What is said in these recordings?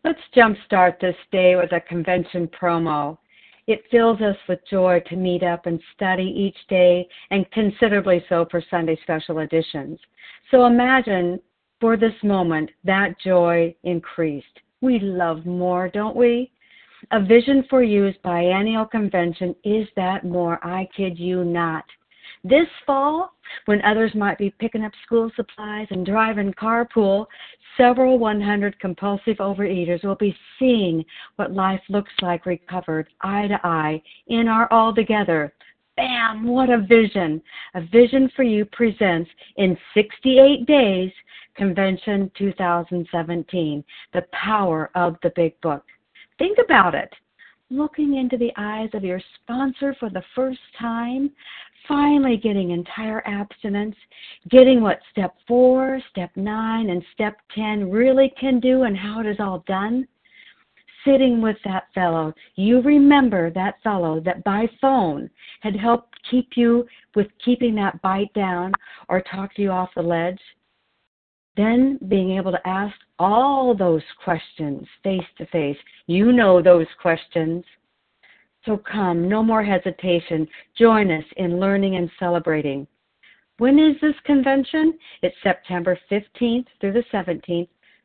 Let's jumpstart this day with a convention promo. It fills us with joy to meet up and study each day, and considerably so for Sunday special editions. So imagine for this moment that joy increased. We love more, don't we? A Vision for You's biennial convention is that more, I kid you not. This fall, when others might be picking up school supplies and driving carpool, several 100 compulsive overeaters will be seeing what life looks like recovered, eye to eye, in our All Together. Bam! What a vision! A Vision for You presents in 68 days, Convention 2017, The Power of the Big Book. Think about it. Looking into the eyes of your sponsor for the first time, finally getting entire abstinence, getting what step 4, step 9, and step 10 really can do and how it is all done. Sitting with that fellow, you remember that fellow that by phone had helped keep you with keeping that bite down or talk you off the ledge. Then being able to ask all those questions face to face. You know those questions. So come, no more hesitation. Join us in learning and celebrating. When is this convention? It's September 15th through the 17th,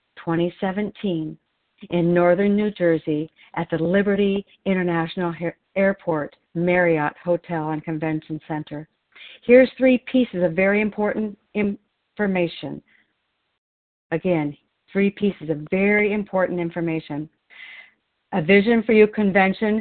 2017, in northern New Jersey at the Liberty International Airport Marriott Hotel and Convention Center. Here's 3 pieces of very important information. Again, 3 pieces of very important information. A Vision for You Convention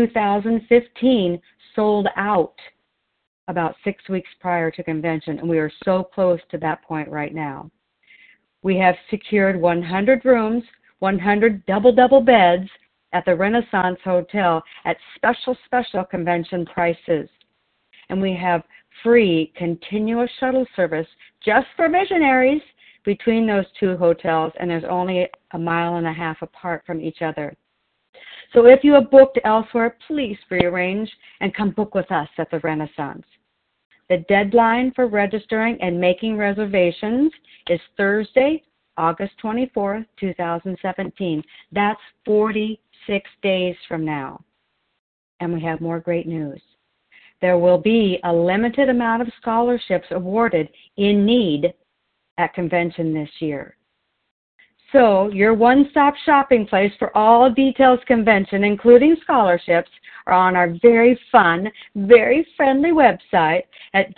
2015 sold out about 6 weeks prior to convention, and we are so close to that point right now. We have secured 100 rooms, 100 double beds at the Renaissance Hotel at special convention prices. And we have free continuous shuttle service just for missionaries between those 2 hotels, and there's only a mile and a half apart from each other. So if you have booked elsewhere, please rearrange and come book with us at the Renaissance. The deadline for registering and making reservations is Thursday, August 24th, 2017. That's 46 days from now. And we have more great news. There will be a limited amount of scholarships awarded in need at convention this year. So your one-stop shopping place for all details convention, including scholarships, are on our very fun, very friendly website at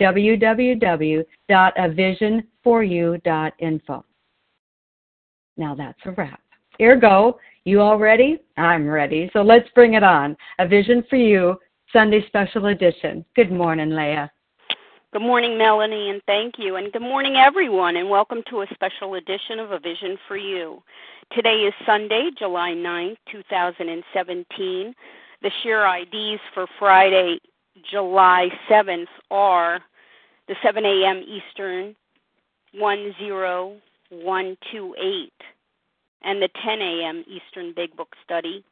www.avisionforyou.info. Now that's a wrap. Ergo, you all ready? I'm ready. So let's bring it on. A Vision for You, Sunday Special Edition. Good morning, Leah. Good morning, Melanie, and thank you. And good morning, everyone, and welcome to a special edition of A Vision for You. Today is Sunday, July 9th, 2017. The share IDs for Friday, July 7th are the 7 a.m. Eastern 10128 and the 10 a.m. Eastern Big Book Study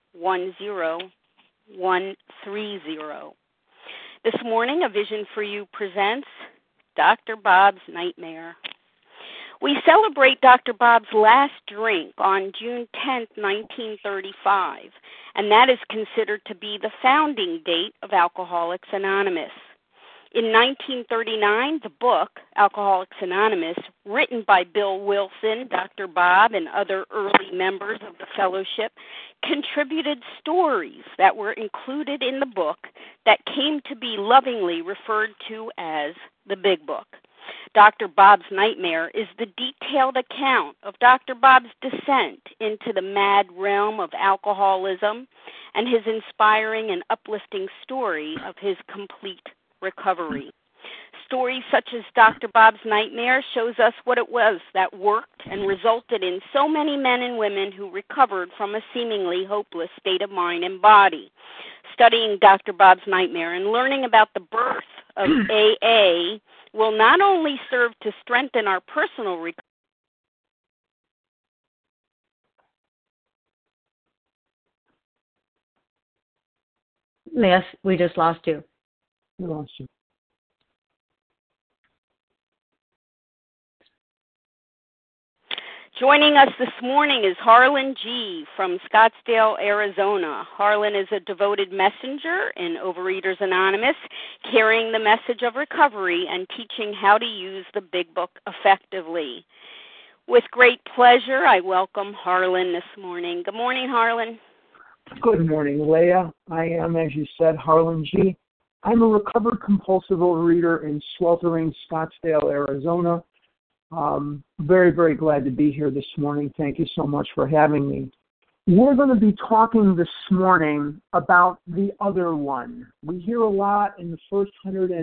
10130. This morning, A Vision for You presents Dr. Bob's Nightmare. We celebrate Dr. Bob's last drink on June 10, 1935, and that is considered to be the founding date of Alcoholics Anonymous. In 1939, the book, Alcoholics Anonymous, written by Bill Wilson, Dr. Bob, and other early members of the fellowship, contributed stories that were included in the book that came to be lovingly referred to as the Big Book. Dr. Bob's Nightmare is the detailed account of Dr. Bob's descent into the mad realm of alcoholism and his inspiring and uplifting story of his complete recovery. Stories such as Dr. Bob's Nightmare shows us what it was that worked and resulted in so many men and women who recovered from a seemingly hopeless state of mind and body. Studying Dr. Bob's Nightmare and learning about the birth of AA will not only serve to strengthen our personal recovery. Yes, we just lost you. We lost you. Joining us this morning is Harlan G. from Scottsdale, Arizona. Harlan is a devoted messenger in Overeaters Anonymous, carrying the message of recovery and teaching how to use the Big Book effectively. With great pleasure, I welcome Harlan this morning. Good morning, Harlan. Good morning, Leah. I am, as you said, Harlan G. I'm a recovered compulsive overeater in sweltering Scottsdale, Arizona. Very, very glad to be here this morning. Thank you so much for having me. We're going to be talking this morning about the other one. We hear a lot in the first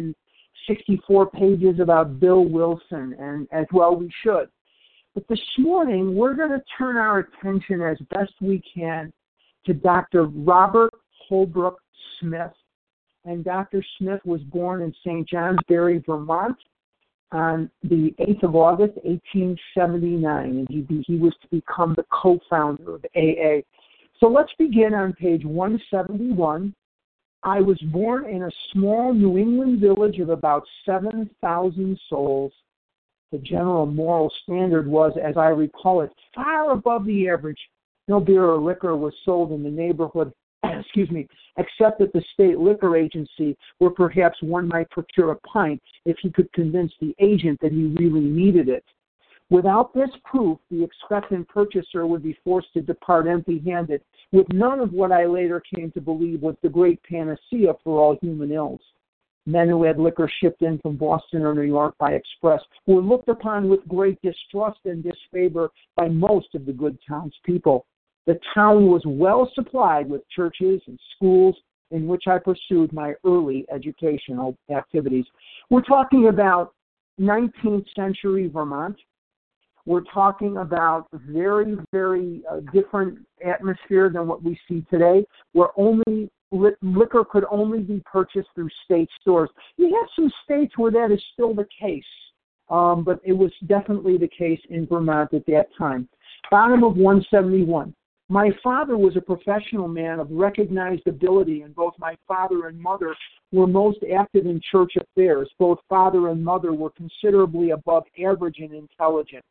164 pages about Bill Wilson, and as well we should. But this morning, we're going to turn our attention as best we can to Dr. Robert Holbrook Smith. And Dr. Smith was born in St. Johnsbury, Vermont, on the 8th of August, 1879, and he was to become the co-founder of AA. So let's begin on page 171. I was born in a small New England village of about 7,000 souls. The general moral standard was, as I recall it, far above the average. No beer or liquor was sold in the neighborhood, except at the state liquor agency, where perhaps one might procure a pint if he could convince the agent that he really needed it. Without this proof, the expectant purchaser would be forced to depart empty-handed, with none of what I later came to believe was the great panacea for all human ills. Men who had liquor shipped in from Boston or New York by express were looked upon with great distrust and disfavor by most of the good townspeople. The town was well supplied with churches and schools in which I pursued my early educational activities. We're talking about 19th century Vermont. We're talking about very, very different atmosphere than what we see today, where liquor could only be purchased through state stores. You have some states where that is still the case, but it was definitely the case in Vermont at that time. Bottom of 171. My father was a professional man of recognized ability, and both my father and mother were most active in church affairs. Both father and mother were considerably above average in intelligence.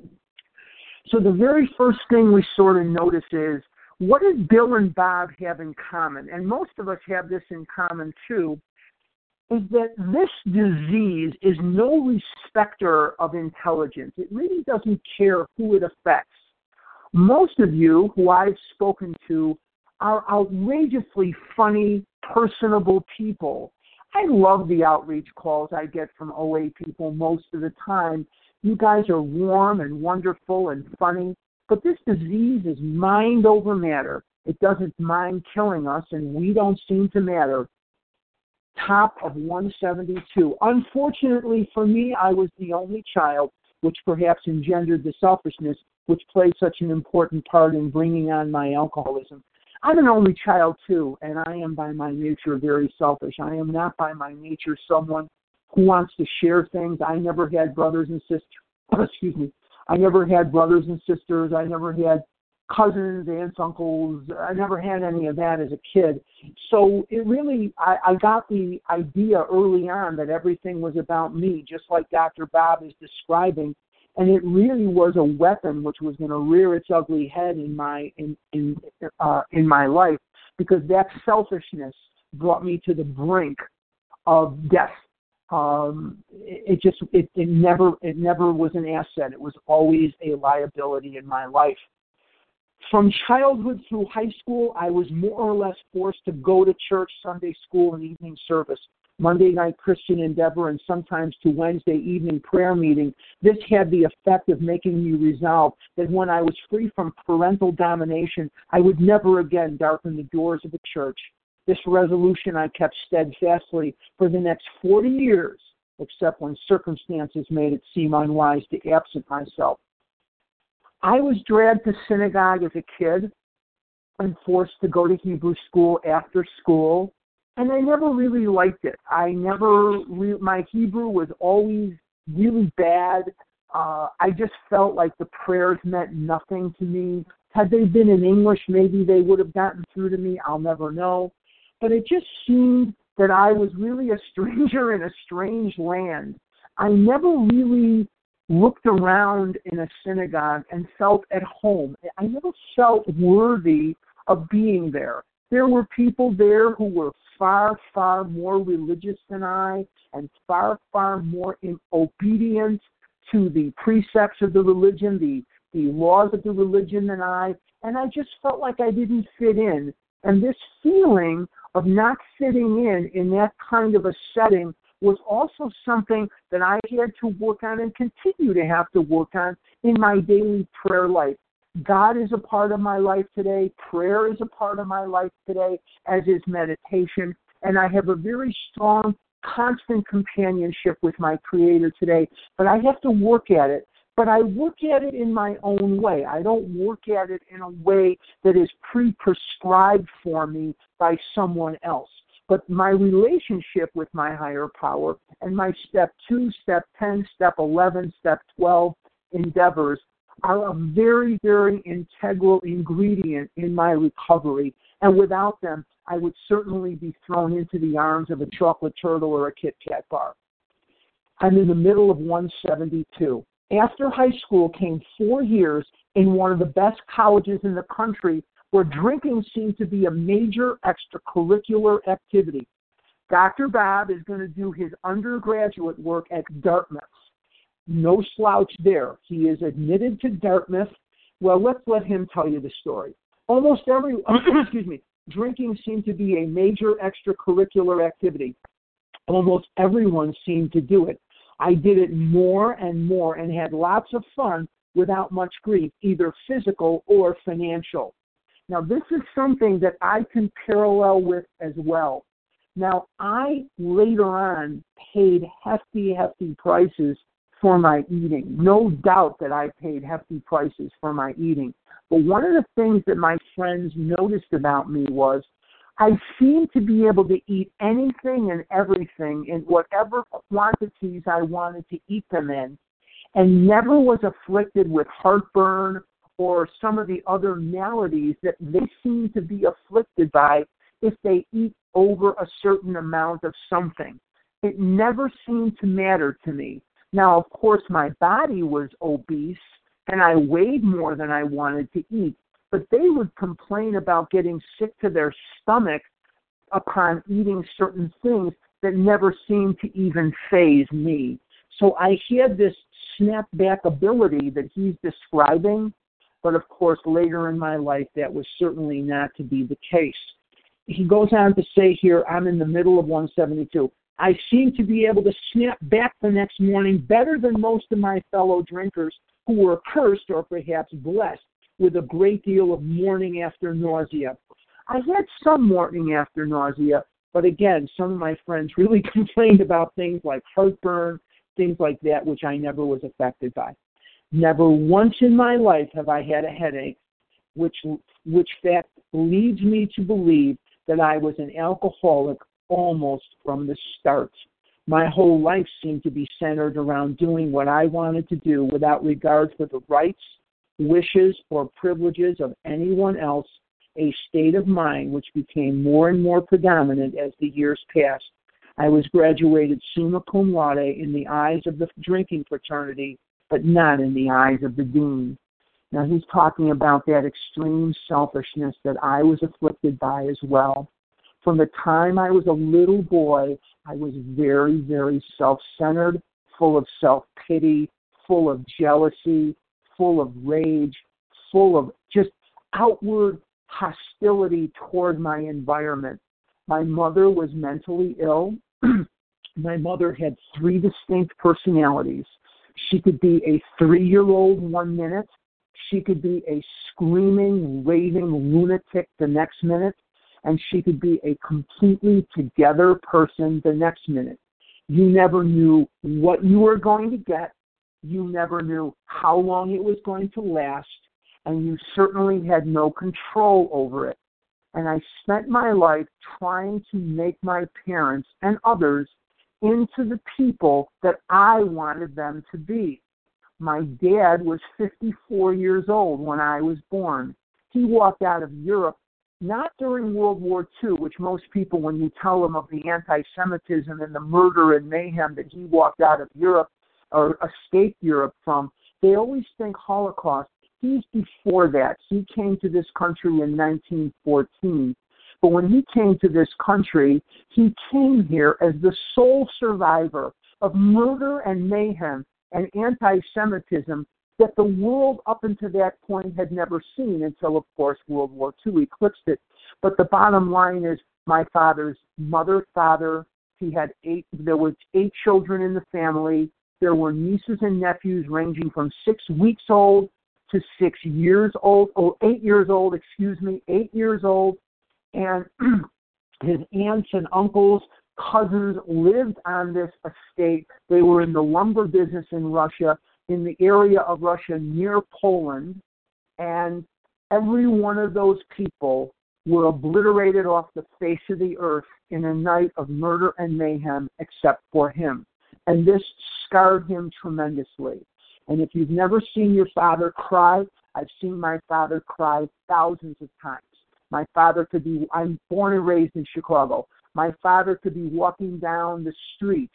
So the very first thing we sort of notice is, what does Bill and Bob have in common? And most of us have this in common too, is that this disease is no respecter of intelligence. It really doesn't care who it affects. Most of you who I've spoken to are outrageously funny, personable people. I love the outreach calls I get from OA people most of the time. You guys are warm and wonderful and funny, but this disease is mind over matter. It doesn't mind killing us, and we don't seem to matter. Top of 172. Unfortunately for me, I was the only child, which perhaps engendered the selfishness which played such an important part in bringing on my alcoholism. I'm an only child, too, and I am by my nature very selfish. I am not by my nature someone who wants to share things. I never had brothers and sisters. I never had brothers and sisters. I never had cousins, aunts, uncles. I never had any of that as a kid. So it really, I got the idea early on that everything was about me, just like Dr. Bob is describing. And it really was a weapon which was going to rear its ugly head in my life, because that selfishness brought me to the brink of death. It never was an asset. It was always a liability in my life. From childhood through high school, I was more or less forced to go to church, Sunday school, and evening service, Monday night Christian Endeavor, and sometimes to Wednesday evening prayer meeting. This had the effect of making me resolve that when I was free from parental domination, I would never again darken the doors of a church. This resolution I kept steadfastly for the next 40 years, except when circumstances made it seem unwise to absent myself. I was dragged to synagogue as a kid and forced to go to Hebrew school after school. And I never really liked it. My Hebrew was always really bad. I just felt like the prayers meant nothing to me. Had they been in English, maybe they would have gotten through to me. I'll never know. But it just seemed that I was really a stranger in a strange land. I never really looked around in a synagogue and felt at home. I never felt worthy of being there. There were people there who were far, far more religious than I and far, far more obedient to the precepts of the religion, the laws of the religion than I, and I just felt like I didn't fit in. And this feeling of not fitting in that kind of a setting was also something that I had to work on and continue to have to work on in my daily prayer life. God is a part of my life today. Prayer is a part of my life today, as is meditation. And I have a very strong, constant companionship with my Creator today. But I have to work at it. But I work at it in my own way. I don't work at it in a way that is pre-prescribed for me by someone else. But my relationship with my higher power and my step 2, step 10, step 11, step 12 endeavors are a very, very integral ingredient in my recovery. And without them, I would certainly be thrown into the arms of a chocolate turtle or a Kit Kat bar. I'm in the middle of 172. After high school came 4 years in one of the best colleges in the country where drinking seemed to be a major extracurricular activity. Dr. Bob is going to do his undergraduate work at Dartmouth. No slouch there. He is admitted to Dartmouth. Well, let's let him tell you the story. Almost drinking seemed to be a major extracurricular activity. Almost everyone seemed to do it. I did it more and more and had lots of fun without much grief, either physical or financial. Now, this is something that I can parallel with as well. Now, I later on paid hefty prices for my eating. No doubt that I paid hefty prices for my eating. But one of the things that my friends noticed about me was I seemed to be able to eat anything and everything in whatever quantities I wanted to eat them in, and never was afflicted with heartburn or some of the other maladies that they seem to be afflicted by if they eat over a certain amount of something. It never seemed to matter to me. Now, of course, my body was obese, and I weighed more than I wanted to eat, but they would complain about getting sick to their stomach upon eating certain things that never seemed to even faze me. So I had this snap-back ability that he's describing, but of course, later in my life, that was certainly not to be the case. He goes on to say here, I'm in the middle of 172. I seem to be able to snap back the next morning better than most of my fellow drinkers who were cursed or perhaps blessed with a great deal of morning after nausea. I had some morning after nausea, but again, some of my friends really complained about things like heartburn, things like that, which I never was affected by. Never once in my life have I had a headache, which fact leads me to believe that I was an alcoholic almost from the start. My whole life seemed to be centered around doing what I wanted to do without regard for the rights, wishes, or privileges of anyone else, a state of mind which became more and more predominant as the years passed. I was graduated summa cum laude in the eyes of the drinking fraternity, but not in the eyes of the dean. Now he's talking about that extreme selfishness that I was afflicted by as well. From the time I was a little boy, I was very, very self-centered, full of self-pity, full of jealousy, full of rage, full of just outward hostility toward my environment. My mother was mentally ill. My mother had 3 distinct personalities. She could be a 3-year-old 1 minute. She could be a screaming, raving lunatic the next minute. And she could be a completely together person the next minute. You never knew what you were going to get. You never knew how long it was going to last. And you certainly had no control over it. And I spent my life trying to make my parents and others into the people that I wanted them to be. My dad was 54 years old when I was born. He walked out of Europe not during World War II, which most people, when you tell them of the anti-Semitism and the murder and mayhem that he walked out of Europe, or escaped Europe from, they always think Holocaust. He's before that. He came to this country in 1914. But when he came to this country, he came here as the sole survivor of murder and mayhem and anti-Semitism that the world up until that point had never seen until, of course, World War II eclipsed it. But the bottom line is my father's father, there were 8 children in the family. There were nieces and nephews ranging from 6 weeks old to 6 years old, 8 years old, 8 years old. And his aunts and uncles, cousins lived on this estate. They were in the lumber business in Russia, in the area of Russia near Poland. And every one of those people were obliterated off the face of the earth in a night of murder and mayhem except for him. And this scarred him tremendously. And if you've never seen your father cry, I've seen my father cry thousands of times. My father I'm born and raised in Chicago. My father could be walking down the street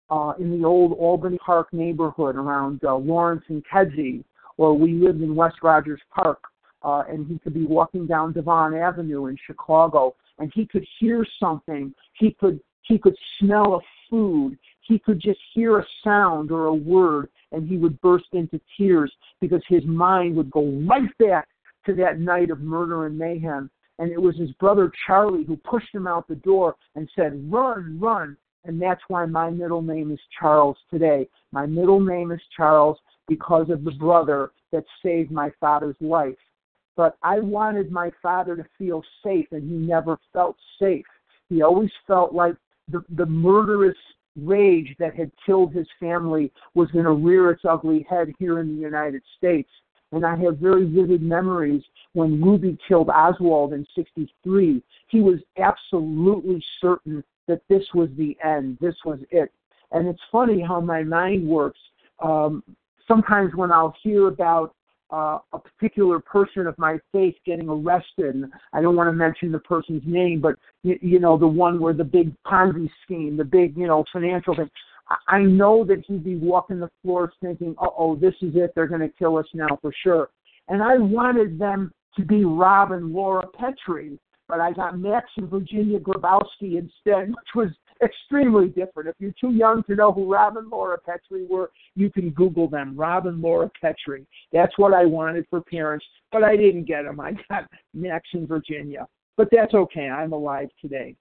in the old Albany Park neighborhood around Lawrence and Kedzie, or we lived in West Rogers Park, and he could be walking down Devon Avenue in Chicago, and he could hear something. He could smell a food. He could just hear a sound or a word, and he would burst into tears because his mind would go right back to that night of murder and mayhem. And it was his brother Charlie who pushed him out the door and said, "Run, run." And that's why my middle name is Charles today. My middle name is Charles because of the brother that saved my father's life. But I wanted my father to feel safe, and he never felt safe. He always felt like the murderous rage that had killed his family was going to rear its ugly head here in the United States. And I have very vivid memories when Ruby killed Oswald in 1963. He was absolutely certain that this was the end. This was it. And it's funny how my mind works. Sometimes when I'll hear about a particular person of my faith getting arrested, and I don't want to mention the person's name, but, you know, the one where the big Ponzi scheme, the big, financial thing, I know that he'd be walking the floors thinking, this is it. They're going to kill us now for sure. And I wanted them to be Rob and Laura Petrie, but I got Max and Virginia Grabowski instead, which was extremely different. If you're too young to know who Rob and Laura Petrie were, you can Google them, Rob and Laura Petrie. That's what I wanted for parents, but I didn't get them. I got Max and Virginia. But that's okay. I'm alive today.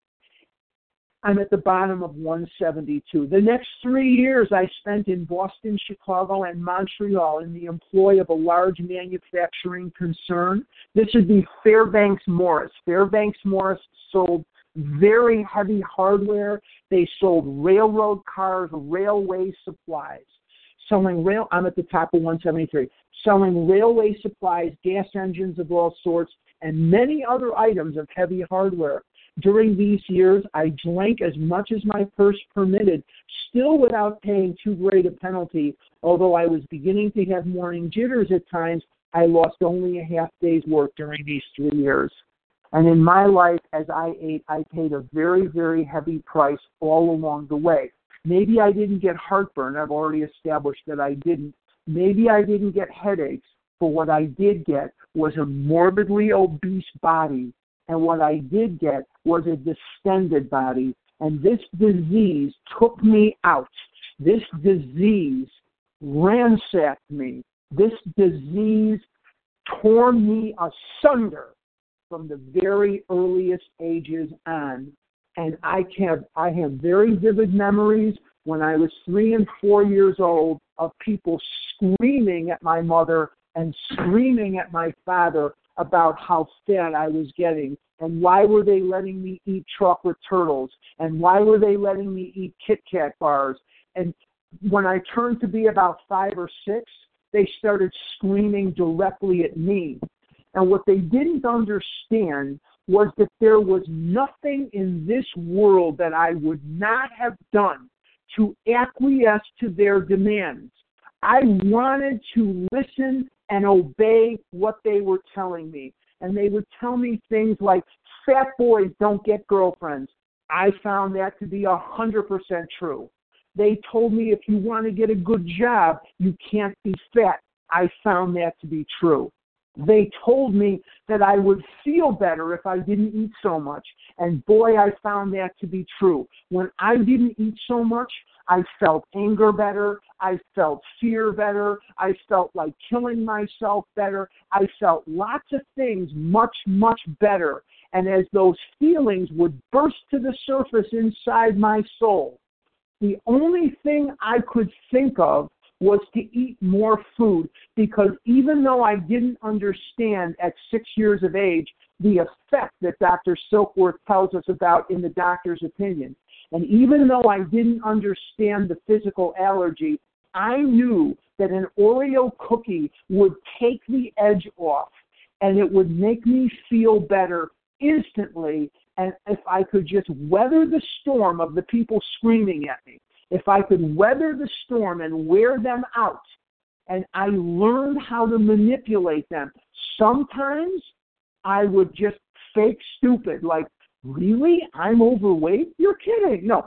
I'm at the bottom of 172. The next 3 years I spent in Boston, Chicago, and Montreal in the employ of a large manufacturing concern. This would be Fairbanks Morris. Fairbanks Morris sold very heavy hardware. They sold railroad cars, railway supplies. I'm at the top of 173. Selling railway supplies, gas engines of all sorts, and many other items of heavy hardware. During these years, I drank as much as my purse permitted, still without paying too great a penalty. Although I was beginning to have morning jitters at times, I lost only a half day's work during these 3 years. And in my life, as I ate, I paid a very, very heavy price all along the way. Maybe I didn't get heartburn. I've already established that I didn't. Maybe I didn't get headaches. But what I did get was a morbidly obese body. And what I did get was a distended body. And this disease took me out. This disease ransacked me. This disease tore me asunder from the very earliest ages on. And I have very vivid memories when I was 3 and 4 years old of people screaming at my mother and screaming at my father about how fat I was getting, and why were they letting me eat chocolate turtles, and why were they letting me eat Kit Kat bars. And when I turned to be about 5 or 6, they started screaming directly at me. And what they didn't understand was that there was nothing in this world that I would not have done to acquiesce to their demands. I wanted to listen and obey what they were telling me. And they would tell me things like, fat boys don't get girlfriends. I found that to be 100% true. They told me if you want to get a good job, you can't be fat. I found that to be true. They told me that I would feel better if I didn't eat so much. And boy, I found that to be true. When I didn't eat so much, I felt anger better. I felt fear better. I felt like killing myself better. I felt lots of things much, much better. And as those feelings would burst to the surface inside my soul, the only thing I could think of was to eat more food, because even though I didn't understand at 6 years of age the effect that Dr. Silkworth tells us about in the doctor's opinion, and even though I didn't understand the physical allergy, I knew that an Oreo cookie would take the edge off and it would make me feel better instantly. And if I could just weather the storm of the people screaming at me, if I could weather the storm and wear them out, and I learned how to manipulate them, sometimes I would just fake stupid, like, really? I'm overweight? You're kidding. No,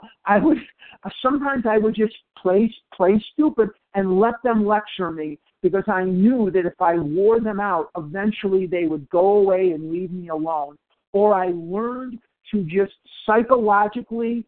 sometimes I would just play stupid and let them lecture me, because I knew that if I wore them out, eventually they would go away and leave me alone. Or I learned to just psychologically,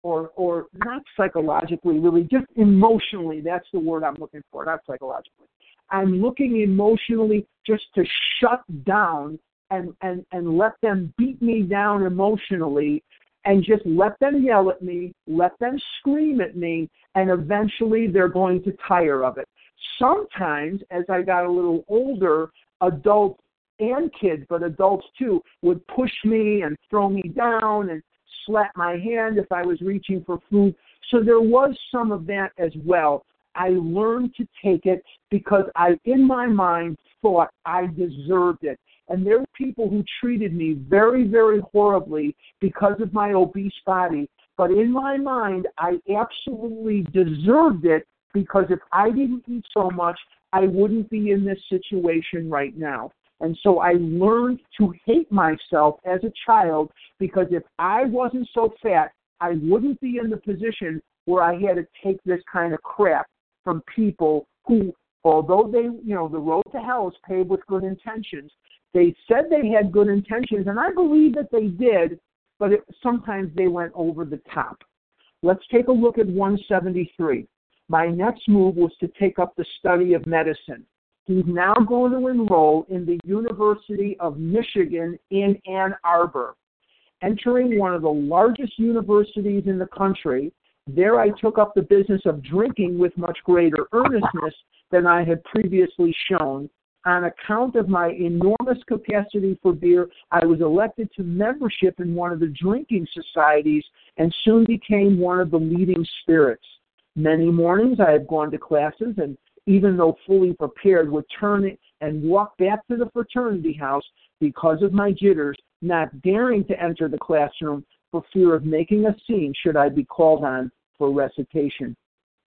or not psychologically, really, just emotionally, that's the word I'm looking for, not psychologically. I'm looking emotionally just to shut down and let them beat me down emotionally, and just let them yell at me, let them scream at me, and eventually they're going to tire of it. Sometimes, as I got a little older, adults and kids, but adults too, would push me and throw me down and slap my hand if I was reaching for food. So there was some of that as well. I learned to take it because I, in my mind, thought I deserved it. And there were people who treated me very, very horribly because of my obese body. But in my mind, I absolutely deserved it, because if I didn't eat so much, I wouldn't be in this situation right now. And so I learned to hate myself as a child, because if I wasn't so fat, I wouldn't be in the position where I had to take this kind of crap from people who, although they, the road to hell is paved with good intentions, they said they had good intentions, and I believe that they did, but sometimes they went over the top. Let's take a look at 173. My next move was to take up the study of medicine. He's now going to enroll in the University of Michigan in Ann Arbor. Entering one of the largest universities in the country, there I took up the business of drinking with much greater earnestness than I had previously shown. On account of my enormous capacity for beer, I was elected to membership in one of the drinking societies and soon became one of the leading spirits. Many mornings I had gone to classes, and even though fully prepared, would turn and walk back to the fraternity house because of my jitters, not daring to enter the classroom for fear of making a scene should I be called on for recitation.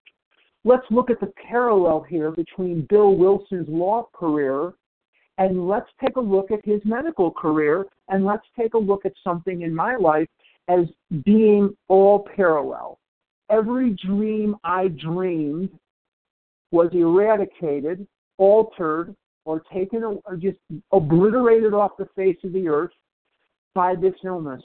Let's look at the parallel here between Bill Wilson's law career, and let's take a look at his medical career, and let's take a look at something in my life as being all parallel. Every dream I dreamed was eradicated, altered, or taken, or just obliterated off the face of the earth by this illness.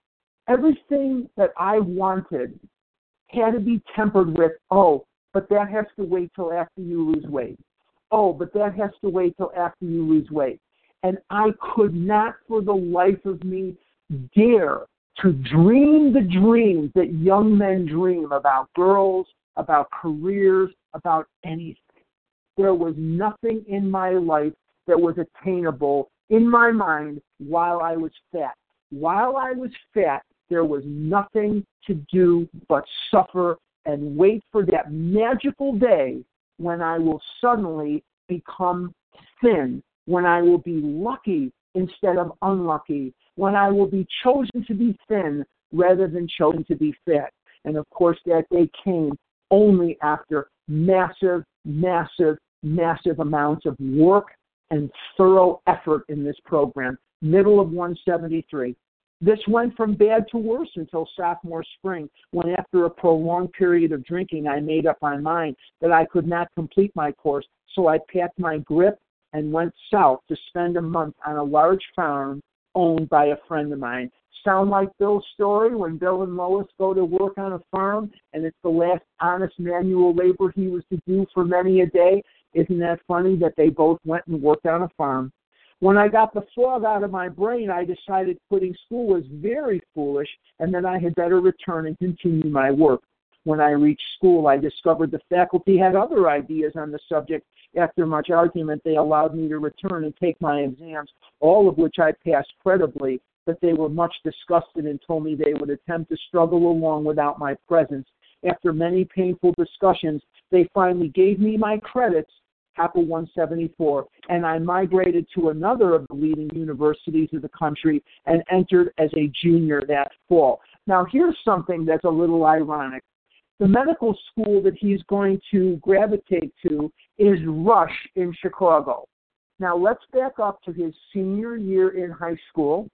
Everything that I wanted had to be tempered with, but that has to wait till after you lose weight. But that has to wait till after you lose weight. And I could not for the life of me dare to dream the dreams that young men dream about girls, about careers, about anything. There was nothing in my life that was attainable in my mind while I was fat. While I was fat, there was nothing to do but suffer and wait for that magical day when I will suddenly become thin, when I will be lucky instead of unlucky, when I will be chosen to be thin rather than chosen to be fat. And of course, that day came only after massive, massive, massive amounts of work and thorough effort in this program. Middle of 173. This went from bad to worse until sophomore spring, when after a prolonged period of drinking, I made up my mind that I could not complete my course, so I packed my grip and went south to spend a month on a large farm owned by a friend of mine. Sound like Bill's story when Bill and Lois go to work on a farm and it's the last honest manual labor he was to do for many a day? Isn't that funny that they both went and worked on a farm? When I got the fog out of my brain, I decided quitting school was very foolish and that I had better return and continue my work. When I reached school, I discovered the faculty had other ideas on the subject. After much argument, they allowed me to return and take my exams, all of which I passed credibly, but they were much disgusted and told me they would attempt to struggle along without my presence. After many painful discussions, they finally gave me my credits, Kappa 174, and I migrated to another of the leading universities of the country and entered as a junior that fall. Now, here's something that's a little ironic. The medical school that he's going to gravitate to is Rush in Chicago. Now, let's back up to his senior year in high school,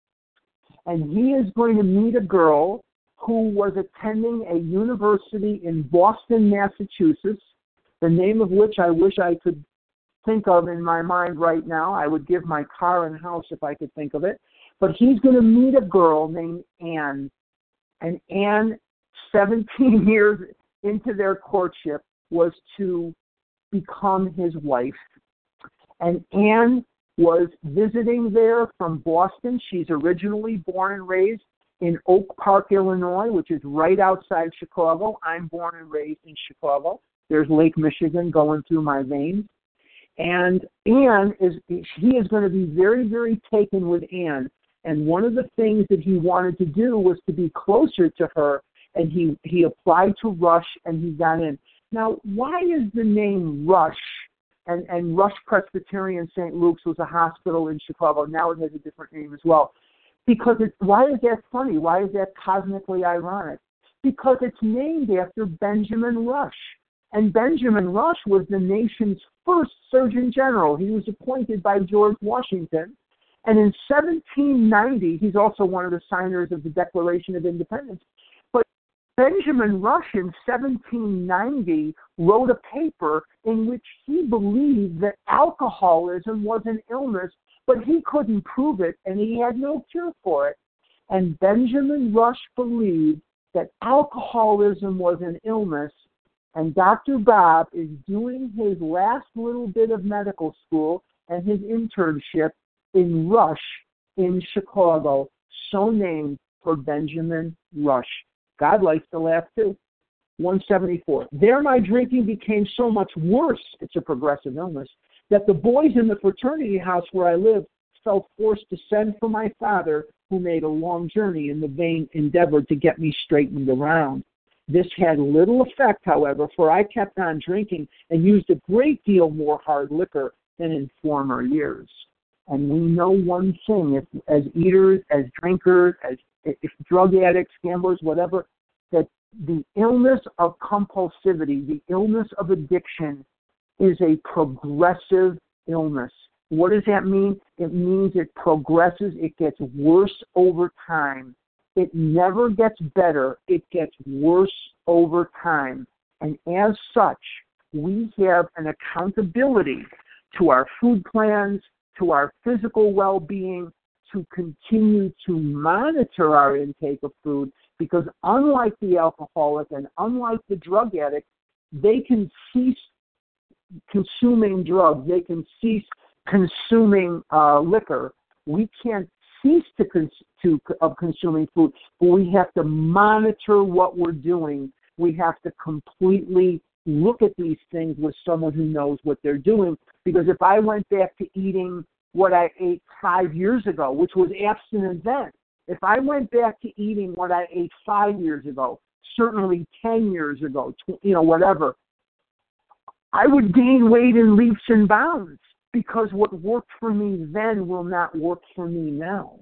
and he is going to meet a girl who was attending a university in Boston, Massachusetts, the name of which I wish I could think of in my mind right now. I would give my car and house if I could think of it. But he's going to meet a girl named Anne. And Anne, 17 years into their courtship, was to become his wife. And Anne was visiting there from Boston. She's originally born and raised in Oak Park, Illinois, which is right outside Chicago. I'm born and raised in Chicago. There's Lake Michigan going through my veins. And Anne he is going to be very, very taken with Anne. And one of the things that he wanted to do was to be closer to her. And he applied to Rush and he got in. Now, why is the name Rush? And Rush Presbyterian St. Luke's was a hospital in Chicago. Now it has a different name as well. Because why is that funny? Why is that cosmically ironic? Because it's named after Benjamin Rush. And Benjamin Rush was the nation's first Surgeon General. He was appointed by George Washington. And in 1790, he's also one of the signers of the Declaration of Independence. But Benjamin Rush in 1790 wrote a paper in which he believed that alcoholism was an illness, but he couldn't prove it, and he had no cure for it. And Benjamin Rush believed that alcoholism was an illness, and Dr. Bob is doing his last little bit of medical school and his internship in Rush in Chicago, so named for Benjamin Rush. God likes to laugh too. 174. There my drinking became so much worse, it's a progressive illness, that the boys in the fraternity house where I lived felt forced to send for my father, who made a long journey in the vain endeavor to get me straightened around. This had little effect, however, for I kept on drinking and used a great deal more hard liquor than in former years. And we know one thing, as eaters, as drinkers, if drug addicts, gamblers, whatever, that the illness of compulsivity, the illness of addiction, is a progressive illness. What does that mean? It means it progresses, it gets worse over time. It never gets better, it gets worse over time. And as such, we have an accountability to our food plans, to our physical well-being, to continue to monitor our intake of food, because unlike the alcoholic and unlike the drug addict, they can cease consuming drugs, they can cease consuming liquor. We can't cease of consuming food, but we have to monitor what we're doing. We have to completely look at these things with someone who knows what they're doing, because if I went back to eating what I ate 5 years ago, which was abstinent then, if I went back to eating what I ate 5 years ago, certainly 10 years ago, whatever, I would gain weight in leaps and bounds, because what worked for me then will not work for me now.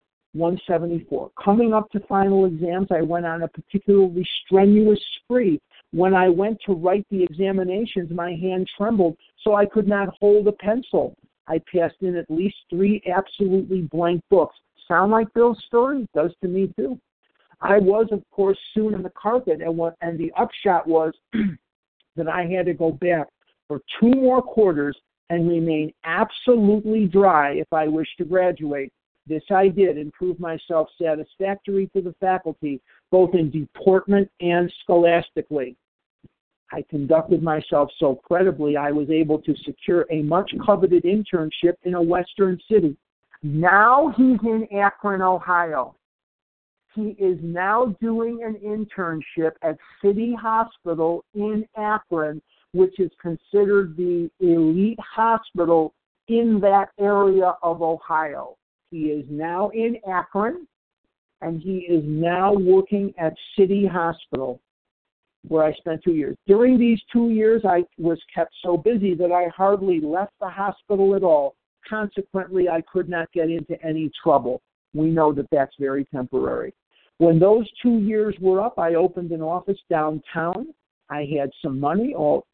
174. Coming up to final exams, I went on a particularly strenuous spree. When I went to write the examinations, my hand trembled, so I could not hold a pencil. I passed in at least 3 absolutely blank books, sound like Bill's story? It does to me too. I was, of course, soon in the carpet, and the upshot was that I had to go back for 2 more quarters and remain absolutely dry if I wished to graduate. This I did and proved myself satisfactory to the faculty, both in deportment and scholastically. I conducted myself so creditably I was able to secure a much-coveted internship in a western city. Now he's in Akron, Ohio. He is now doing an internship at City Hospital in Akron, which is considered the elite hospital in that area of Ohio. He is now in Akron, and he is now working at City Hospital, where I spent 2 years. During these 2 years, I was kept so busy that I hardly left the hospital at all. Consequently, I could not get into any trouble. We know that that's very temporary. When those 2 years were up, I opened an office downtown. I had some money,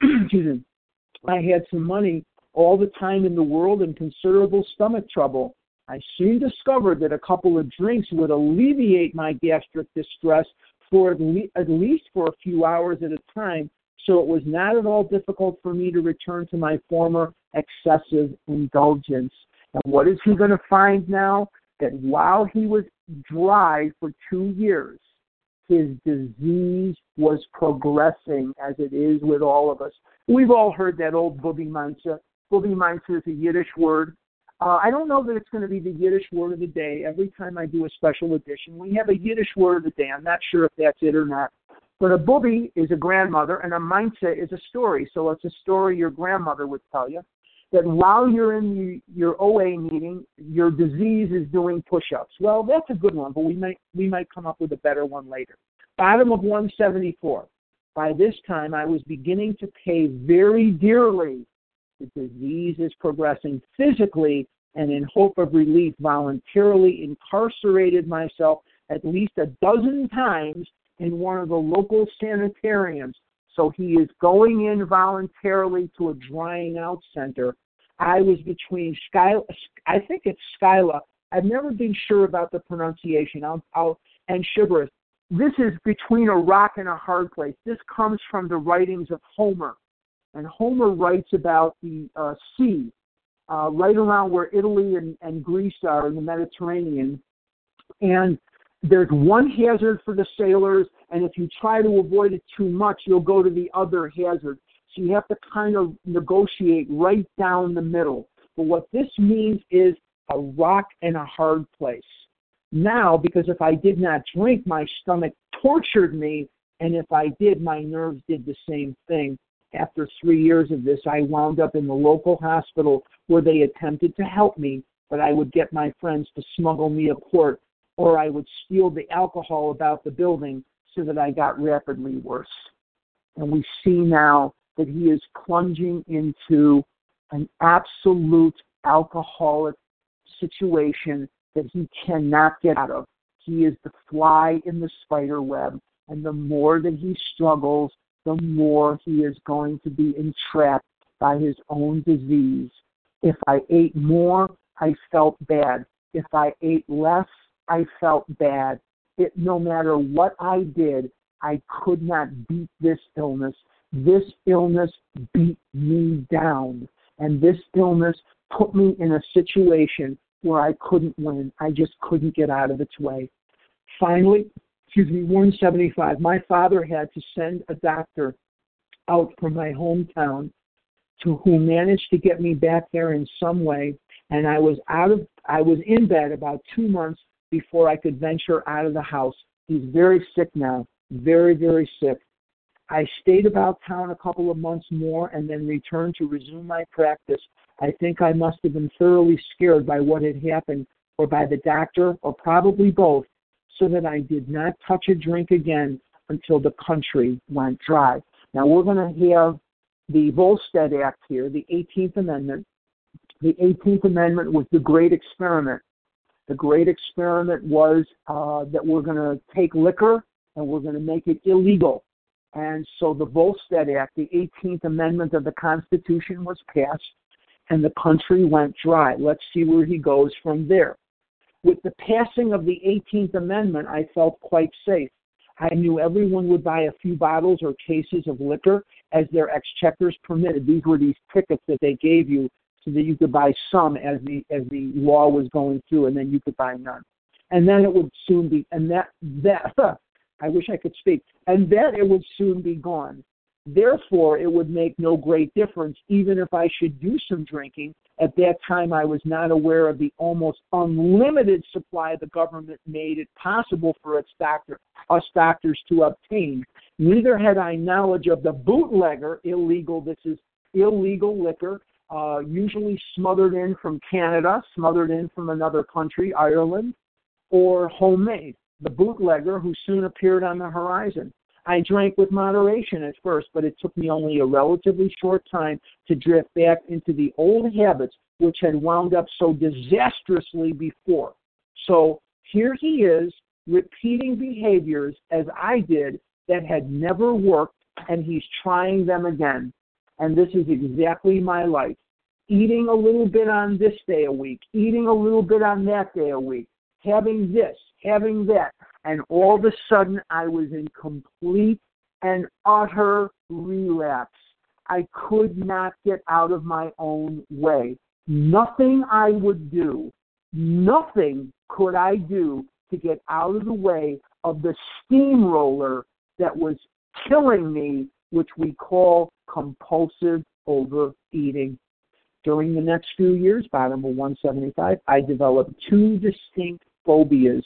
I had some money, all the time in the world, and considerable stomach trouble. I soon discovered that a couple of drinks would alleviate my gastric distress for at least for a few hours at a time, so it was not at all difficult for me to return to my former excessive indulgence. And what is he going to find now? That while he was dry for 2 years, his disease was progressing, as it is with all of us. We've all heard that old Bubbi Mansa. Bubbi Mansa is a Yiddish word. I don't know that it's going to be the Yiddish word of the day. Every time I do a special edition, we have a Yiddish word of the day. I'm not sure if that's it or not. But a Bubbi is a grandmother, and a Mansa is a story. So it's a story your grandmother would tell you, that while you're in your OA meeting, your disease is doing push-ups. Well, that's a good one, but we might come up with a better one later. Bottom of 174. By this time, I was beginning to pay very dearly. The disease is progressing physically, and in hope of relief, voluntarily incarcerated myself at least a dozen times in one of the local sanitariums. So he is going in voluntarily to a drying out center. I was between I think it's Skyla. I've never been sure about the pronunciation. And Shibboleth. This is between a rock and a hard place. This comes from the writings of Homer. And Homer writes about the sea, right around where Italy and Greece are in the Mediterranean. And there's one hazard for the sailors, and if you try to avoid it too much, you'll go to the other hazard. So you have to kind of negotiate right down the middle. But what this means is a rock and a hard place. Now, because if I did not drink, my stomach tortured me, and if I did, my nerves did the same thing. After 3 years of this, I wound up in the local hospital where they attempted to help me, but I would get my friends to smuggle me a quart, or I would steal the alcohol about the building so that I got rapidly worse. And we see now that he is plunging into an absolute alcoholic situation that he cannot get out of. He is the fly in the spider web, and the more that he struggles, the more he is going to be entrapped by his own disease. If I ate more, I felt bad. If I ate less, I felt bad. No matter what I did, I could not beat this illness. This illness beat me down. And this illness put me in a situation where I couldn't win. I just couldn't get out of its way. Finally, 175, my father had to send a doctor out from my hometown who managed to get me back there in some way, and I was in bed about 2 months before I could venture out of the house. He's very sick now, very, very sick. I stayed about town a couple of months more and then returned to resume my practice. I think I must have been thoroughly scared by what had happened, or by the doctor, or probably both, so that I did not touch a drink again until the country went dry. Now we're going to have the Volstead Act here, the 18th Amendment. The 18th Amendment was the great experiment. The great experiment was that we're going to take liquor and we're going to make it illegal. And so the Volstead Act, the 18th Amendment of the Constitution, was passed, and the country went dry. Let's see where he goes from there. With the passing of the 18th Amendment, I felt quite safe. I knew everyone would buy a few bottles or cases of liquor as their exchequers permitted. These were these tickets that they gave you so that you could buy some as the law was going through, and then you could buy none. And then it would soon be, and that I wish I could speak, and then it would soon be gone. Therefore, it would make no great difference, even if I should do some drinking. At that time, I was not aware of the almost unlimited supply the government made it possible for us doctors to obtain. Neither had I knowledge of the bootlegger, this is illegal liquor, usually smothered in from Canada, smothered in from another country, Ireland, or homemade, the bootlegger who soon appeared on the horizon. I drank with moderation at first, but it took me only a relatively short time to drift back into the old habits which had wound up so disastrously before. So here he is, repeating behaviors as I did that had never worked, and he's trying them again. And this is exactly my life. Eating a little bit on this day a week, eating a little bit on that day a week, having this, having that. And all of a sudden, I was in complete and utter relapse. I could not get out of my own way. Nothing I would do, nothing could I do to get out of the way of the steamroller that was killing me, which we call compulsive overeating. During the next few years, bottom of 175, I developed two distinct phobias.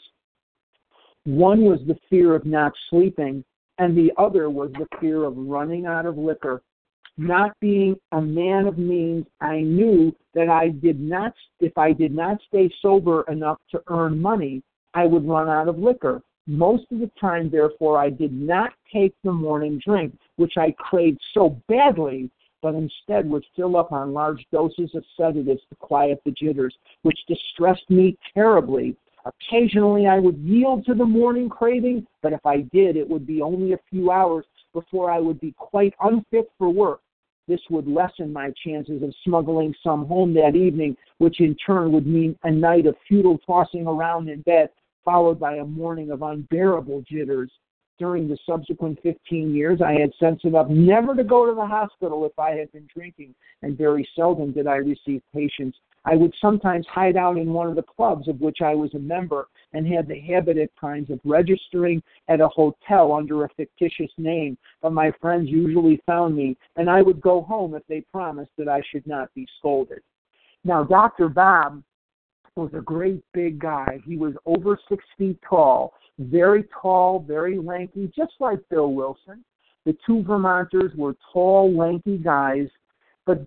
One was the fear of not sleeping, and the other was the fear of running out of liquor. Not being a man of means, I knew that if I did not stay sober enough to earn money, I would run out of liquor. Most of the time, therefore, I did not take the morning drink, which I craved so badly, but instead would fill up on large doses of sedatives to quiet the jitters, which distressed me terribly. Occasionally, I would yield to the morning craving, but if I did, it would be only a few hours before I would be quite unfit for work. This would lessen my chances of smuggling some home that evening, which in turn would mean a night of futile tossing around in bed, followed by a morning of unbearable jitters. During the subsequent 15 years, I had sense enough never to go to the hospital if I had been drinking, and very seldom did I receive patients. I would sometimes hide out in one of the clubs of which I was a member and had the habit at times of registering at a hotel under a fictitious name, but my friends usually found me, and I would go home if they promised that I should not be scolded. Now, Dr. Bob was a great big guy. He was over 6 feet tall, very lanky, just like Bill Wilson. The two Vermonters were tall, lanky guys, but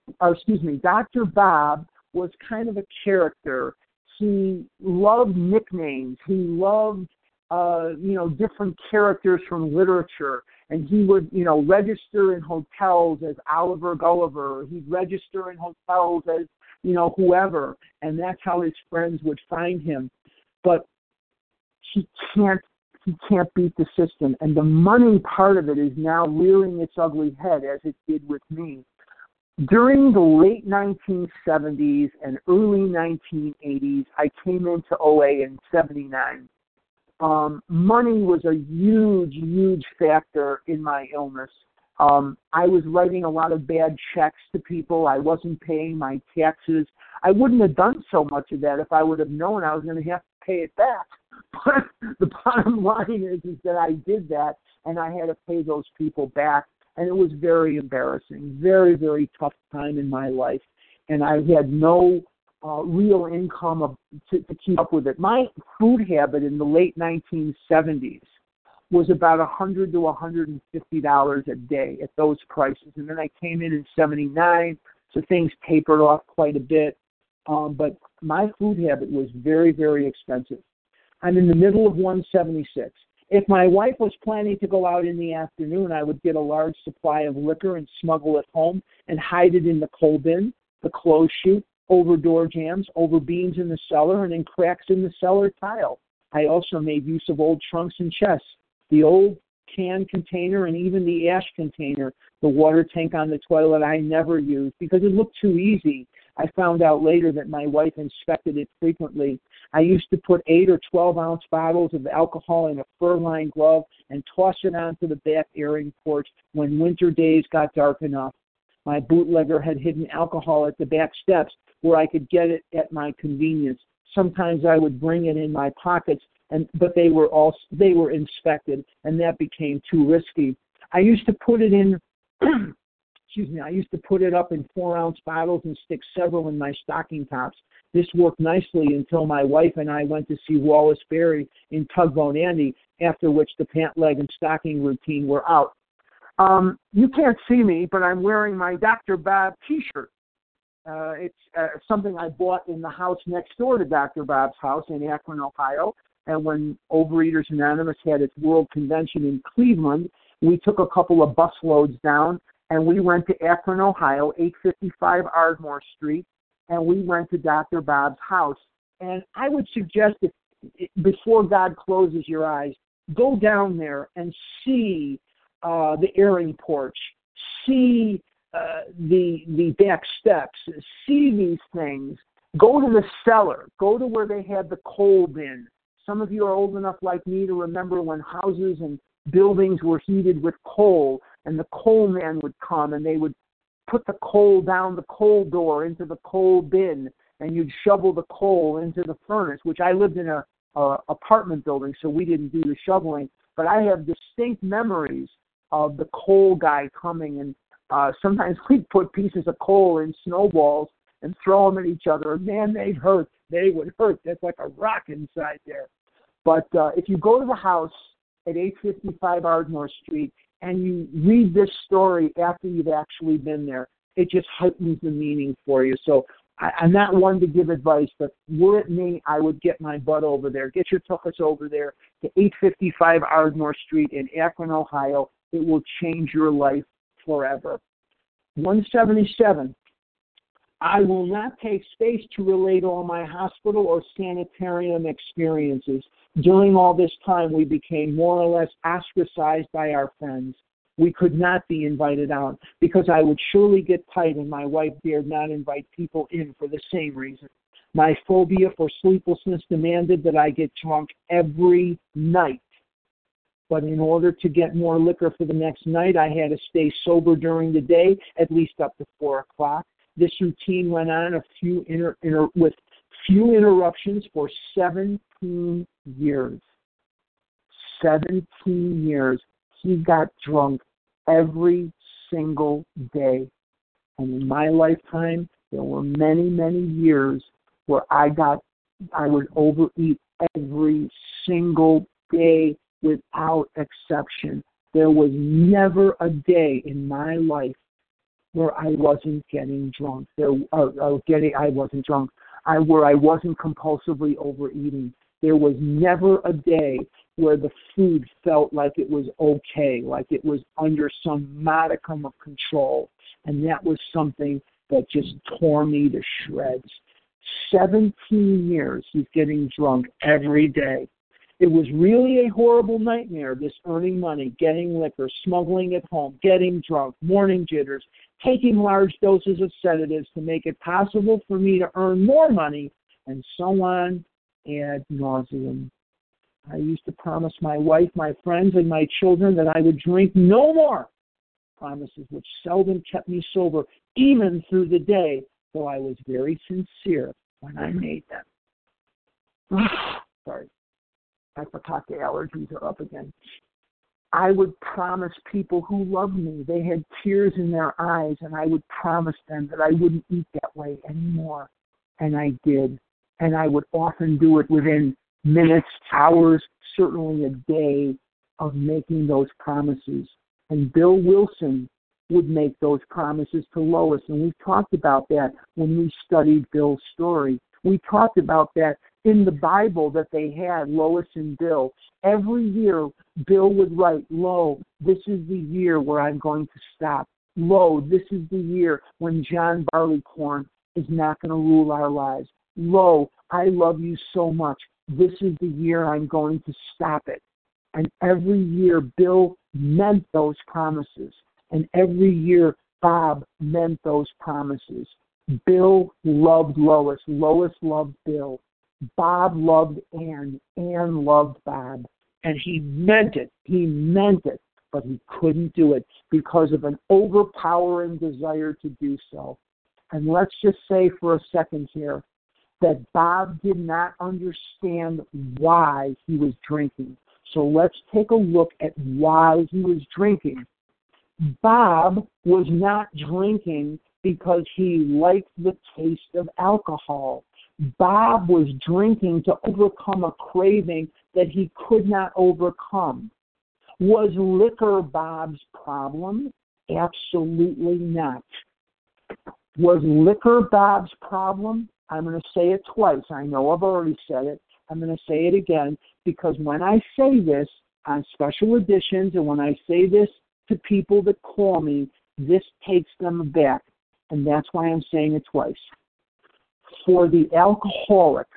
Dr. Bob was kind of a character. He loved nicknames. He loved, different characters from literature. And he would, register in hotels as Oliver Gulliver. He'd register in hotels as, whoever. And that's how his friends would find him. But he can't beat the system. And the money part of it is now rearing its ugly head, as it did with me. During the late 1970s and early 1980s, I came into OA in 79. Money was a huge factor in my illness. I was writing a lot of bad checks to people. I wasn't paying my taxes. I wouldn't have done so much of that if I would have known I was going to have to pay it back. But the bottom line is that I did that, and I had to pay those people back. And it was very embarrassing, very tough time in my life. And I had no real income to keep up with it. My food habit in the late 1970s was about $100 to $150 a day at those prices. And then I came in 79, so things tapered off quite a bit. But my food habit was very expensive. I'm in the middle of 176. If my wife was planning to go out in the afternoon, I would get a large supply of liquor and smuggle it home and hide it in the coal bin, the clothes chute, over door jams, over beams in the cellar, and in cracks in the cellar tile. I also made use of old trunks and chests, the old can container and even the ash container, the water tank on the toilet I never used because it looked too easy. I found out later that my wife inspected it frequently. I used to put 8 or 12-ounce bottles of alcohol in a fur-lined glove and toss it onto the back airing porch when winter days got dark enough. My bootlegger had hidden alcohol at the back steps where I could get it at my convenience. Sometimes I would bring it in my pockets, but they were inspected, and that became too risky. I used to put it in I used to put it up in 4-ounce bottles and stick several in my stocking tops. This worked nicely until my wife and I went to see Wallace Berry in Tugboat Andy, after which the pant leg and stocking routine were out. You can't see me, but I'm wearing my Dr. Bob t-shirt. It's something I bought in the house next door to Dr. Bob's house in Akron, Ohio. And when Overeaters Anonymous had its world convention in Cleveland, we took a couple of bus loads down, and we went to Akron, Ohio, 855 Ardmore Street, and we went to Dr. Bob's house. And I would suggest that before God closes your eyes, go down there and see the airing porch, see the back steps, see these things. Go to the cellar. Go to where they had the coal bin. Some of you are old enough like me to remember when houses and buildings were heated with coal, and the coal man would come and they would put the coal down the coal door into the coal bin, and you'd shovel the coal into the furnace, which I lived in a apartment building, so we didn't do the shoveling. But I have distinct memories of the coal guy coming, and sometimes we'd put pieces of coal in snowballs and throw them at each other. And man, they'd hurt. They would hurt. That's like a rock inside there. But if you go to the house at 855 Ardmore Street and you read this story after you've actually been there, it just heightens the meaning for you. So I'm not one to give advice, but were it me, I would get my butt over there. Get your tuchus over there to 855 Ardmore Street in Akron, Ohio. It will change your life forever. 177. I will not take space to relate all my hospital or sanitarium experiences. During all this time, we became more or less ostracized by our friends. We could not be invited out because I would surely get tight, and my wife dared not invite people in for the same reason. My phobia for sleeplessness demanded that I get drunk every night. But in order to get more liquor for the next night, I had to stay sober during the day, at least up to 4 o'clock. This routine went on with few interruptions for 17 years. 17 years. He got drunk every single day. And in my lifetime, there were many, many years where I would overeat every single day without exception. There was never a day in my life where I wasn't getting drunk. Where I wasn't compulsively overeating. There was never a day where the food felt like it was okay, like it was under some modicum of control. And that was something that just tore me to shreds. 17 years he's getting drunk every day. It was really a horrible nightmare, this earning money, getting liquor, smuggling it home, getting drunk, morning jitters, taking large doses of sedatives to make it possible for me to earn more money, and so on ad nauseum. I used to promise my wife, my friends, and my children that I would drink no more, promises which seldom kept me sober, even through the day, though I was very sincere when I made them. Sorry. I forgot the allergies are up again. I would promise people who loved me, they had tears in their eyes, and I would promise them that I wouldn't eat that way anymore. And I did. And I would often do it within minutes, hours, certainly a day of making those promises. And Bill Wilson would make those promises to Lois. And we talked about that when we studied Bill's story. We talked about that in the Bible that they had, Lois and Bill. Every year, Bill would write, lo, this is the year where I'm going to stop. Lo, this is the year when John Barleycorn is not going to rule our lives. Lo, I love you so much. This is the year I'm going to stop it. And every year, Bill meant those promises. And every year, Bob meant those promises. Bill loved Lois. Lois loved Bill. Bob loved Ann. Ann loved Bob. And he meant it. He meant it. But he couldn't do it because of an overpowering desire to do so. And let's just say for a second here that Bob did not understand why he was drinking. So let's take a look at why he was drinking. Bob was not drinking because he liked the taste of alcohol. Bob was drinking to overcome a craving that he could not overcome. Was liquor Bob's problem? Absolutely not. Was liquor Bob's problem? I'm going to say it twice. I know I've already said it. I'm going to say it again because when I say this on special editions and when I say this to people that call me, this takes them aback. And that's why I'm saying it twice. For the alcoholic,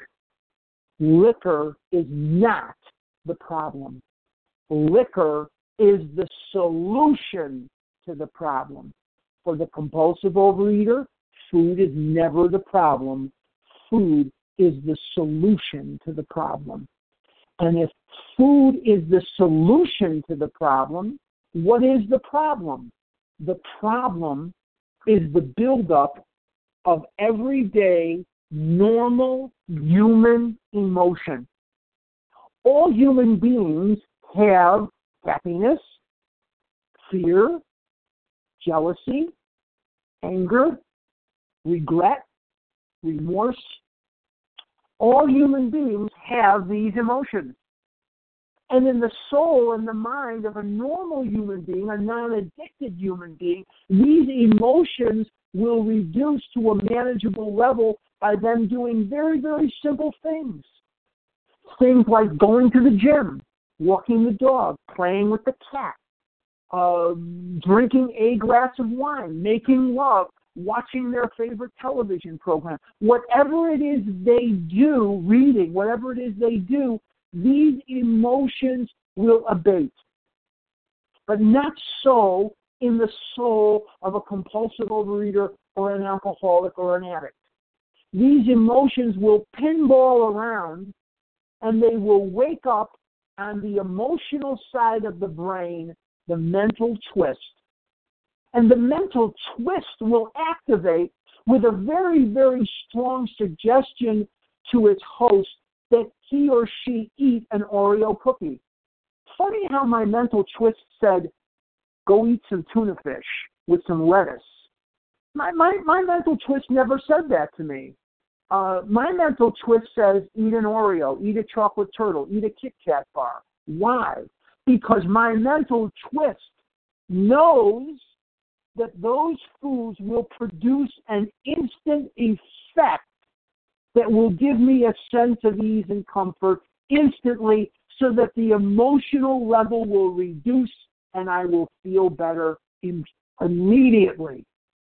liquor is not the problem. Liquor is the solution to the problem. For the compulsive overeater, food is never the problem. Food is the solution to the problem. And if food is the solution to the problem, what is the problem? The problem is the buildup of everyday, normal human emotion. All human beings have happiness, fear, jealousy, anger, regret, remorse. All human beings have these emotions. And in the soul and the mind of a normal human being, a non-addicted human being, these emotions will reduce to a manageable level by them doing very, very simple things. Things like going to the gym, walking the dog, playing with the cat, drinking a glass of wine, making love, watching their favorite television program. Whatever it is they do, reading, whatever it is they do, these emotions will abate. But not so in the soul of a compulsive overeater or an alcoholic or an addict. These emotions will pinball around and they will wake up on the emotional side of the brain, the mental twist. And the mental twist will activate with a very, very strong suggestion to its host that he or she eat an Oreo cookie. Funny how my mental twist said, go eat some tuna fish with some lettuce. My mental twist never said that to me. My mental twist says, eat an Oreo, eat a chocolate turtle, eat a Kit Kat bar. Why? Because my mental twist knows that those foods will produce an instant effect that will give me a sense of ease and comfort instantly so that the emotional level will reduce and I will feel better immediately.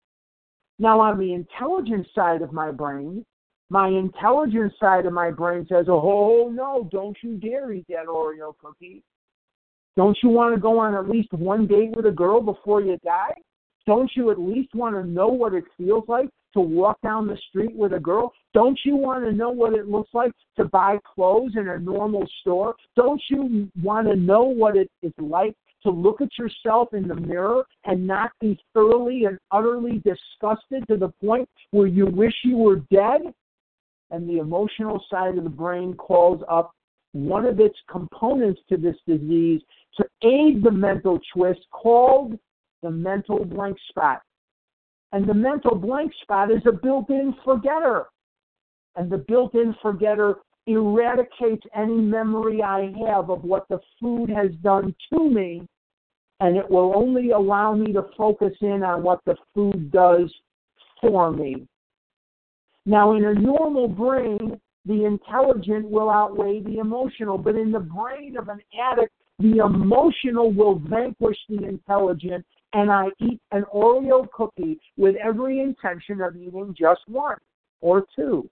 Now, on the intelligence side of my brain, my intelligence side of my brain says, oh, no, don't you dare eat that Oreo cookie. Don't you want to go on at least one date with a girl before you die? Don't you at least want to know what it feels like to walk down the street with a girl? Don't you want to know what it looks like to buy clothes in a normal store? Don't you want to know what it is like to look at yourself in the mirror and not be thoroughly and utterly disgusted to the point where you wish you were dead? And the emotional side of the brain calls up one of its components to this disease to aid the mental twist called the mental blank spot. And the mental blank spot is a built-in forgetter. And the built-in forgetter eradicates any memory I have of what the food has done to me, and it will only allow me to focus in on what the food does for me. Now, in a normal brain, the intelligent will outweigh the emotional, but in the brain of an addict, the emotional will vanquish the intelligent, and I eat an Oreo cookie with every intention of eating just one or two.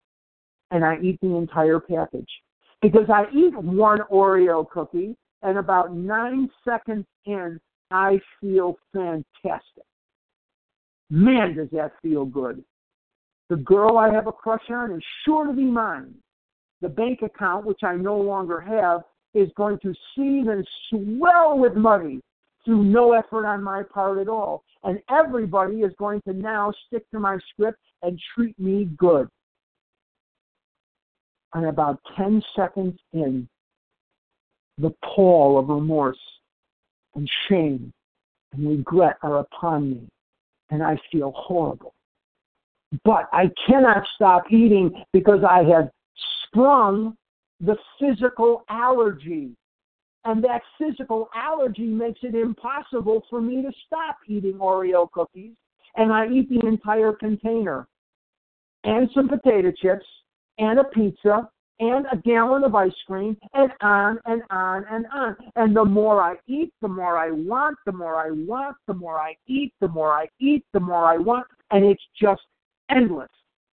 And I eat the entire package. Because I eat one Oreo cookie, and about 9 seconds in, I feel fantastic. Man, does that feel good. The girl I have a crush on is sure to be mine. the bank account, which I no longer have, is going to seethe and swell with money through no effort on my part at all. And everybody is going to now stick to my script and treat me good. And about 10 seconds in, the pall of remorse and shame and regret are upon me, and I feel horrible. But I cannot stop eating because I have sprung the physical allergy. And that physical allergy makes it impossible for me to stop eating Oreo cookies. And I eat the entire container. And some potato chips, and a pizza, and a gallon of ice cream, and on and on and on. And the more I eat, the more I want, the more I want, the more I eat, the more I eat, the more I want. And it's just endless.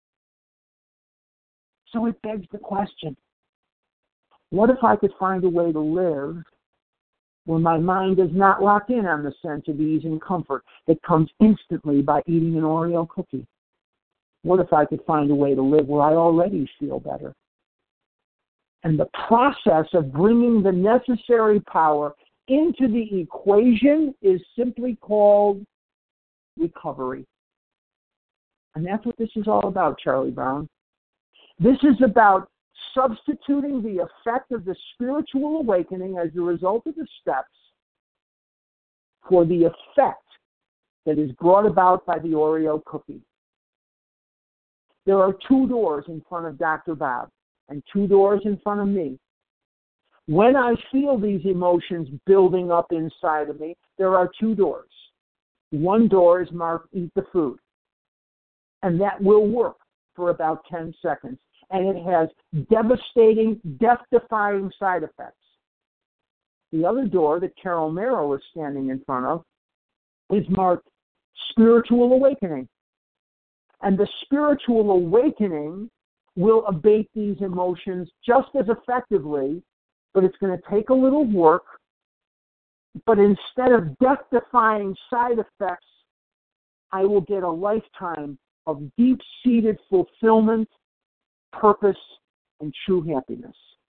So it begs the question, what if I could find a way to live where my mind is not locked in on the sense of ease and comfort that comes instantly by eating an Oreo cookie? What if I could find a way to live where I already feel better? And the process of bringing the necessary power into the equation is simply called recovery. And that's what this is all about, Charlie Brown. This is about substituting the effect of the spiritual awakening as a result of the steps for the effect that is brought about by the Oreo cookie. There are 2 doors in front of Dr. Bob and 2 doors in front of me. When I feel these emotions building up inside of me, there are 2 doors. One door is marked eat the food, and that will work for about 10 seconds. And it has devastating, death-defying side effects. The other door that Carol Merrill is standing in front of is marked spiritual awakening. And the spiritual awakening will abate these emotions just as effectively, but it's going to take a little work. But instead of death-defying side effects, I will get a lifetime of deep-seated fulfillment, purpose, and true happiness.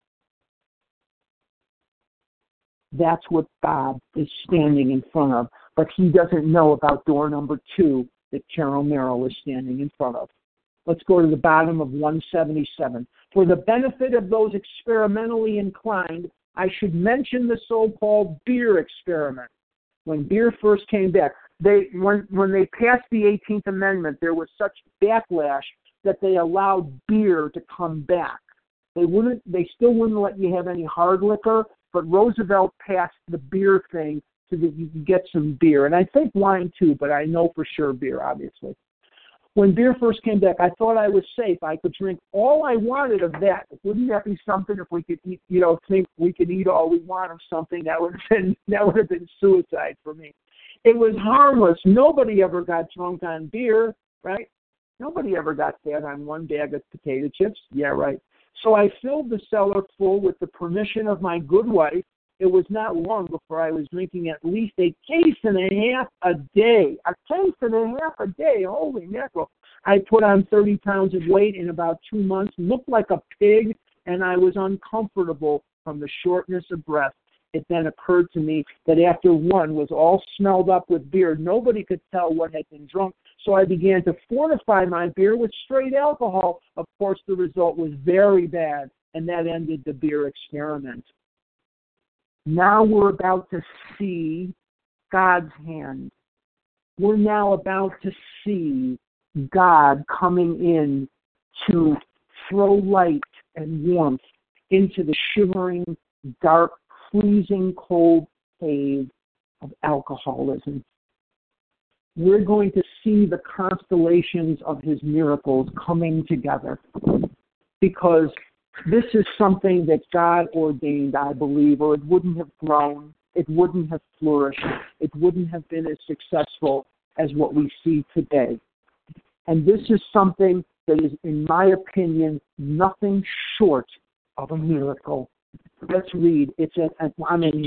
That's what Bob is standing in front of, but he doesn't know about door number 2 that Carol Merrill is standing in front of. Let's go to the bottom of 177. For the benefit of those experimentally inclined, I should mention the so-called beer experiment. When beer first came back, when they passed the 18th Amendment, there was such backlash that they allowed beer to come back. They still wouldn't let you have any hard liquor, but Roosevelt passed the beer thing so that you could get some beer. And I think wine too, but I know for sure beer, obviously. When beer first came back, I thought I was safe. I could drink all I wanted of that. Wouldn't that be something if we could eat, think we could eat all we want of something? That would have been suicide for me. It was harmless. Nobody ever got drunk on beer, right? Nobody ever got fat on one bag of potato chips. Yeah, right. So I filled the cellar full with the permission of my good wife. It was not long before I was drinking at least a case and a half a day. A case and a half a day. Holy mackerel. I put on 30 pounds of weight in about 2 months, looked like a pig, and I was uncomfortable from the shortness of breath. It then occurred to me that after one was all smelled up with beer, nobody could tell what had been drunk. So I began to fortify my beer with straight alcohol. Of course, the result was very bad, and that ended the beer experiment. Now we're about to see God's hand. We're now about to see God coming in to throw light and warmth into the shivering, dark, freezing cold cave of alcoholism. We're going to see the constellations of his miracles coming together, because this is something that God ordained, I believe, or it wouldn't have grown, it wouldn't have flourished, it wouldn't have been as successful as what we see today. And this is something that is, in my opinion, nothing short of a miracle. Let's read. I'm at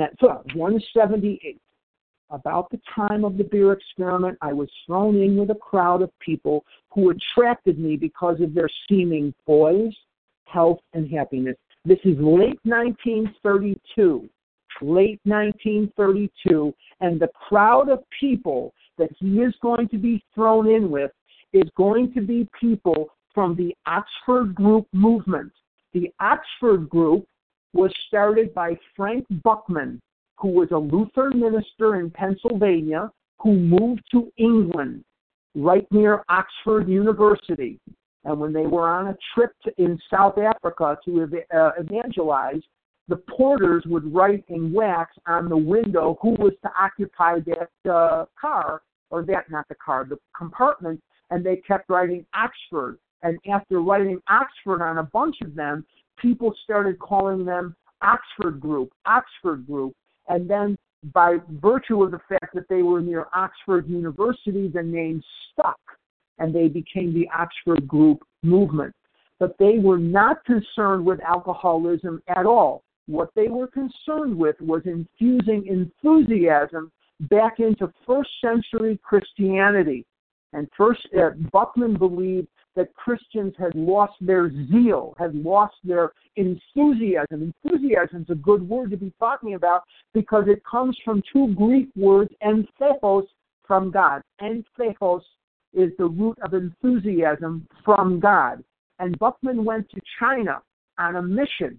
178. About the time of the beer experiment, I was thrown in with a crowd of people who attracted me because of their seeming poise, health, and happiness. This is late 1932. Late 1932, and the crowd of people that he is going to be thrown in with is going to be people from the Oxford Group movement. The Oxford Group was started by Frank Buckman, who was a Lutheran minister in Pennsylvania who moved to England, right near Oxford University. And when they were on a trip in South Africa to evangelize, the porters would write in wax on the window who was to occupy that car, or that, not the car, the compartment, and they kept writing Oxford. And after writing Oxford on a bunch of them, people started calling them Oxford Group. And then by virtue of the fact that they were near Oxford University, the name stuck, and they became the Oxford Group movement. But they were not concerned with alcoholism at all. What they were concerned with was infusing enthusiasm back into first century Christianity. And Buckman believed that Christians had lost their zeal, had lost their enthusiasm. Enthusiasm is a good word to be talking about because it comes from two Greek words, entheos, from God. Entheos is the root of enthusiasm, from God. And Buckman went to China on a mission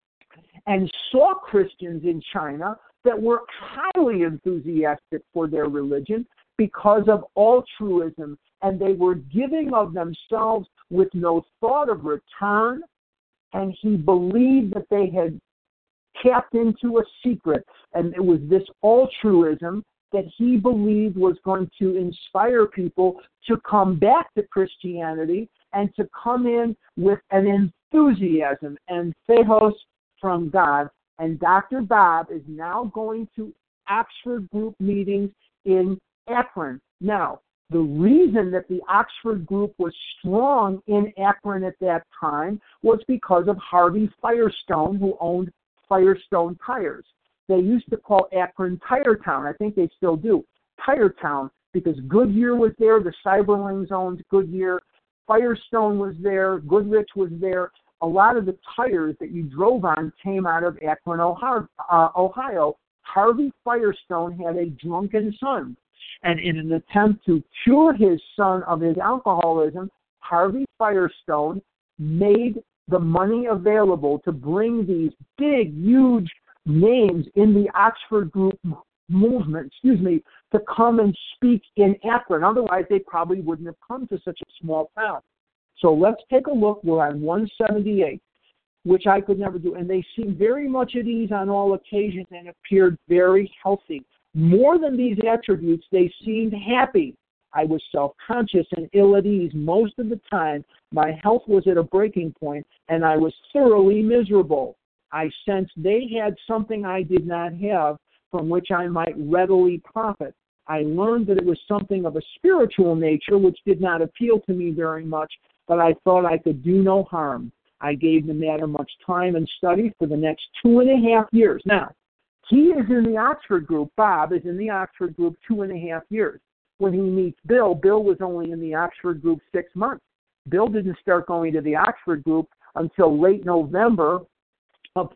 and saw Christians in China that were highly enthusiastic for their religion because of altruism, and they were giving of themselves with no thought of return, and he believed that they had tapped into a secret, and it was this altruism that he believed was going to inspire people to come back to Christianity and to come in with an enthusiasm and theos from God. And Dr. Bob is now going to Oxford Group meetings in Akron. Now, the reason that the Oxford Group was strong in Akron at that time was because of Harvey Firestone, who owned Firestone Tires. They used to call Akron Tire Town. I think they still do. Tire Town, because Goodyear was there, the Cyberlings owned Goodyear, Firestone was there, Goodrich was there. A lot of the tires that you drove on came out of Akron, Ohio. Harvey Firestone had a drunken son. And in an attempt to cure his son of his alcoholism, Harvey Firestone made the money available to bring these big, huge names in the Oxford Group movement, to come and speak in Akron. Otherwise, they probably wouldn't have come to such a small town. So let's take a look. We're on 178, which I could never do. And they seemed very much at ease on all occasions and appeared very healthy. More than these attributes, they seemed happy. I was self-conscious and ill at ease most of the time. My health was at a breaking point, and I was thoroughly miserable. I sensed they had something I did not have from which I might readily profit. I learned that it was something of a spiritual nature, which did not appeal to me very much, but I thought I could do no harm. I gave the matter much time and study for the next 2.5 years. Now, he is in the Oxford Group. Bob is in the Oxford Group 2.5 years. When he meets Bill, Bill was only in the Oxford Group 6 months. Bill didn't start going to the Oxford Group until late November of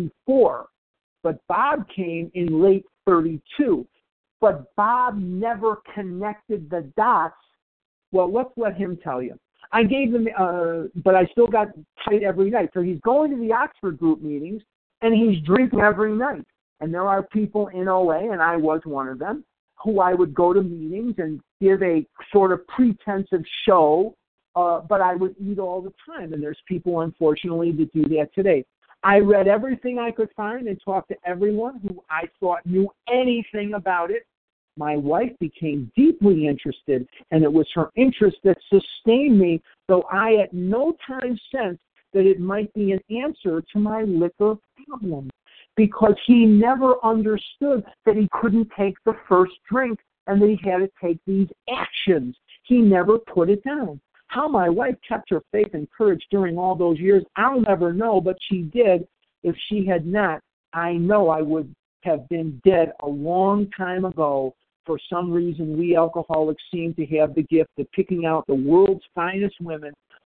34. But Bob came in late 32. But Bob never connected the dots. Well, let's let him tell you. I gave him, but I still got tight every night. So he's going to the Oxford Group meetings, and he's drinking every night. And there are people in OA, and I was one of them, who I would go to meetings and give a sort of pretensive show, but I would eat all the time. And there's people, unfortunately, that do that today. I read everything I could find and talked to everyone who I thought knew anything about it. My wife became deeply interested, and it was her interest that sustained me, though I at no time sensed that it might be an answer to my liquor problem, because he never understood that he couldn't take the first drink and that he had to take these actions. He never put it down. How my wife kept her faith and courage during all those years, I'll never know, but she did. If she had not, I know I would have been dead a long time ago. For some reason, we alcoholics seem to have the gift of picking out the world's finest women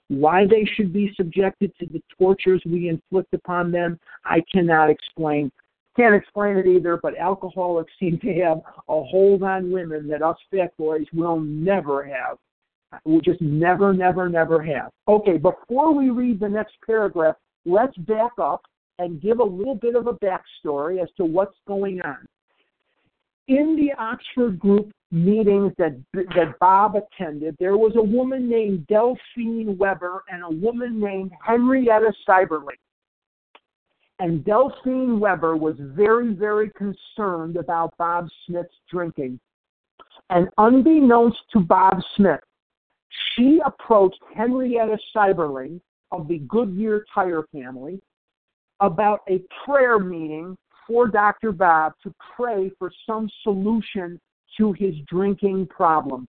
Why they should be subjected to the tortures we inflict upon them, I cannot explain. Can't explain it either, but alcoholics seem to have a hold on women that us fat boys will never have. We'll just never, never, never have. Okay, before we read the next paragraph, let's back up and give a little bit of a backstory as to what's going on. In the Oxford group meetings that Bob attended, there was a woman named Delphine Weber and a woman named Henrietta Seiberling. And Delphine Weber was very, very concerned about Bob Smith's drinking. And unbeknownst to Bob Smith, she approached Henrietta Seiberling of the Goodyear Tire family about a prayer meeting for Dr. Bob to pray for some solution to his drinking problem.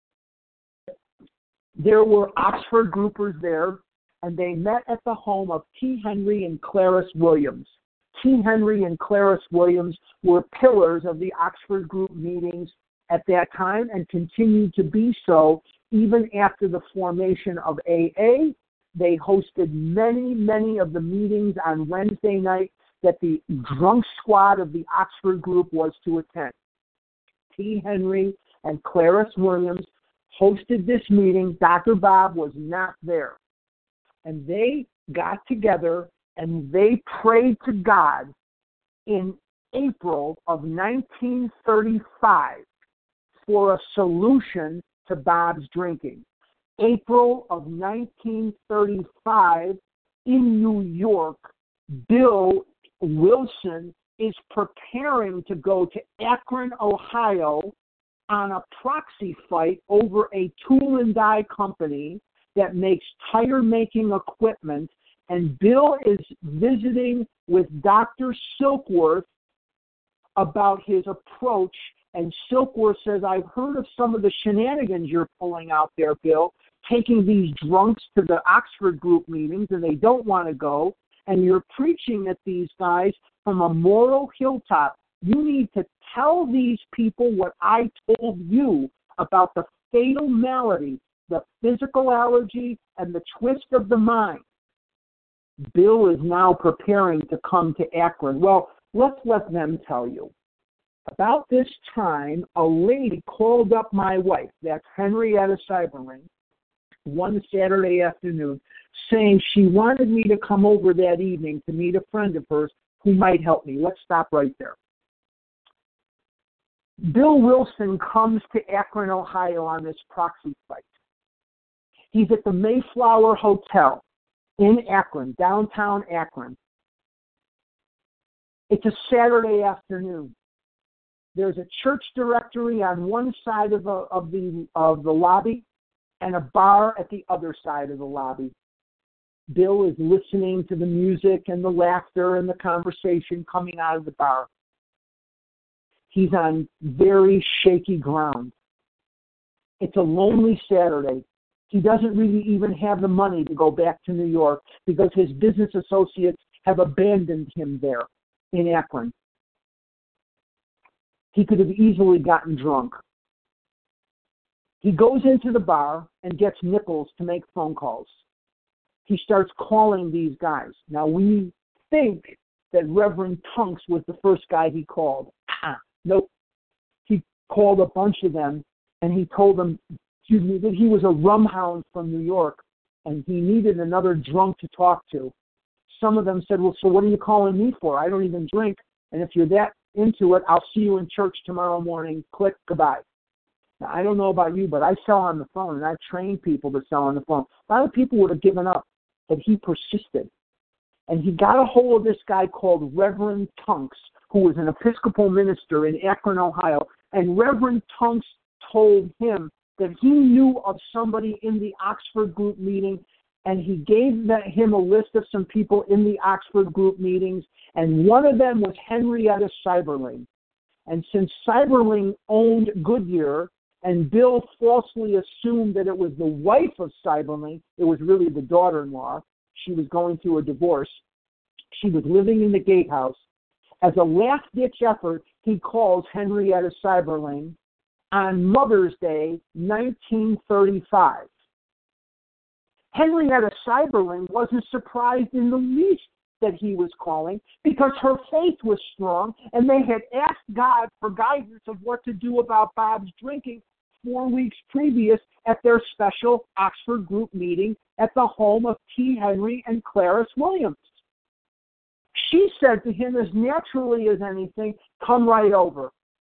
There were Oxford groupers there, and they met at the home of T. Henry and Clarice Williams. T. Henry and Clarice Williams were pillars of the Oxford group meetings at that time and continued to be so even after the formation of AA. They hosted many, many of the meetings on Wednesday night that the drunk squad of the Oxford group was to attend. T. Henry and Clarice Williams hosted this meeting. Dr. Bob was not there. And they got together and they prayed to God in April of 1935 for a solution to Bob's drinking. April of 1935 in New York, Bill Wilson is preparing to go to Akron, Ohio on a proxy fight over a tool and die company that makes tire-making equipment, and Bill is visiting with Dr. Silkworth about his approach, and Silkworth says, I've heard of some of the shenanigans you're pulling out there, Bill, taking these drunks to the Oxford group meetings, and they don't want to go, and you're preaching at these guys from a moral hilltop. You need to tell these people what I told you about the fatal malady, the physical allergy, and the twist of the mind. Bill is now preparing to come to Akron. Well, let's let them tell you. About this time, a lady called up my wife, that's Henrietta Seiberling, one Saturday afternoon, saying she wanted me to come over that evening to meet a friend of hers who might help me. Let's stop right there. Bill Wilson comes to Akron, Ohio on this proxy fight. He's at the Mayflower Hotel in Akron, downtown Akron. It's a Saturday afternoon. There's a church directory on one side of the lobby and a bar at the other side of the lobby. Bill is listening to the music and the laughter and the conversation coming out of the bar. He's on very shaky ground. It's a lonely Saturday. He doesn't really even have the money to go back to New York because his business associates have abandoned him there in Akron. He could have easily gotten drunk. He goes into the bar and gets nickels to make phone calls. He starts calling these guys. Now, we think that Reverend Tunks was the first guy he called. Nope. He called a bunch of them, and he told them, that he was a rum hound from New York, and he needed another drunk to talk to. Some of them said, well, so what are you calling me for? I don't even drink, and if you're that into it, I'll see you in church tomorrow morning. Click, goodbye. Now, I don't know about you, but I sell on the phone, and I've trained people to sell on the phone. A lot of people would have given up, but he persisted. And he got a hold of this guy called Reverend Tunks, who was an Episcopal minister in Akron, Ohio. And Reverend Tunks told him that he knew of somebody in the Oxford group meeting, and he gave him a list of some people in the Oxford group meetings, and one of them was Henrietta Seiberling. And since Seiberling owned Goodyear, and Bill falsely assumed that it was the wife of Seiberling, it was really the daughter-in-law. She was going through a divorce. She was living in the gatehouse. As a last-ditch effort, he calls Henrietta Seiberling on Mother's Day, 1935. Henrietta Seiberling wasn't surprised in the least that he was calling because her faith was strong and they had asked God for guidance of what to do about Bob's drinking 4 weeks previous at their special Oxford group meeting at the home of T. Henry and Clarice Williams. She said to him as naturally as anything, come right over.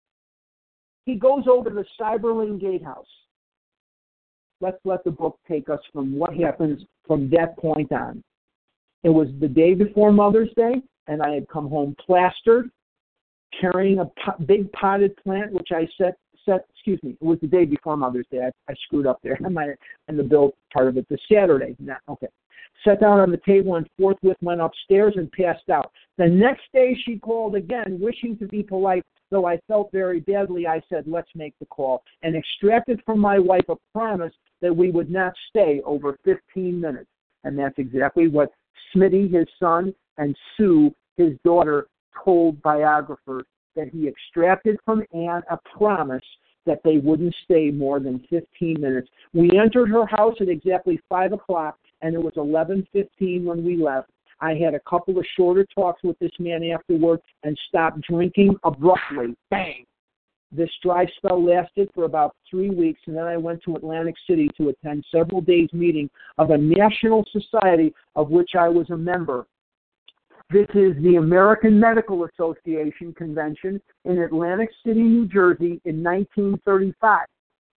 He goes over to the Seiberling Gatehouse. Let's let the book take us from what happens from that point on. It was the day before Mother's Day, and I had come home plastered, carrying a big potted plant, which I it was the day before Mother's Day. I screwed up there. And the bill part of it, the Saturday. Okay. Sat down on the table and forthwith went upstairs and passed out. The next day she called again, wishing to be polite. Though I felt very badly, I said, let's make the call, and extracted from my wife a promise that we would not stay over 15 minutes. And that's exactly what Smitty, his son, and Sue, his daughter, told biographers, that he extracted from Anne a promise that they wouldn't stay more than 15 minutes. We entered her house at exactly 5 o'clock, and it was 11:15 when we left. I had a couple of shorter talks with this man afterward and stopped drinking abruptly. Bang! This dry spell lasted for about 3 weeks, and then I went to Atlantic City to attend several days' meeting of a national society of which I was a member. This is the American Medical Association convention in Atlantic City, New Jersey in 1935.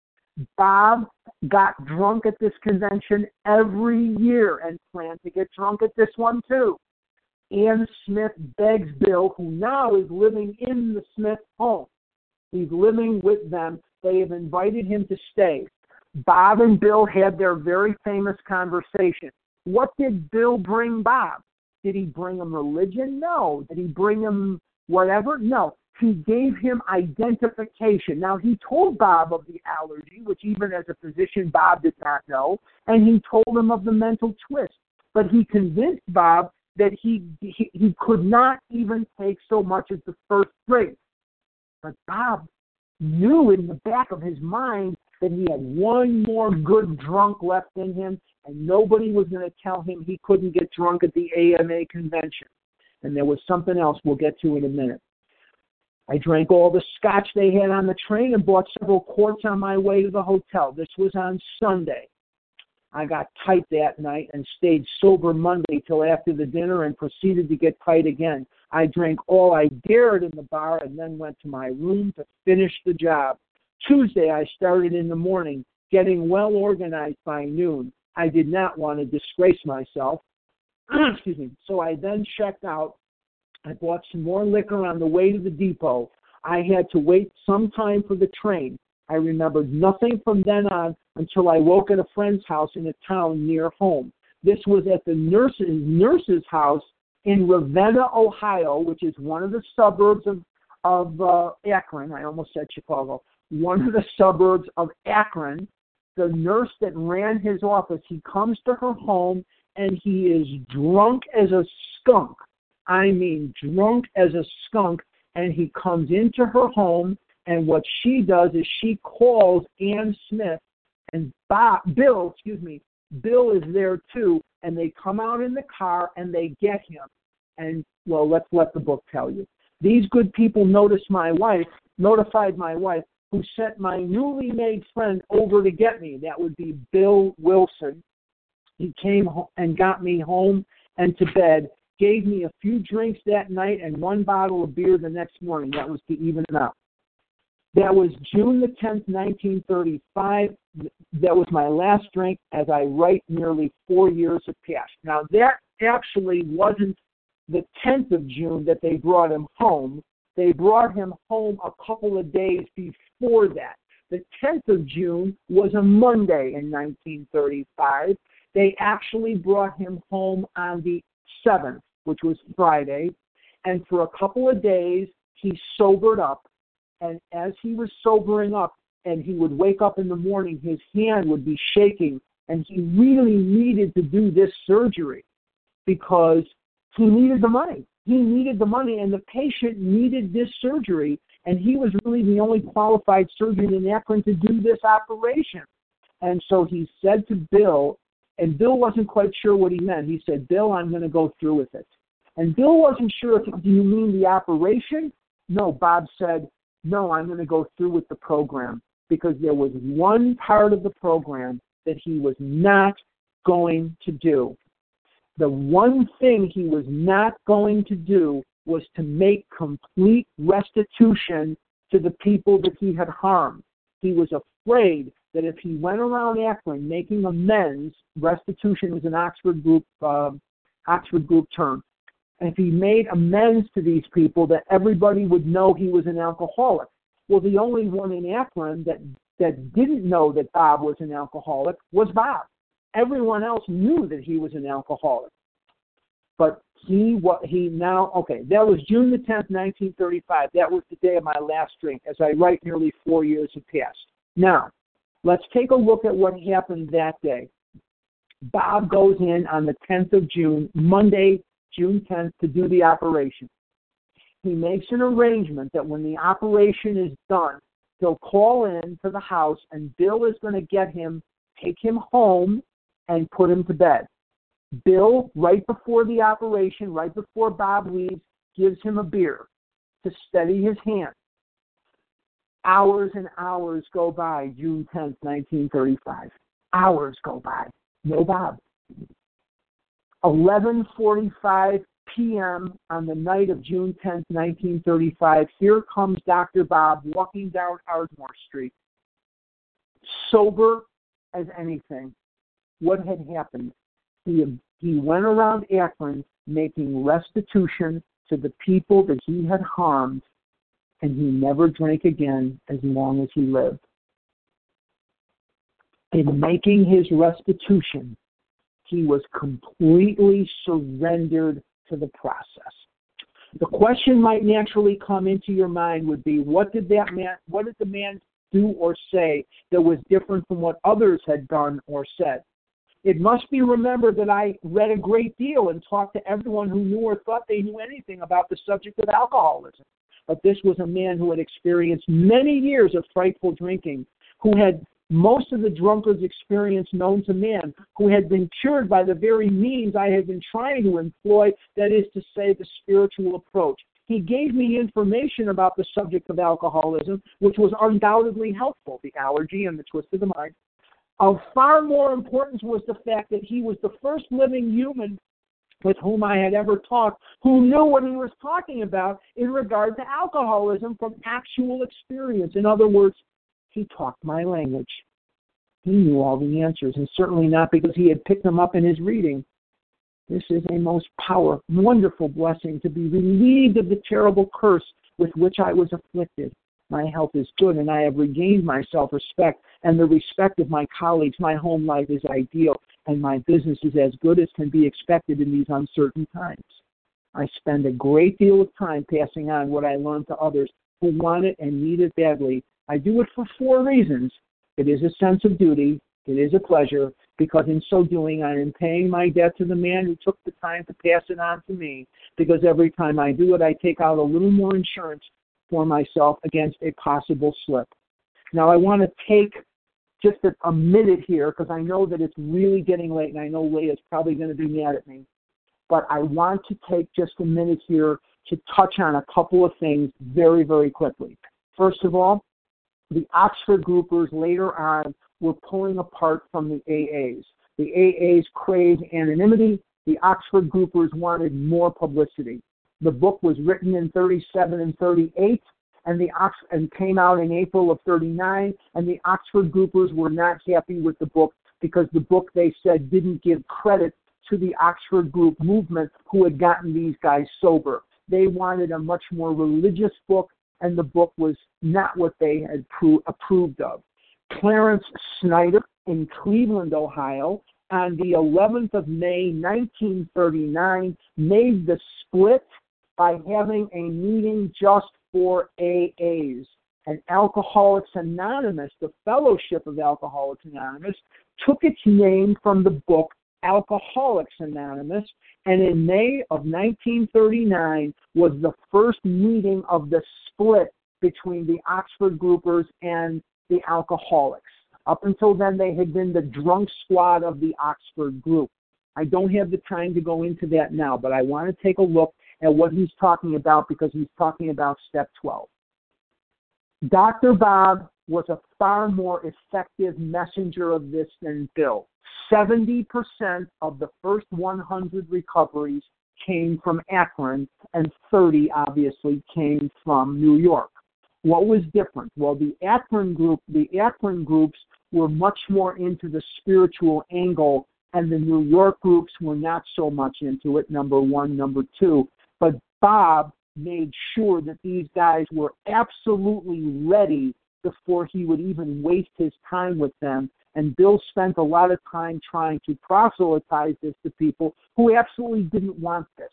Bob got drunk at this convention every year and planned to get drunk at this one too. Ann Smith begs Bill, who now is living in the Smith home. He's living with them. They have invited him to stay. Bob and Bill had their very famous conversation. What did Bill bring Bob? Did he bring him religion? No. Did he bring him whatever? No. He gave him identification. Now, he told Bob of the allergy, which even as a physician, Bob did not know, and he told him of the mental twist. But he convinced Bob that he could not even take so much as the first drink. But Bob knew in the back of his mind that he had one more good drunk left in him, and nobody was going to tell him he couldn't get drunk at the AMA convention. And there was something else we'll get to in a minute. I drank all the scotch they had on the train and bought several quarts on my way to the hotel. This was on Sunday. I got tight that night and stayed sober Monday till after the dinner and proceeded to get tight again. I drank all I dared in the bar and then went to my room to finish the job. Tuesday, I started in the morning, getting well organized by noon. I did not want to disgrace myself. Excuse me. So I then checked out. I bought some more liquor on the way to the depot. I had to wait some time for the train. I remembered nothing from then on until I woke at a friend's house in a town near home. This was at the nurse's house in Ravenna, Ohio, which is one of the suburbs of Akron. I almost said Chicago. One of the suburbs of Akron. The nurse that ran his office, he comes to her home, and he is drunk as a skunk. I mean, drunk as a skunk, and he comes into her home, and what she does is she calls Ann Smith, and Bill is there too, and they come out in the car, and they get him. And, well, let's let the book tell you. These good people notified my wife, who sent my newly made friend over to get me. That would be Bill Wilson. He came and got me home and to bed, gave me a few drinks that night and one bottle of beer the next morning. That was to even it out. That was June the 10th, 1935. That was my last drink. As I write, nearly 4 years have passed. Now, that actually wasn't the 10th of June that they brought him home. They brought him home a couple of days before that. The 10th of June was a Monday in 1935. They actually brought him home on the 7th, which was Friday. And for a couple of days, he sobered up. And as he was sobering up, and he would wake up in the morning, his hand would be shaking. And he really needed to do this surgery because he needed the money. He needed the money, and the patient needed this surgery, and he was really the only qualified surgeon in Akron to do this operation. And so he said to Bill, And Bill wasn't quite sure what he meant. He said, Bill, I'm going to go through with it. And Bill wasn't sure, do you mean the operation? No, Bob said, no, I'm going to go through with the program, because there was one part of the program that he was not going to do. The one thing he was not going to do was to make complete restitution to the people that he had harmed. He was afraid that if he went around Akron making amends, restitution is an Oxford group term, and if he made amends to these people, that everybody would know he was an alcoholic. Well, the only one in Akron that didn't know that Bob was an alcoholic was Bob. Everyone else knew that he was an alcoholic. But that was June the 10th, 1935. That was the day of my last drink. As I write, nearly 4 years had passed. Now, let's take a look at what happened that day. Bob goes in on the 10th of June, Monday, June 10th, to do the operation. He makes an arrangement that when the operation is done, he'll call in to the house, and Bill is going to take him home and put him to bed. Bill, right before the operation, right before Bob leaves, gives him a beer to steady his hand. Hours and hours go by, June 10th, 1935. Hours go by. No Bob. 11:45 p.m. on the night of June 10th, 1935, here comes Dr. Bob walking down Ardmore Street, sober as anything. What had happened? He went around Akron making restitution to the people that he had harmed, and he never drank again as long as he lived. In making his restitution, he was completely surrendered to the process. The question might naturally come into your mind would be, what did the man do or say that was different from what others had done or said? It must be remembered that I read a great deal and talked to everyone who knew or thought they knew anything about the subject of alcoholism. But this was a man who had experienced many years of frightful drinking, who had most of the drunkard's experience known to man, who had been cured by the very means I had been trying to employ, that is to say, the spiritual approach. He gave me information about the subject of alcoholism, which was undoubtedly helpful, the allergy and the twist of the mind. Of far more importance was the fact that he was the first living human with whom I had ever talked who knew what he was talking about in regard to alcoholism from actual experience. In other words, he talked my language. He knew all the answers, and certainly not because he had picked them up in his reading. This is a most wonderful blessing, to be relieved of the terrible curse with which I was afflicted. My health is good, and I have regained my self-respect and the respect of my colleagues. My home life is ideal, and my business is as good as can be expected in these uncertain times. I spend a great deal of time passing on what I learned to others who want it and need it badly. I do it for 4 reasons. It is a sense of duty. It is a pleasure, because in so doing, I am paying my debt to the man who took the time to pass it on to me, because every time I do it, I take out a little more insurance for myself against a possible slip. Now, I want to take just a minute here, because I know that it's really getting late, and I know Leah's probably going to be mad at me. But I want to take just a minute here to touch on a couple of things very, very quickly. First of all, the Oxford groupers later on were pulling apart from the AAs. The AAs craved anonymity. The Oxford groupers wanted more publicity. The book was written in 37 and 38, and came out in April of 39, and the Oxford groupers were not happy with the book, because the book, they said, didn't give credit to the Oxford group movement who had gotten these guys sober. They wanted a much more religious book, and the book was not what they had approved of. Clarence Snyder in Cleveland, Ohio, on the 11th of May, 1939, made the split by having a meeting just for AAs. And Alcoholics Anonymous, the Fellowship of Alcoholics Anonymous, took its name from the book Alcoholics Anonymous, and in May of 1939 was the first meeting of the split between the Oxford groupers and the alcoholics. Up until then, they had been the drunk squad of the Oxford group. I don't have the time to go into that now, but I want to take a look at what he's talking about because he's talking about step 12. Dr. Bob was a far more effective messenger of this than Bill. 70% of the first 100 recoveries came from Akron, and 30 obviously came from New York. What was different? Well, the Akron groups were much more into the spiritual angle, and the New York groups were not so much into it, number one. Number two, but Bob made sure that these guys were absolutely ready before he would even waste his time with them. And Bill spent a lot of time trying to proselytize this to people who absolutely didn't want this.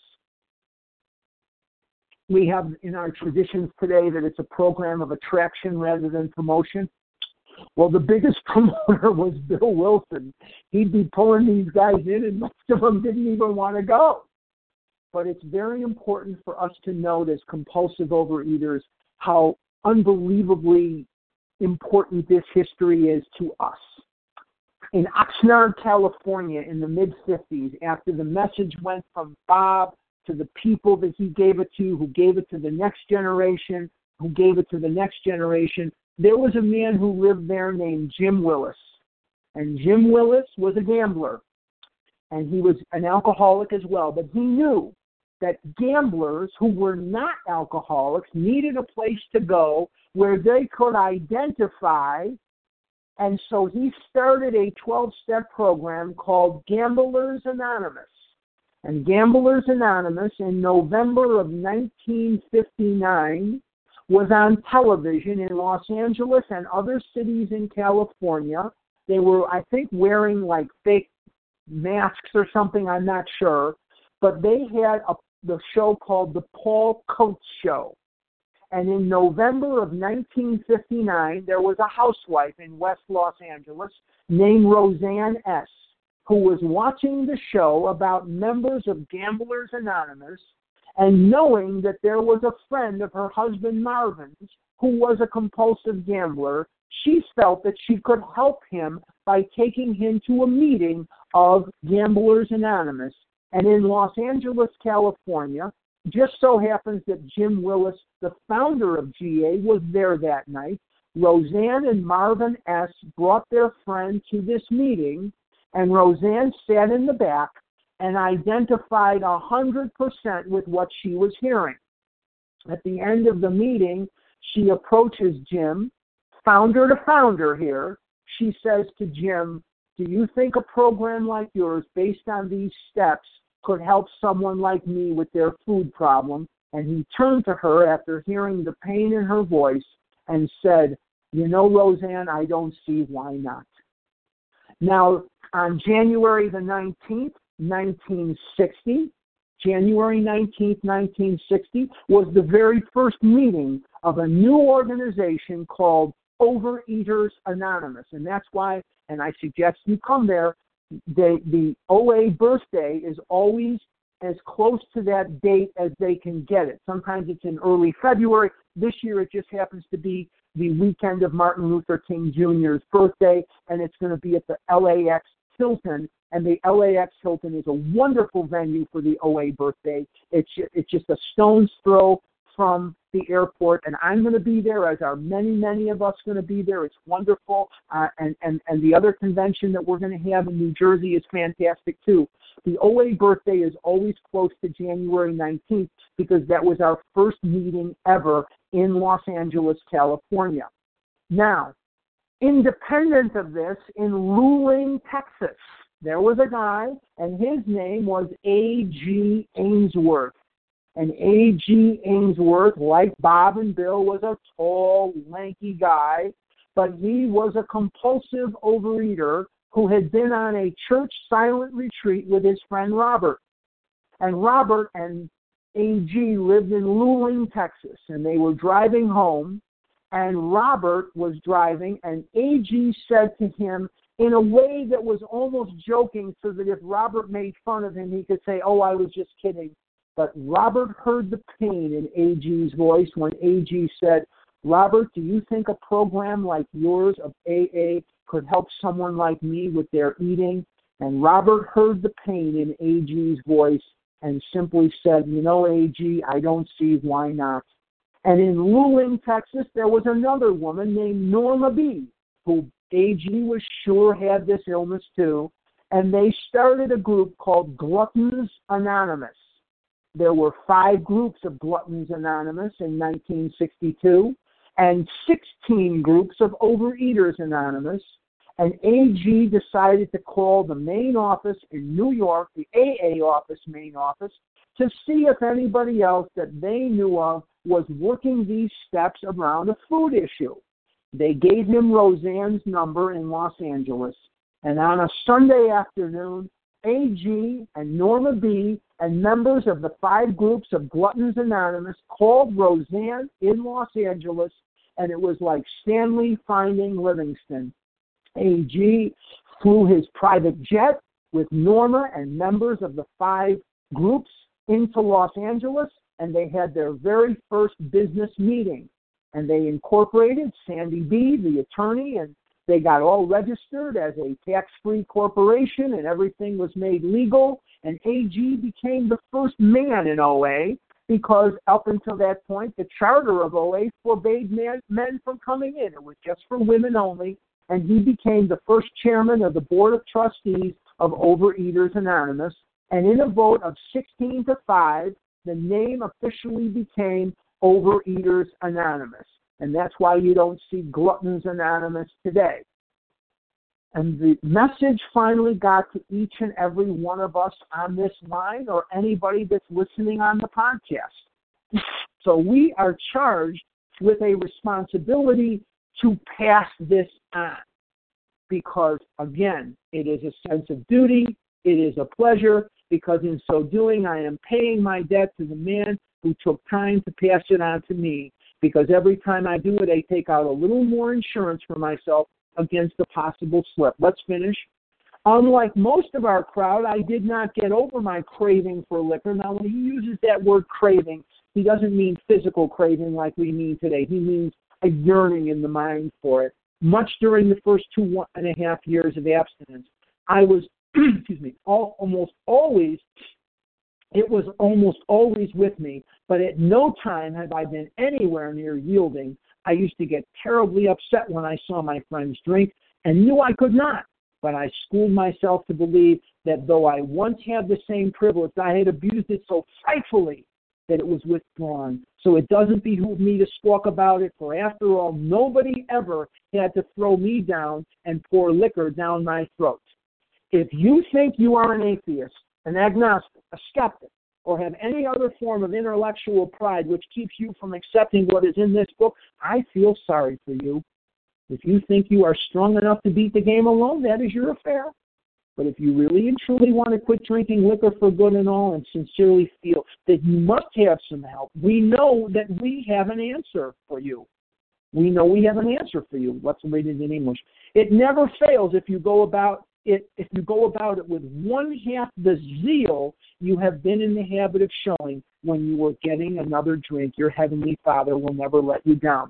We have in our traditions today that it's a program of attraction rather than promotion. Well, the biggest promoter was Bill Wilson. He'd be pulling these guys in, and most of them didn't even want to go. But it's very important for us to note as compulsive overeaters how unbelievably important this history is to us. In Oxnard, California, in the mid-50s, after the message went from Bob to the people that he gave it to, who gave it to the next generation, who gave it to the next generation, there was a man who lived there named Jim Willis. And Jim Willis was a gambler. And he was an alcoholic as well. But he knew that gamblers who were not alcoholics needed a place to go where they could identify. And so he started a 12-step program called Gamblers Anonymous. And Gamblers Anonymous in November of 1959 was on television in Los Angeles and other cities in California. They were, I think, wearing like fake masks or something, I'm not sure. But they had the show called The Paul Coates Show. And in November of 1959, there was a housewife in West Los Angeles named Roseanne S., who was watching the show about members of Gamblers Anonymous, and knowing that there was a friend of her husband Marvin's who was a compulsive gambler, she felt that she could help him by taking him to a meeting of Gamblers Anonymous. And in Los Angeles, California, just so happens that Jim Willis, the founder of GA, was there that night. Roseanne and Marvin S. brought their friend to this meeting, and Roseanne sat in the back and identified 100% with what she was hearing. At the end of the meeting, she approaches Jim, founder to founder here. She says to Jim, "Do you think a program like yours, based on these steps, could help someone like me with their food problem?" And he turned to her after hearing the pain in her voice and said, "You know, Roseanne, I don't see why not." Now, on January the 19th, 1960, January 19th, 1960, was the very first meeting of a new organization called Overeaters Anonymous. And that's why, and I suggest you come there, the OA birthday is always as close to that date as they can get it. Sometimes it's in early February. This year it just happens to be the weekend of Martin Luther King Jr.'s birthday, and it's going to be at the LAX Hilton. And the LAX Hilton is a wonderful venue for the OA birthday. It's just a stone's throw from the airport, and I'm going to be there, as are many, many of us going to be there. It's wonderful, and the other convention that we're going to have in New Jersey is fantastic too. The OA birthday is always close to January 19th because that was our first meeting ever in Los Angeles, California. Now, independent of this, in Luling, Texas, there was a guy, and his name was A.G. Ainsworth. And A.G. Ainsworth, like Bob and Bill, was a tall, lanky guy, but he was a compulsive overeater who had been on a church silent retreat with his friend Robert. And Robert and A.G. lived in Luling, Texas, and they were driving home, and Robert was driving, and A.G. said to him, in a way that was almost joking, so that if Robert made fun of him, he could say, "Oh, I was just kidding." But Robert heard the pain in A.G.'s voice when A.G. said, Robert, do you think a program like yours of AA could help someone like me with their eating? And Robert heard the pain in AG's voice and simply said, you know, AG, I don't see why not. And in Luling, Texas, there was another woman named Norma B., who AG was sure had this illness too, and they started a group called Gluttons Anonymous. There were 5 groups of Gluttons Anonymous in 1962 and 16 groups of Overeaters Anonymous. And AG decided to call the main office in New York, the AA office, main office, to see if anybody else that they knew of was working these steps around a food issue. They gave him Roseanne's number in Los Angeles. And on a Sunday afternoon, AG and Norma B. and members of the 5 groups of Gluttons Anonymous called Roseanne in Los Angeles, and it was like Stanley finding Livingston. AG flew his private jet with Norma and members of the 5 groups into Los Angeles, and they had their very first business meeting. And they incorporated Sandy B., the attorney, and they got all registered as a tax-free corporation, and everything was made legal. And AG became the first man in OA, because up until that point, the charter of OA forbade men from coming in. It was just for women only. And he became the first chairman of the board of trustees of Overeaters Anonymous. And in a vote of 16-5, the name officially became Overeaters Anonymous. And that's why you don't see Gluttons Anonymous today. And the message finally got to each and every one of us on this line, or anybody that's listening on the podcast. So we are charged with a responsibility to pass this on, because, again, it is a sense of duty, it is a pleasure, because in so doing I am paying my debt to the man who took time to pass it on to me, because every time I do it, I take out a little more insurance for myself against a possible slip. Let's finish. Unlike most of our crowd, I did not get over my craving for liquor. Now, when he uses that word craving, he doesn't mean physical craving like we mean today. He means a yearning in the mind for it. Much during the first 2.5 years of abstinence, I was, almost always with me, but at no time have I been anywhere near yielding. I used to get terribly upset when I saw my friends drink and knew I could not, but I schooled myself to believe that though I once had the same privilege, I had abused it so frightfully that it was withdrawn. So it doesn't behoove me to squawk about it, for after all, nobody ever had to throw me down and pour liquor down my throat. If you think you are an atheist, an agnostic, a skeptic, or have any other form of intellectual pride which keeps you from accepting what is in this book, I feel sorry for you. If you think you are strong enough to beat the game alone, that is your affair. But if you really and truly want to quit drinking liquor for good and all, and sincerely feel that you must have some help, we know that we have an answer for you. We know we have an answer for you. Let's read it in English. It never fails if you go about it. If you go about it with 1/2 the zeal you have been in the habit of showing when you were getting another drink, your Heavenly Father will never let you down.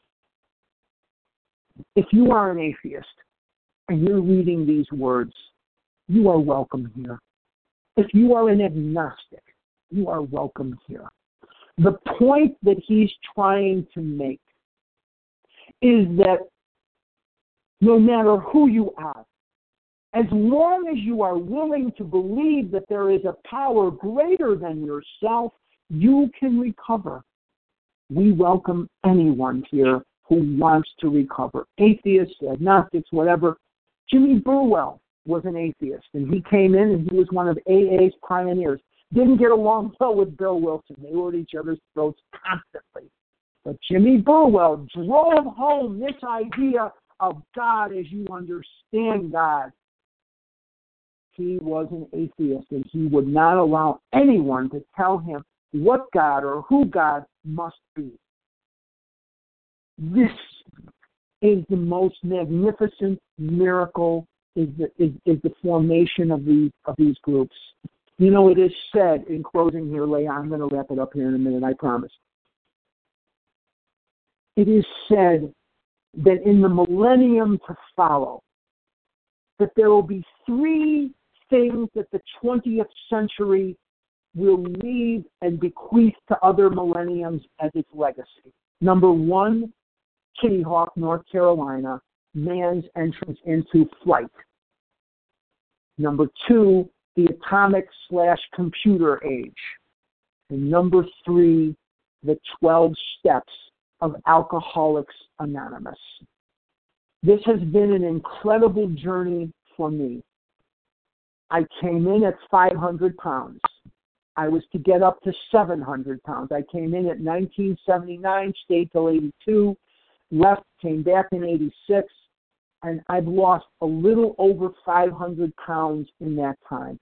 If you are an atheist and you're reading these words, you are welcome here. If you are an agnostic, you are welcome here. The point that he's trying to make is that no matter who you are, as long as you are willing to believe that there is a power greater than yourself, you can recover. We welcome anyone here who wants to recover. Atheists, agnostics, whatever. Jimmy Burwell was an atheist, and he came in and he was one of AA's pioneers. Didn't get along well with Bill Wilson. They were at each other's throats constantly. But Jimmy Burwell drove home this idea of God as you understand God. He was an atheist, and he would not allow anyone to tell him what God or who God must be. This is the most magnificent miracle, is the formation of these groups. You know, it is said, in closing here, Leah, I'm going to wrap it up here in a minute, I promise. it is said that in the millennium to follow, that there will be three things that the 20th century will leave and bequeath to other millenniums as its legacy. Number one, Kitty Hawk, North Carolina, man's entrance into flight. Number two, the atomic/computer age. And number three, the 12 steps of Alcoholics Anonymous. This has been an incredible journey for me. I came in at 500 pounds. I was to get up to 700 pounds. I came in at 1979, stayed till 82, left, came back in 86, and I've lost a little over 500 pounds in that time.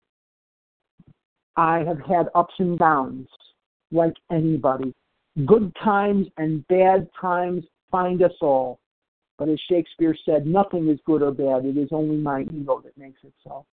I have had ups and downs, like anybody. Good times and bad times find us all. But as Shakespeare said, nothing is good or bad. It is only my ego that makes it so.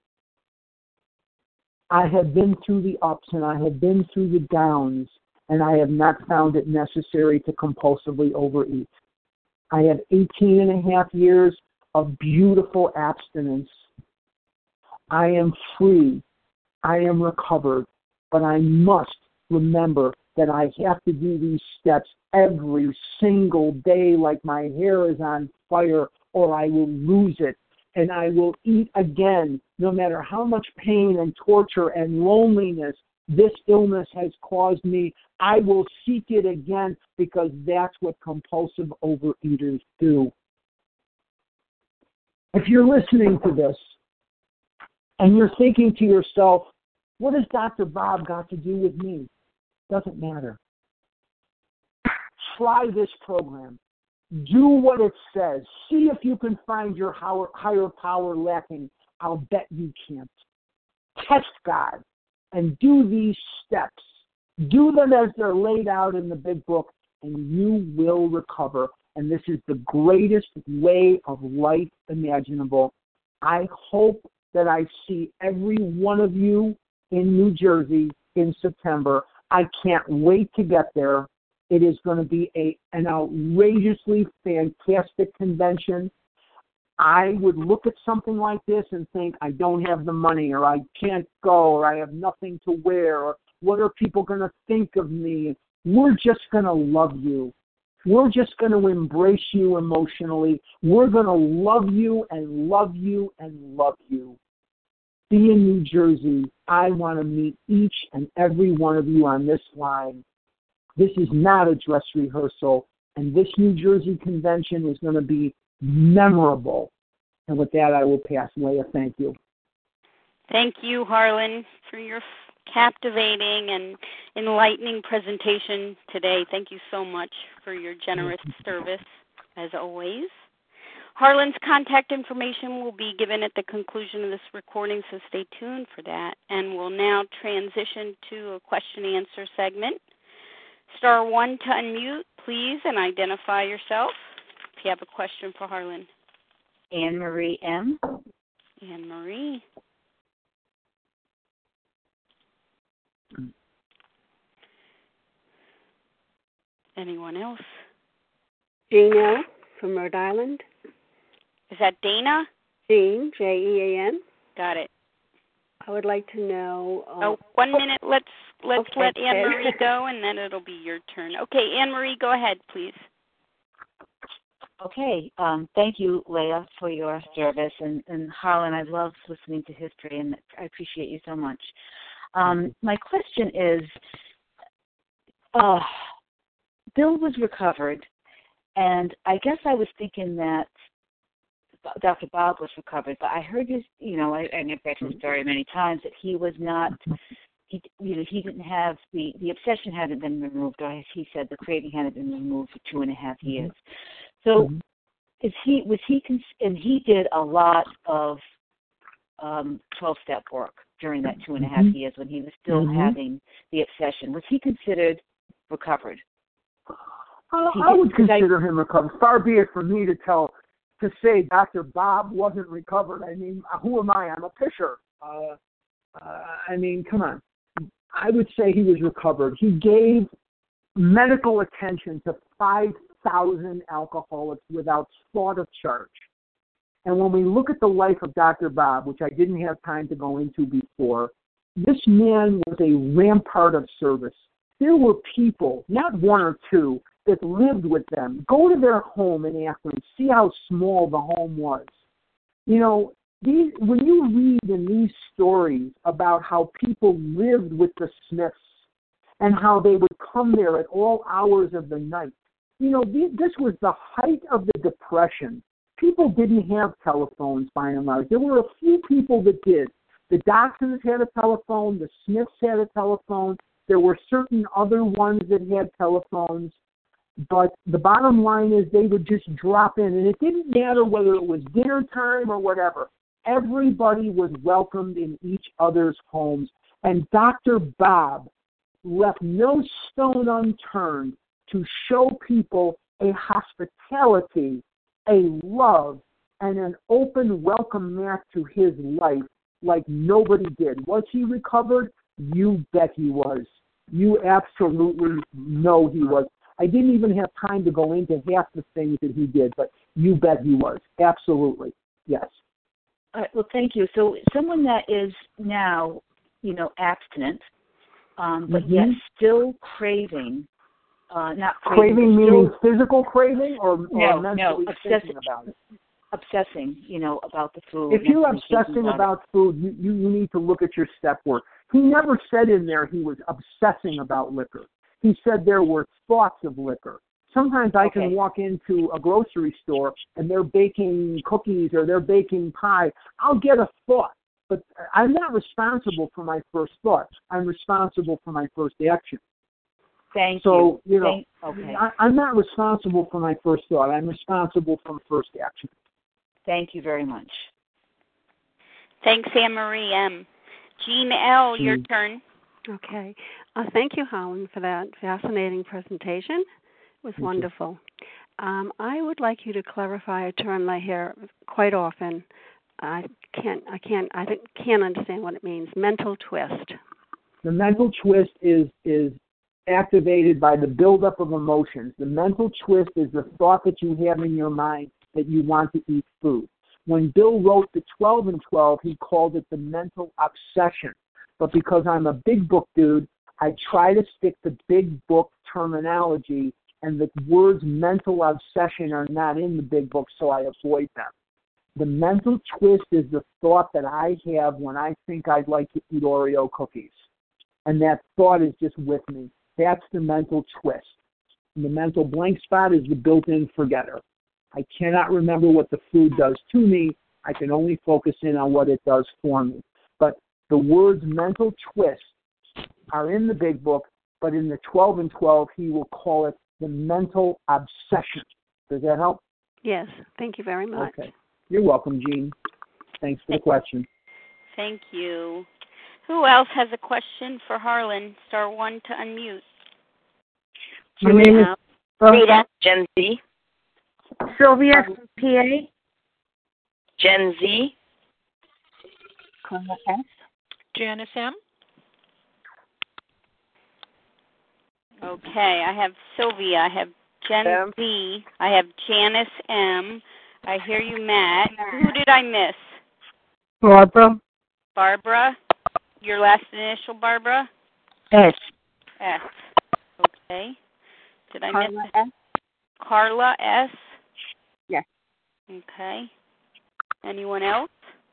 I have been through the ups and I have been through the downs, and I have not found it necessary to compulsively overeat. I have 18 and a half years of beautiful abstinence. I am free. I am recovered. But I must remember that I have to do these steps every single day like my hair is on fire, or I will lose it. And I will eat again, no matter how much pain and torture and loneliness this illness has caused me. I will seek it again, because that's what compulsive overeaters do. If you're listening to this and you're thinking to yourself, what has Dr. Bob got to do with me? Doesn't matter. Try this program. Do what it says. See if you can find your higher power lacking. I'll bet you can't. Test God and do these steps. Do them as they're laid out in the big book, and you will recover. And this is the greatest way of life imaginable. I hope that I see every one of you in New Jersey in September. I can't wait to get there. It is going to be an outrageously fantastic convention. I would look at something like this and think, I don't have the money, or I can't go, or I have nothing to wear, or what are people going to think of me? We're just going to love you. We're just going to embrace you emotionally. We're going to love you and love you and love you. Be in New Jersey. I want to meet each and every one of you on this line. This is not a dress rehearsal, and this New Jersey convention is going to be memorable. And with that, I will pass. Leah, thank you. Thank you, Harlan, for your captivating and enlightening presentation today. Thank you so much for your generous service, as always. Harlan's contact information will be given at the conclusion of this recording, so stay tuned for that. And we'll now transition to a question-and-answer segment. Star 1 to unmute, please, and identify yourself if you have a question for Harlan. Anne Marie M. Anne Marie. Anyone else? Gina from Rhode Island. Is that Dana? Jean, Jean. Got it. I would like to know. 1 minute. Let's okay, let Anne Marie go, and then it'll be your turn. Okay, Anne Marie, go ahead, please. Okay. Thank you, Leah, for your service, and Harlan, I love listening to history, and I appreciate you so much. My question is, Bill was recovered, and I guess I was thinking that Dr. Bob was recovered, but I heard his, I've read his story many times, that he was not, he didn't have, the obsession hadn't been removed, or as he said, the craving hadn't been removed for 2.5 years. So and he did a lot of 12-step work during that 2.5 years when he was still having the obsession. Was he considered recovered? I would consider him recovered. Far be it from me to say Dr. Bob wasn't recovered. I mean, who am I? I'm a pisher. I mean, come on. I would say he was recovered. He gave medical attention to 5 1,000 alcoholics without thought of charge. And when we look at the life of Dr. Bob, which I didn't have time to go into before, this man was a rampart of service. There were people, not one or two, that lived with them. Go to their home in Akron, see how small the home was. You know, when you read in these stories about how people lived with the Smiths and how they would come there at all hours of the night, you know, this was the height of the Depression. People didn't have telephones by and large. There were a few people that did. The Dodsons had a telephone. The Smiths had a telephone. There were certain other ones that had telephones. But the bottom line is they would just drop in. And it didn't matter whether it was dinner time or whatever. Everybody was welcomed in each other's homes. And Dr. Bob left no stone unturned to show people a hospitality, a love, and an open welcome mat to his life like nobody did. Was he recovered? You bet he was. You absolutely know he was. I didn't even have time to go into half the things that he did, but you bet he was. Absolutely. Yes. All right, well, thank you. So someone that is now, you know, abstinent, but yet still craving, not craving meaning physical craving or mentally no, thinking about it? Obsessing, you know, about the food. If you're obsessing about food, you need to look at your step work. He never said in there he was obsessing about liquor. He said there were thoughts of liquor. Sometimes I can walk into a grocery store and they're baking cookies or they're baking pie. I'll get a thought, but I'm not responsible for my first thought. I'm responsible for my first action. Thank you. So, you know, I'm not responsible for my first thought. I'm responsible for the first action. Thank you very much. Thanks, Anne Marie M. Jean L., your turn. Okay. Thank you, Helen, for that fascinating presentation. It was wonderful. I would like you to clarify a term I hear quite often. I can't understand what it means. Mental twist. The mental twist is activated by the buildup of emotions. The mental twist is the thought that you have in your mind that you want to eat food. When Bill wrote the 12 and 12, he called it the mental obsession. But because I'm a big book dude, I try to stick to big book terminology, and the words mental obsession are not in the big book, so I avoid them. The mental twist is the thought that I have when I think I'd like to eat Oreo cookies. And that thought is just with me. That's the mental twist. And the mental blank spot is the built-in forgetter. I cannot remember what the food does to me. I can only focus in on what it does for me. But the words mental twist are in the big book, but in the 12 and 12, he will call it the mental obsession. Does that help? Yes. Thank you very much. Okay. You're welcome, Jean. Thanks for the question. Thank you. Who else has a question for Harlan? Star 1 to unmute. My name is Rita, Gen Z. Sylvia from PA. Gen Z. Carla S. Janice M. Okay, I have Sylvia. I have Gen Z. I have Janice M. I hear you, Matt. Who did I miss? Barbara. Barbara. Your last initial, Barbara? S. S. Okay. Did I Carla miss S. Carla S? Yes. Okay. Anyone else?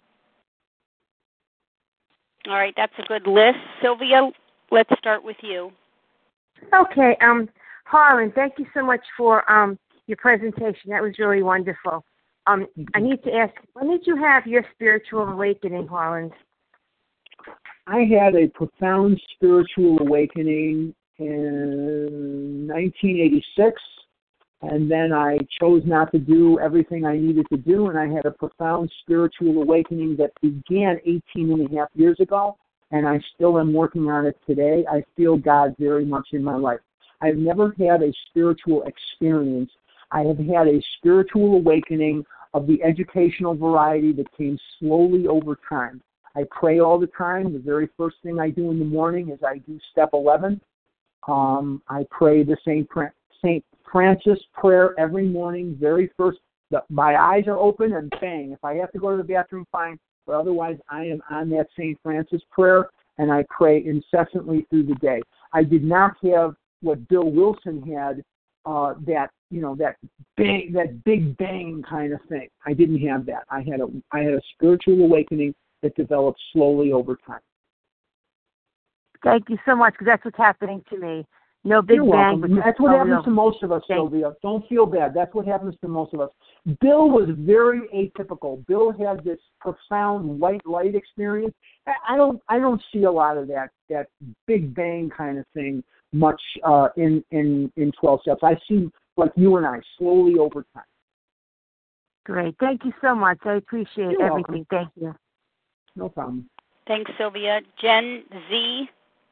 All right, that's a good list. Sylvia, let's start with you. Okay. Harlan, thank you so much for your presentation. That was really wonderful. I need to ask, when did you have your spiritual awakening, Harlan? I had a profound spiritual awakening in 1986, and then I chose not to do everything I needed to do, and I had a profound spiritual awakening that began 18 and a half years ago, and I still am working on it today. I feel God very much in my life. I've never had a spiritual experience. I have had a spiritual awakening of the educational variety that came slowly over time. I pray all the time. The very first thing I do in the morning is I do step 11. I pray the St. Francis prayer every morning, very first. My eyes are open and bang. If I have to go to the bathroom, fine. But otherwise, I am on that St. Francis prayer, and I pray incessantly through the day. I did not have what Bill Wilson had, that big bang kind of thing. I didn't have that. I had a spiritual awakening that developed slowly over time. Thank you so much, because that's what's happening to me. No big You're bang. welcome. That's what happens to most of us, Sylvia. Don't feel bad. That's what happens to most of us. Bill was very atypical. Bill had this profound white light experience. I don't see a lot of that big bang kind of thing much in 12 steps. I see, like you and I, slowly over time. Great. Thank you so much. I appreciate You're everything. welcome. Thank you. No problem. Thanks, Sylvia. Gen Z.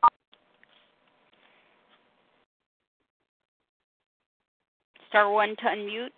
Star 1 to unmute.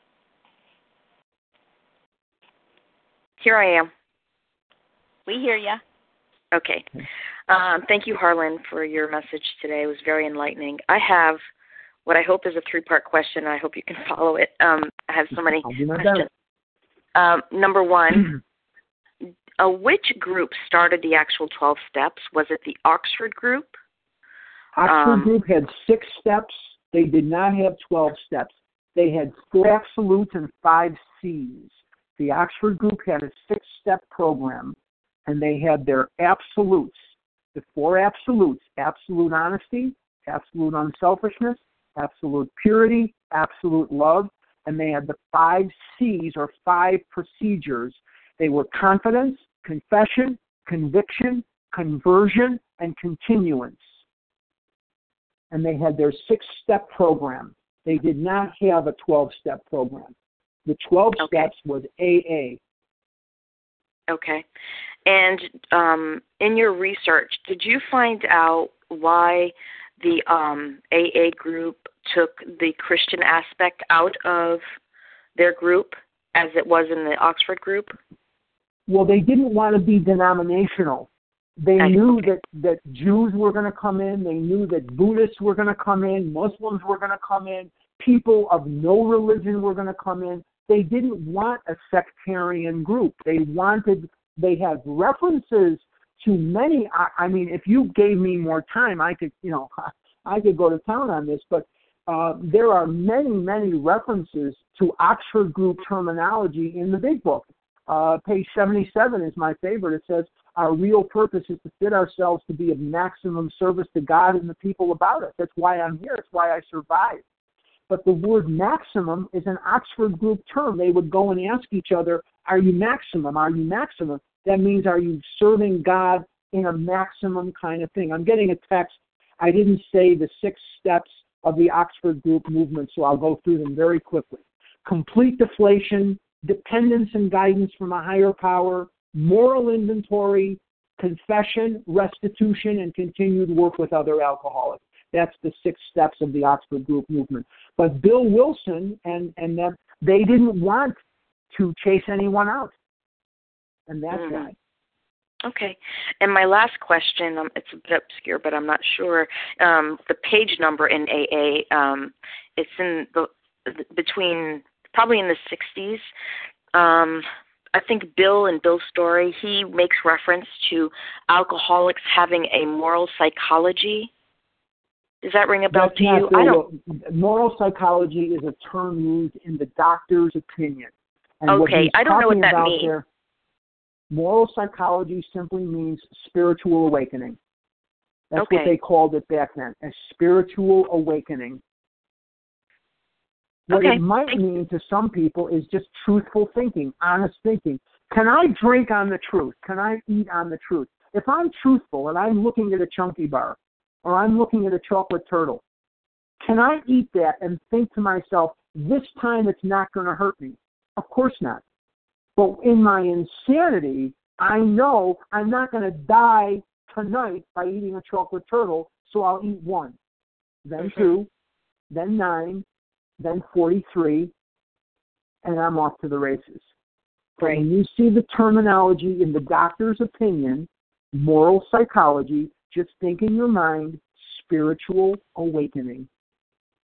Here I am. We hear ya. Okay. Thank you, Harlan, for your message today. It was very enlightening. I have what I hope is a 3-part question. I hope you can follow it. I have so many questions. Number 1, which group started the actual 12 steps? Was it the Oxford group? Oxford group had 6 steps. They did not have 12 steps. They had 4 absolutes and 5 C's. The Oxford group had a 6-step program, and they had their absolutes, the 4 absolutes: absolute honesty, absolute unselfishness, absolute purity, absolute love, and they had the 5 C's, or 5 procedures. They were confidence, confession, conviction, conversion, and continuance. And they had their 6-step program. They did not have a 12-step program. The 12 steps was AA. Okay. And in your research, did you find out why the AA group took the Christian aspect out of their group as it was in the Oxford group? Well, they didn't want to be denominational. They knew that Jews were going to come in. They knew that Buddhists were going to come in. Muslims were going to come in. People of no religion were going to come in. They didn't want a sectarian group. They had references to many. I mean, if you gave me more time, I could go to town on this, but there are many, many references to Oxford group terminology in the Big Book. Page 77 is my favorite. It says, our real purpose is to fit ourselves to be of maximum service to God and the people about us. That's why I'm here. It's why I survived. But the word maximum is an Oxford group term. They would go and ask each other, are you maximum? Are you maximum? That means, are you serving God in a maximum kind of thing? I'm getting a text. I didn't say the 6 steps of the Oxford group movement, so I'll go through them very quickly. Complete deflation, dependence and guidance from a higher power, moral inventory, confession, restitution, and continued work with other alcoholics. That's the 6 steps of the Oxford group movement. But Bill Wilson and them, they didn't want to chase anyone out. And that's why. Okay. And my last question, it's a bit obscure, but I'm not sure. The page number in AA, it's in between, probably in the 60s. I think Bill and Bill's story, he makes reference to alcoholics having a moral psychology. Does that ring a bell to you? Moral psychology is a term used in the doctor's opinion. And okay, I don't know what that means. Moral psychology simply means spiritual awakening. That's what they called it back then, a spiritual awakening. What it might mean to some people is just truthful thinking, honest thinking. Can I drink on the truth? Can I eat on the truth? If I'm truthful and I'm looking at a Chunky bar or I'm looking at a chocolate turtle, can I eat that and think to myself, this time it's not going to hurt me? Of course not. But in my insanity, I know I'm not going to die tonight by eating a chocolate turtle, so I'll eat 1, then 2, then 9, then 43, and I'm off to the races. But when you see the terminology in the doctor's opinion, moral psychology, just think in your mind, spiritual awakening.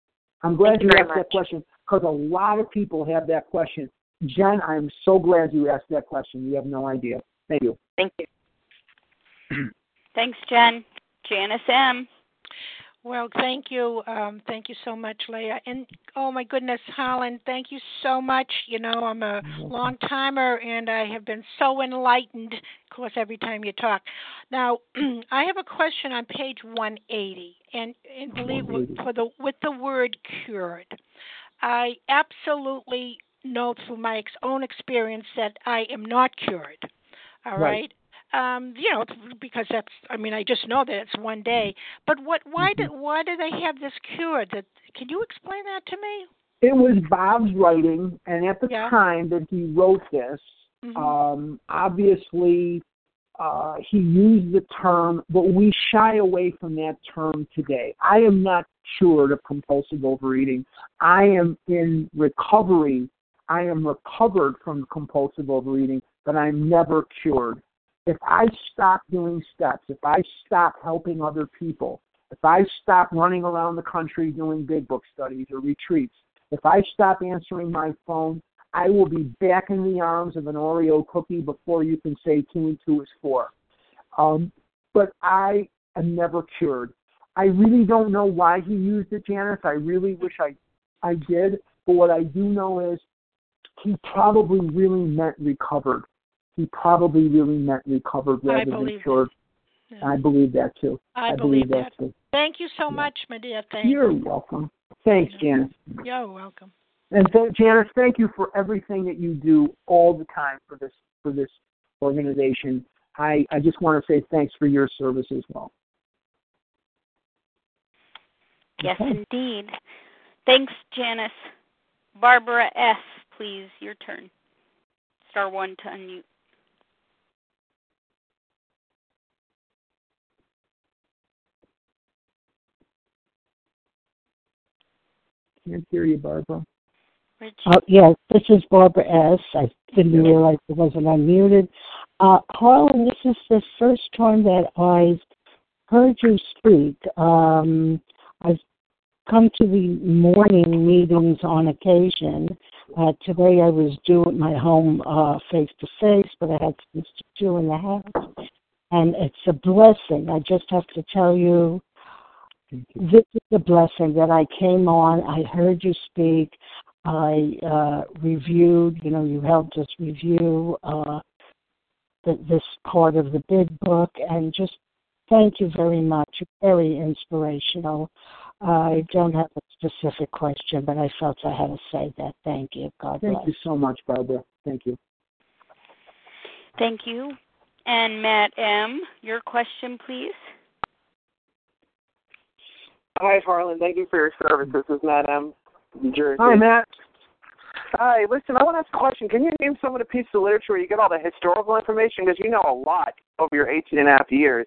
I'm glad Thank you you very asked much. that question because a lot of people have that question. Jen, I'm so glad you asked that question. You have no idea. Thank you. Thank you. Thanks, Jen. Janice M. Well, thank you. Thank you so much, Leah. And, oh, my goodness, Holland, thank you so much. You know, I'm a long timer, and I have been so enlightened, of course, every time you talk. Now, I have a question on page 180, and believe with the word cured. I absolutely know through my own experience that I am not cured. All right. You know, because I just know that it's one day. But why did they have this cure? Can you explain that to me? It was Bob's writing, and at the time that he wrote this, obviously he used the term, but we shy away from that term today. I am not cured of compulsive overeating. I am in recovery. I am recovered from compulsive overeating, but I'm never cured. If I stop doing steps, if I stop helping other people, if I stop running around the country doing big book studies or retreats, if I stop answering my phone, I will be back in the arms of an Oreo cookie before you can say 2 and 2 is 4. But I am never cured. I really don't know why he used it, Janice. I really wish I did. But what I do know is he probably really meant recovered. He probably really meant recovered rather than cured. Yeah. I believe that too. I believe that too. Thank you so much, my dear. You're welcome. Thanks, Janice. You're welcome. And Janice, thank you for everything that you do all the time for this organization. I just want to say thanks for your service as well. Yes, indeed. Thanks, Janice. Barbara S., please, your turn. Star 1 to unmute. Can't hear you, Barbara. Yes, this is Barbara S. I didn't realize it wasn't unmuted. Harlan, this is the first time that I've heard you speak. I've come to the morning meetings on occasion. Today I was due at my home face-to-face, but I had things to do in the house. And it's a blessing. I just have to tell you, this is a blessing that I came on. I heard you speak. I reviewed, you helped us review this part of the big book, and just thank you very much. Very inspirational. I don't have a specific question, but I felt I had to say that. Thank you. God bless. Thank you so much, Barbara. Thank you. Thank you. And Matt M., your question, please. Hi, Harlan. Thank you for your service. This is Matt M., New Jersey. Hi, Matt. Hi. Listen, I want to ask a question. Can you name some of the pieces of literature where you get all the historical information? Because you know a lot over your 18 and a half years.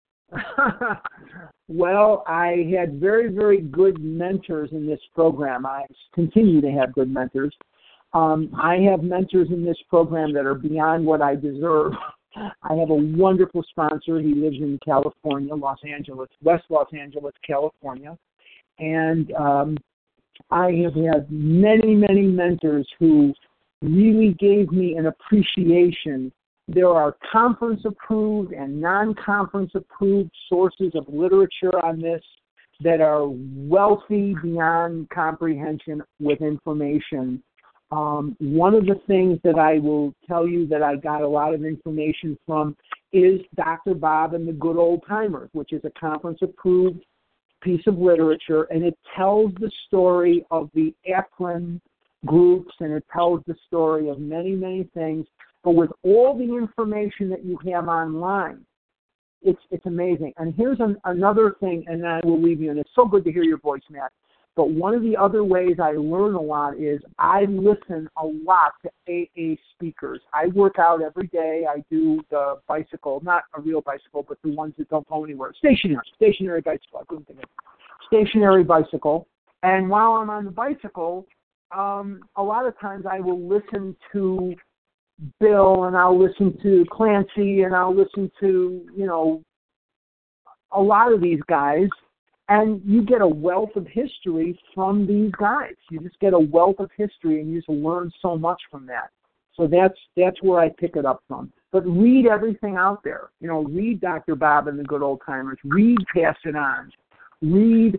Well, I had very, very good mentors in this program. I continue to have good mentors. I have mentors in this program that are beyond what I deserve. I have a wonderful sponsor. He lives in California, Los Angeles, West Los Angeles, California. And I have had many, many mentors who really gave me an appreciation. There are conference-approved and non-conference-approved sources of literature on this that are wealthy beyond comprehension with information. One of the things that I will tell you that I got a lot of information from is Dr. Bob and the Good Old Timers, which is a conference-approved piece of literature, and it tells the story of the Akron groups, and it tells the story of many, many things. But with all the information that you have online, it's amazing. And here's another thing, and I will leave you, and it's so good to hear your voice, Matt. But one of the other ways I learn a lot is I listen a lot to AA speakers. I work out every day. I do the bicycle, not a real bicycle, but the ones that don't go anywhere. Stationary bicycle. I couldn't think of it. Stationary bicycle. And while I'm on the bicycle, a lot of times I will listen to Bill, and I'll listen to Clancy, and I'll listen to, a lot of these guys. And you get a wealth of history from these guys. You just get a wealth of history, and you just learn so much from that. So that's where I pick it up from. But read everything out there. Read Dr. Bob and the Good Old Timers. Read Pass It On. Read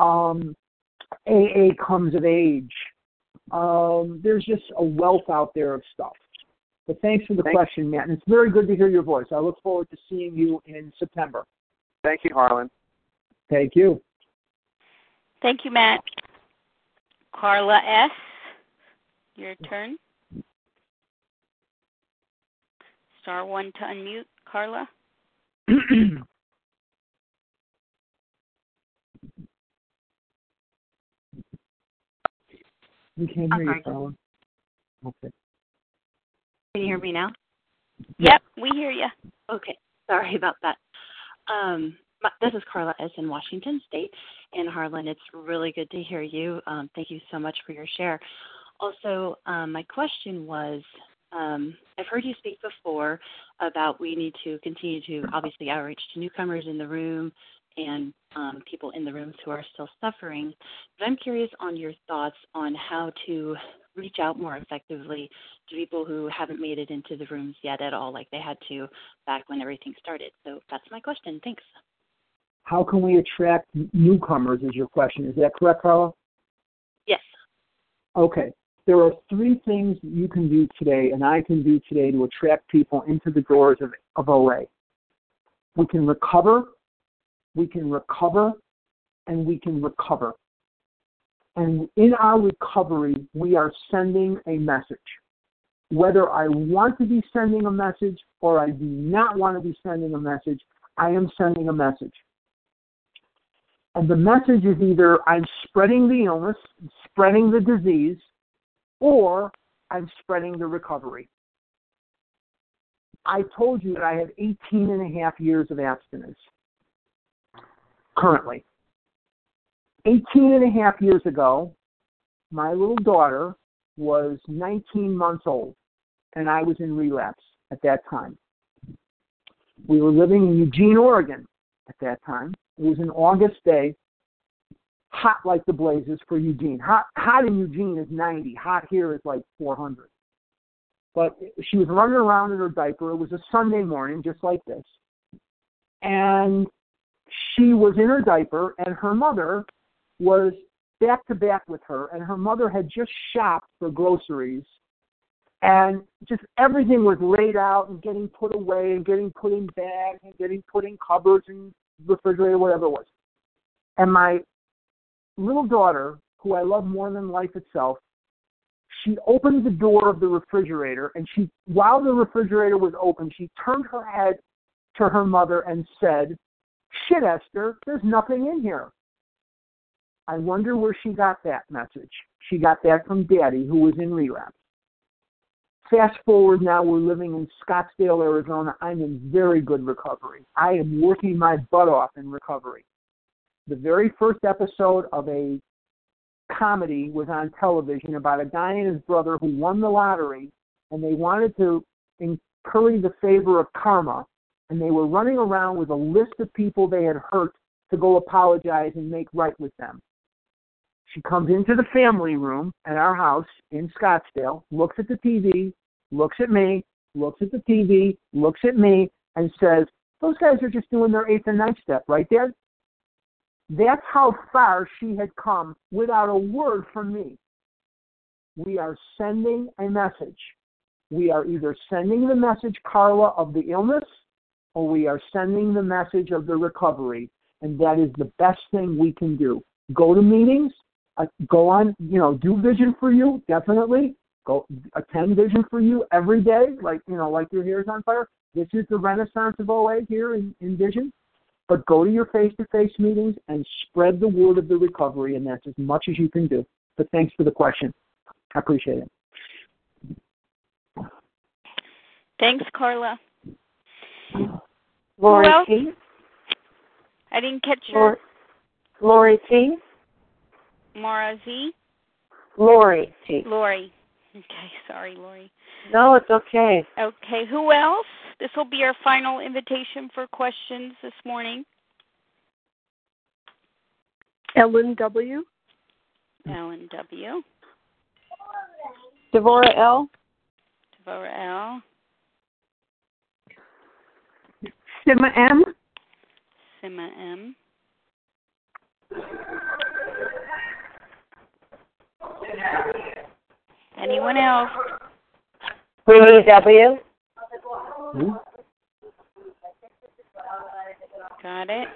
AA Comes of Age. There's just a wealth out there of stuff. But thanks for the question, Matt. And it's very good to hear your voice. I look forward to seeing you in September. Thank you, Harlan. Thank you. Thank you, Matt. Carla S., your turn. Star 1 to unmute, Carla. We can't hear you, Carla. Okay. Can you hear me now? Yep, we hear you. Okay, sorry about that. This is Carla S. in Washington State. And Harlan, it's really good to hear you. Thank you so much for your share. Also, my question was, I've heard you speak before about we need to continue to obviously outreach to newcomers in the room and people in the rooms who are still suffering. But I'm curious on your thoughts on how to reach out more effectively to people who haven't made it into the rooms yet at all, like they had to back when everything started. So that's my question. Thanks. How can we attract newcomers is your question. Is that correct, Carla? Yes. Okay. There are 3 things you can do today and I can do today to attract people into the doors of OA. We can recover, and we can recover. And in our recovery, we are sending a message. Whether I want to be sending a message or I do not want to be sending a message, I am sending a message. And the message is either I'm spreading the illness, spreading the disease, or I'm spreading the recovery. I told you that I have 18 and a half years of abstinence currently. 18 and a half years ago, my little daughter was 19 months old, and I was in relapse at that time. We were living in Eugene, Oregon at that time. It was an August day, hot like the blazes for Eugene. Hot in Eugene is 90. Hot here is like 400. But she was running around in her diaper. It was a Sunday morning, just like this. And she was in her diaper, and her mother was back to back with her, and her mother had just shopped for groceries, and just everything was laid out and getting put away and getting put in bags and getting put in cupboards and refrigerator, whatever it was. And my little daughter, who I love more than life itself, she opened the door of the refrigerator, and while the refrigerator was open, she turned her head to her mother and said, "Shit, Esther, there's nothing in here." I wonder where she got that message. She got that from Daddy, who was in relapse. Fast forward now, we're living in Scottsdale, Arizona. I'm in very good recovery. I am working my butt off in recovery. The very first episode of a comedy was on television about a guy and his brother who won the lottery, and they wanted to curry the favor of karma, and they were running around with a list of people they had hurt to go apologize and make right with them. She comes into the family room at our house in Scottsdale, looks at the TV, looks at me, looks at the TV, looks at me, and says, "Those guys are just doing their 8th and 9th step, right, Dad?" That's how far she had come without a word from me. We are sending a message. We are either sending the message, Carla, of the illness, or we are sending the message of the recovery. And that is the best thing we can do. Go to meetings, go on, do Vision for You, definitely. Go attend Vision for You every day, like your hair is on fire. This is the renaissance of OA here in Vision. But go to your face-to-face meetings and spread the word of the recovery, and that's as much as you can do. But thanks for the question. I appreciate it. Thanks, Carla. Lori Who else? T. I didn't catch your... Lori T. Mara Z. Lori T. Lori. Okay, sorry, Lori. No, it's okay. Okay, who else? This will be our final invitation for questions this morning. Ellen W. Ellen W. Devorah L. Devorah L. Sima M. Sima M. Anyone else? Rudy W. Got it.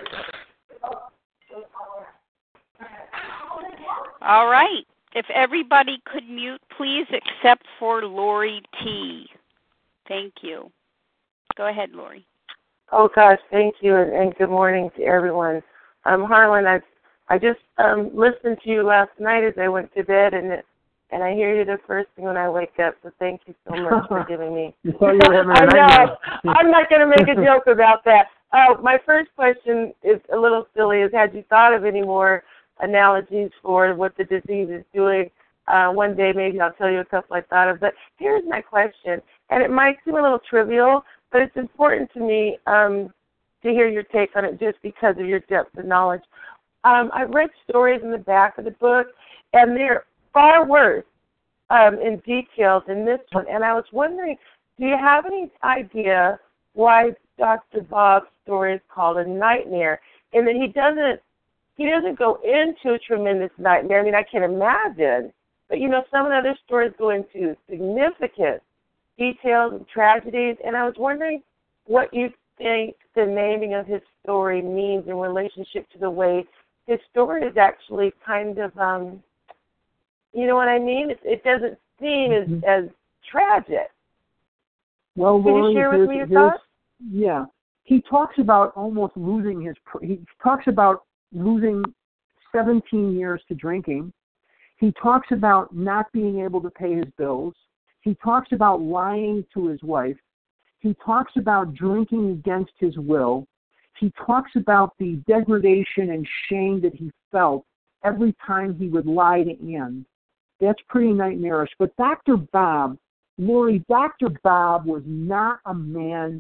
All right. If everybody could mute, please, except for Lori T. Thank you. Go ahead, Lori. Oh gosh, thank you, and good morning to everyone. Harlan, I just listened to you last night as I went to bed, and I hear you the first thing when I wake up. So thank you so much for giving me. You thought you were having a I know. nightmare. I'm not going to make a joke about that. My first question is a little silly. Is had you thought of any more analogies for what the disease is doing? One day maybe I'll tell you a couple I thought of. But here's my question, and it might seem a little trivial, but it's important to me to hear your take on it just because of your depth of knowledge. I've read stories in the back of the book, and they're far worse in detail than this one. And I was wondering, do you have any idea why Dr. Bob's story is called a nightmare? And that he doesn't go into a tremendous nightmare. I mean, I can imagine. But, some of the other stories go into significant details and tragedies. And I was wondering what you think the naming of his story means in relationship to the way his story is actually kind of, you know what I mean? It doesn't seem as tragic. Well, Can Lori, you share with me your thoughts? Yeah. He talks about almost losing he talks about losing 17 years to drinking. He talks about not being able to pay his bills. He talks about lying to his wife. He talks about drinking against his will. He talks about the degradation and shame that he felt every time he would lie to Anne. That's pretty nightmarish. But Dr. Bob, Lori, Dr. Bob was not a man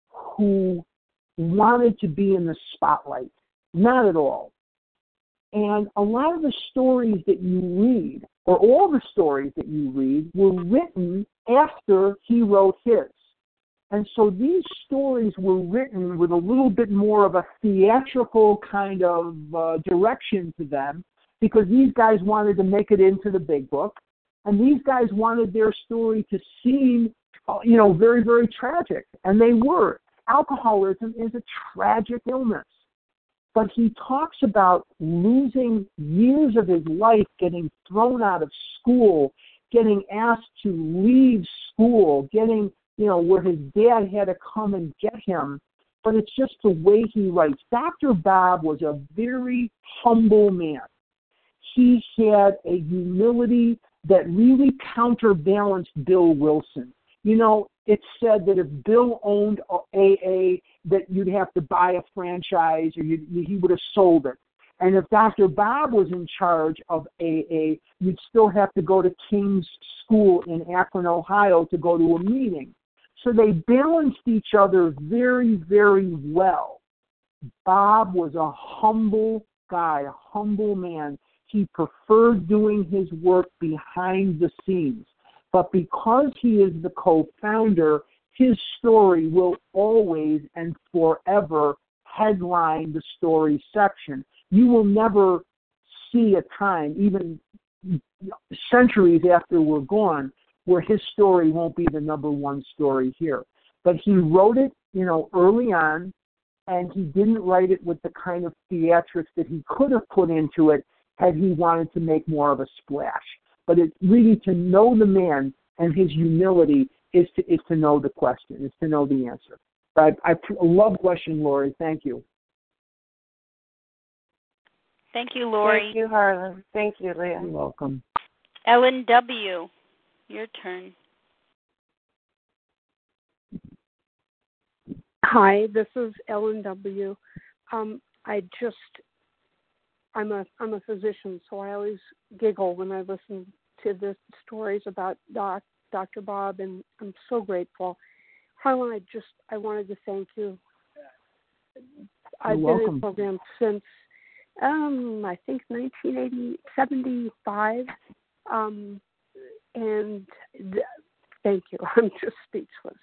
who wanted to be in the spotlight. Not at all. And a lot of the stories that you read, or all the stories that you read, were written after he wrote his. And so these stories were written with a little bit more of a theatrical kind of direction to them, because these guys wanted to make it into the big book, and these guys wanted their story to seem, very, very tragic. And they were. Alcoholism is a tragic illness. But he talks about losing years of his life, getting thrown out of school, getting asked to leave school, getting, where his dad had to come and get him. But it's just the way he writes. Dr. Bob was a very humble man. He had a humility that really counterbalanced Bill Wilson. It's said that if Bill owned AA, that you'd have to buy a franchise, or he would have sold it. And if Dr. Bob was in charge of AA, you'd still have to go to King's School in Akron, Ohio to go to a meeting. So they balanced each other very, very well. Bob was a humble guy, a humble man. He preferred doing his work behind the scenes. But because he is the co-founder, his story will always and forever headline the story section. You will never see a time, even centuries after we're gone, where his story won't be the number one story here. But he wrote it, early on, and he didn't write it with the kind of theatrics that he could have put into it had he wanted to make more of a splash. But it's really to know the man and his humility is to know the question, is to know the answer. But I love question, Lori. Thank you. Thank you, Lori. Thank you, Harlan. Thank you, Leah. You're welcome. Ellen W., your turn. Hi, this is Ellen W. I'm a physician, so I always giggle when I listen to the stories about Dr. Bob, and I'm so grateful. Harlan, I wanted to thank you. I've been in the program since I think 1975. Thank you. I'm just speechless.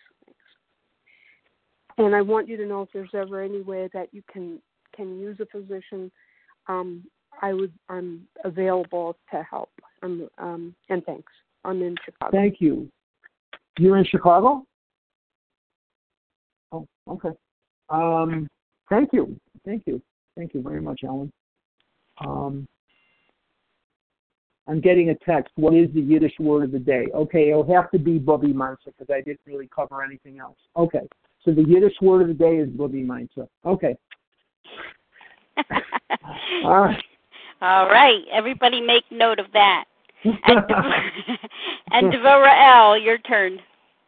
And I want you to know if there's ever any way that you can use a physician, I'm available to help. And thanks. I'm in Chicago. Thank you. You're in Chicago? Oh, okay. Thank you. Thank you very much, Ellen. I'm getting a text. What is the Yiddish word of the day? Okay, it'll have to be Bubby Mansa because I didn't really cover anything else. Okay, so the Yiddish word of the day is Bubby Mansa. Okay. All right. All right. Everybody make note of that. And Devorah L., your turn.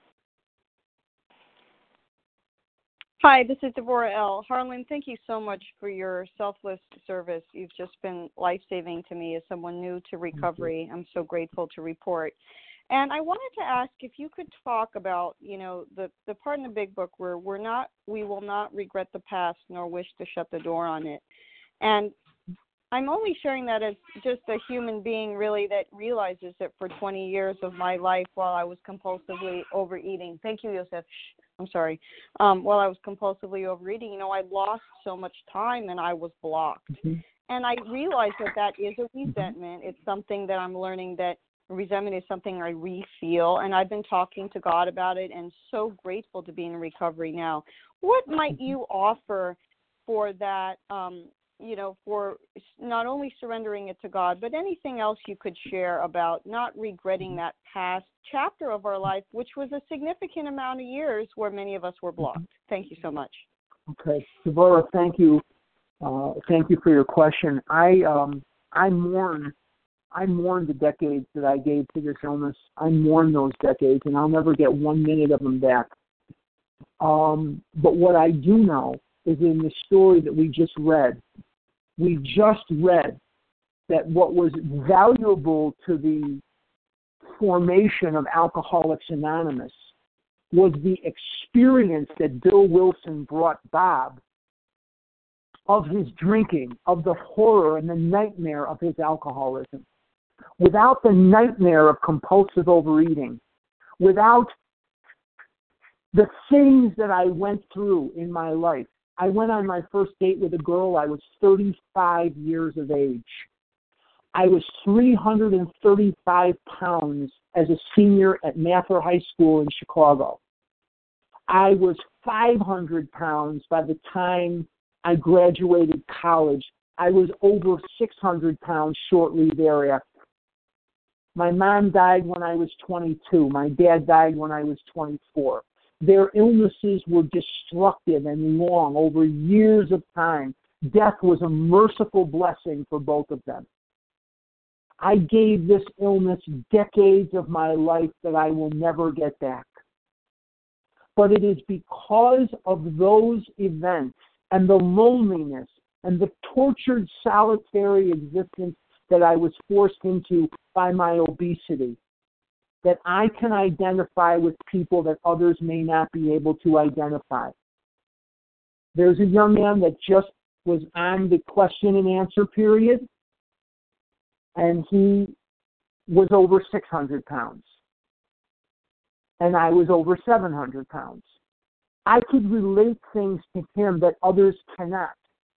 Hi, this is Devorah L. Harlan, thank you so much for your selfless service. You've just been life-saving to me as someone new to recovery. I'm so grateful to report. And I wanted to ask if you could talk about, the part in the Big Book where we will not regret the past nor wish to shut the door on it. And I'm only sharing that as just a human being really that realizes that for 20 years of my life while I was compulsively overeating. Thank you, Yosef. I'm sorry. While I was compulsively overeating, I lost so much time and I was blocked. Mm-hmm. And I realized that is a resentment. It's something that I'm learning that resentment is something I re-feel. And I've been talking to God about it and so grateful to be in recovery now. What might you offer for that, for not only surrendering it to God, but anything else you could share about not regretting that past chapter of our life, which was a significant amount of years where many of us were blocked. Thank you so much. Okay. Devorah, thank you. Thank you for your question. I mourn the decades that I gave to this illness. I mourn those decades, and I'll never get 1 minute of them back. But what I do know is in the story that we just read that what was valuable to the formation of Alcoholics Anonymous was the experience that Bill Wilson brought Bob of his drinking, of the horror and the nightmare of his alcoholism. Without the nightmare of compulsive overeating, without the things that I went through in my life. I went on my first date with a girl. I was 35 years of age. I was 335 pounds as a senior at Mather High School in Chicago. I was 500 pounds by the time I graduated college. I was over 600 pounds shortly thereafter. My mom died when I was 22. My dad died when I was 24. Their illnesses were destructive and long, over years of time. Death was a merciful blessing for both of them. I gave this illness decades of my life that I will never get back. But it is because of those events and the loneliness and the tortured, solitary existence that I was forced into by my obesity that I can identify with people that others may not be able to identify. There's a young man that just was on the question and answer period, and he was over 600 pounds. And I was over 700 pounds. I could relate things to him that others cannot.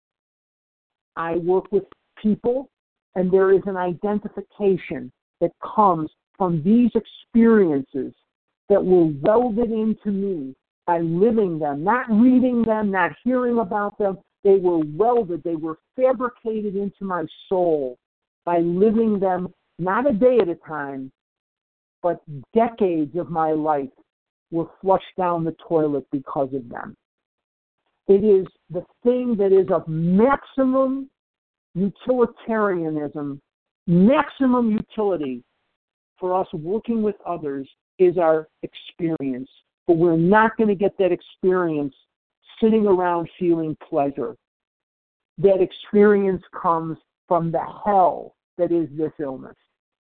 I work with people, and there is an identification that comes from these experiences that were welded into me by living them, not reading them, not hearing about them. They were welded, they were fabricated into my soul by living them not a day at a time, but decades of my life were flushed down the toilet because of them. It is the thing that is of maximum utilitarianism, maximum utility for us working with others is our experience. But we're not going to get that experience sitting around feeling pleasure. That experience comes from the hell that is this illness.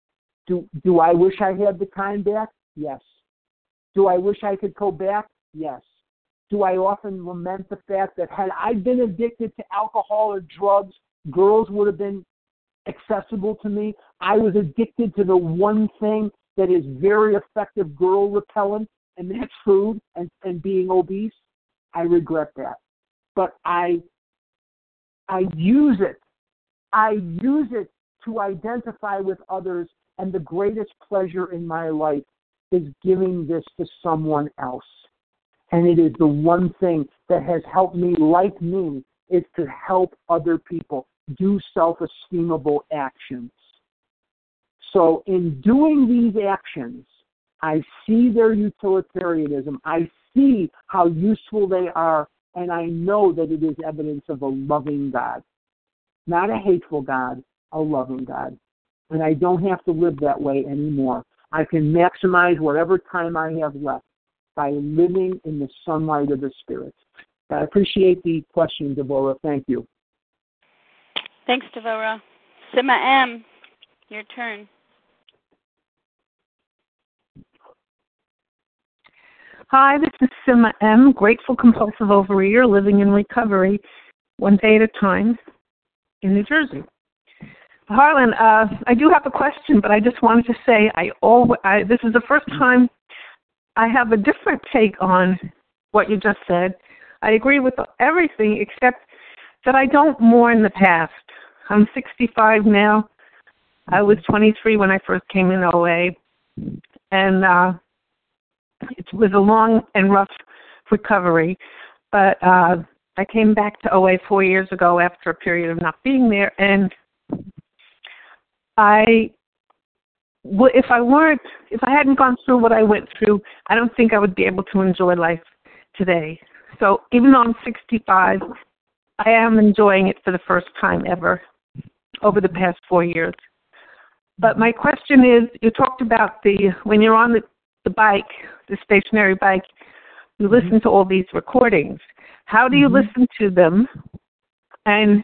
Do I wish I had the time back? Yes. Do I wish I could go back? Yes. Do I often lament the fact that had I been addicted to alcohol or drugs girls would have been accessible to me. I was addicted to the one thing that is very effective girl repellent, and that's food and being obese. I regret that. But I use it. I use it to identify with others, and the greatest pleasure in my life is giving this to someone else. And it is the one thing that has helped me, like me, is to help other people do self-esteemable actions. So in doing these actions, I see their utilitarianism. I see how useful they are, and I know that it is evidence of a loving God. Not a hateful God, a loving God. And I don't have to live that way anymore. I can maximize whatever time I have left by living in the sunlight of the Spirit. I appreciate the question, Deborah. Thank you. Thanks, Deborah. Sima M., your turn. Hi, this is Sima M., grateful compulsive overeater living in recovery, one day at a time in New Jersey. Harlan, I do have a question, but I just wanted to say this is the first time I have a different take on what you just said. I agree with everything except that I don't mourn the past. I'm 65 now. I was 23 when I first came in OA, and it was a long and rough recovery, but I came back to OA 4 years ago after a period of not being there, and if I hadn't gone through what I went through, I don't think I would be able to enjoy life today. So even though I'm 65, I am enjoying it for the first time ever over the past 4 years. But my question is, you talked about when you're on the bike, the stationary bike, you listen to all these recordings. How do you listen to them? And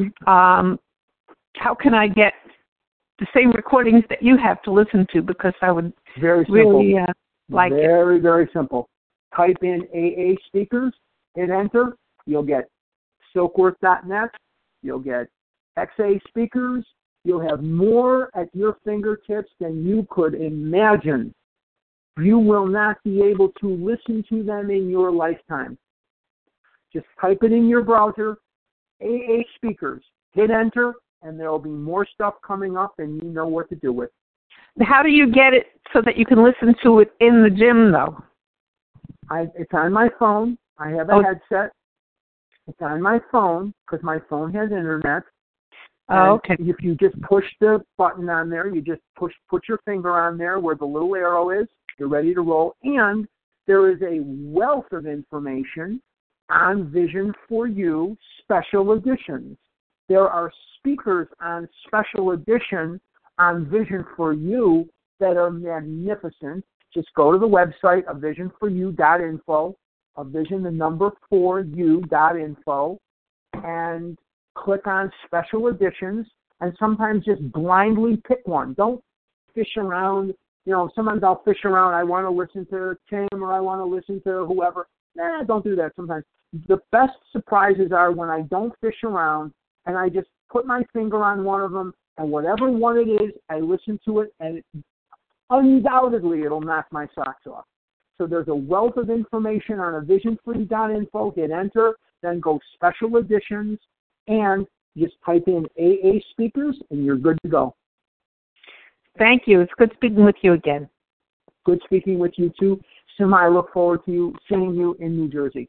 how can I get the same recordings that you have to listen to? Because I would really like it. Very, very simple. Type in AA speakers, hit enter. You'll get silkworth.net. You'll get XA speakers. You'll have more at your fingertips than you could imagine. You will not be able to listen to them in your lifetime. Just type it in your browser, AA speakers, hit enter, and there will be more stuff coming up, and you know what to do with. How do you get it so that you can listen to it in the gym, though? It's on my phone. I have a headset. It's on my phone because my phone has internet. Okay. If you just push the button on there, you just put your finger on there where the little arrow is, you're ready to roll. And there is a wealth of information on Vision for You special editions. There are speakers on special edition on Vision for You that are magnificent. Just go to the website of visionforyou.info, of vision, the number 4u.info, and click on special editions, and sometimes just blindly pick one. Don't fish around. Sometimes I'll fish around. I want to listen to Tim or I want to listen to whoever. Don't do that sometimes. The best surprises are when I don't fish around and I just put my finger on one of them, and whatever one it is, I listen to it, and undoubtedly it'll knock my socks off. So there's a wealth of information on a visionforyou.info. Hit enter, then go special editions, and just type in AA speakers, and you're good to go. Thank you. It's good speaking with you again. Good speaking with you, too. Sima, I look forward to seeing you in New Jersey.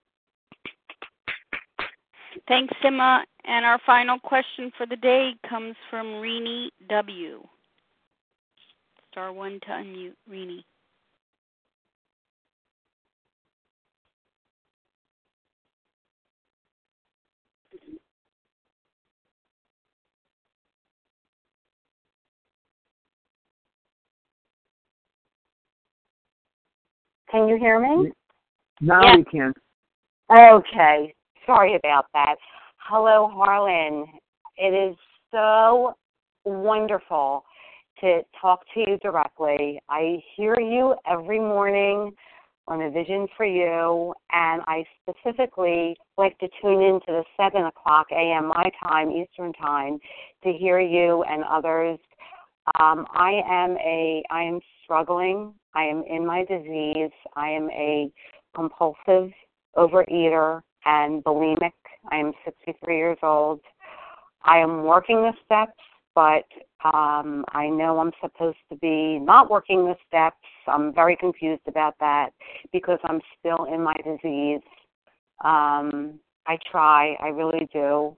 Thanks, Sima. And our final question for the day comes from Rini W. Star 1 to unmute, Rini. Can you hear me? Now we can. Okay. Sorry about that. Hello, Harlan. It is so wonderful to talk to you directly. I hear you every morning on A Vision for You, and I specifically like to tune in to the 7 o'clock a.m. my time, Eastern time, to hear you and others. I am struggling. I am in my disease. I am a compulsive overeater and bulimic. I am 63 years old. I am working the steps, but I know I'm supposed to be not working the steps. I'm very confused about that because I'm still in my disease. I try, I really do.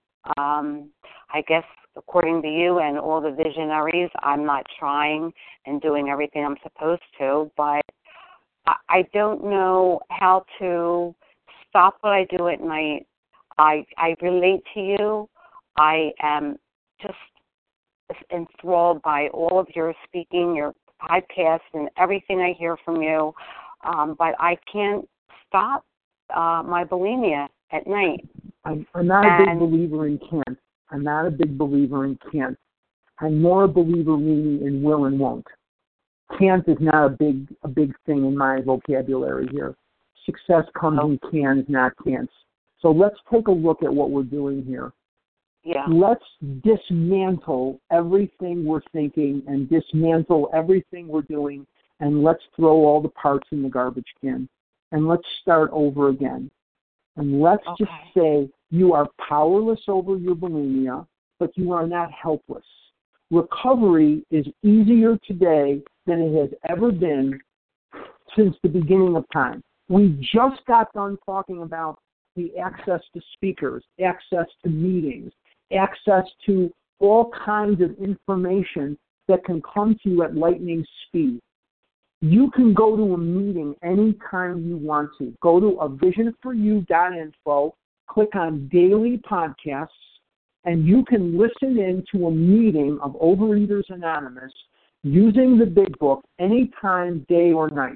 I guess according to you and all the visionaries, I'm not trying and doing everything I'm supposed to, but I don't know how to stop what I do at night. I relate to you. I am just enthralled by all of your speaking, your podcast, and everything I hear from you, but I can't stop my bulimia at night. I'm not a big believer in can't. I'm not a big believer in can't. I'm more a believer meaning in will and won't. Can't is not a big thing in my vocabulary here. Success comes in cans, not can'ts. So let's take a look at what we're doing here. Yeah. Let's dismantle everything we're thinking and dismantle everything we're doing, and let's throw all the parts in the garbage can. And let's start over again. And let's just say you are powerless over your bulimia, but you are not helpless. Recovery is easier today than it has ever been since the beginning of time. We just got done talking about the access to speakers, access to meetings, access to all kinds of information that can come to you at lightning speed. You can go to a meeting anytime you want to. Go to avisionforyou.info, click on daily podcasts, and you can listen in to a meeting of Overeaters Anonymous using the big book anytime, day or night.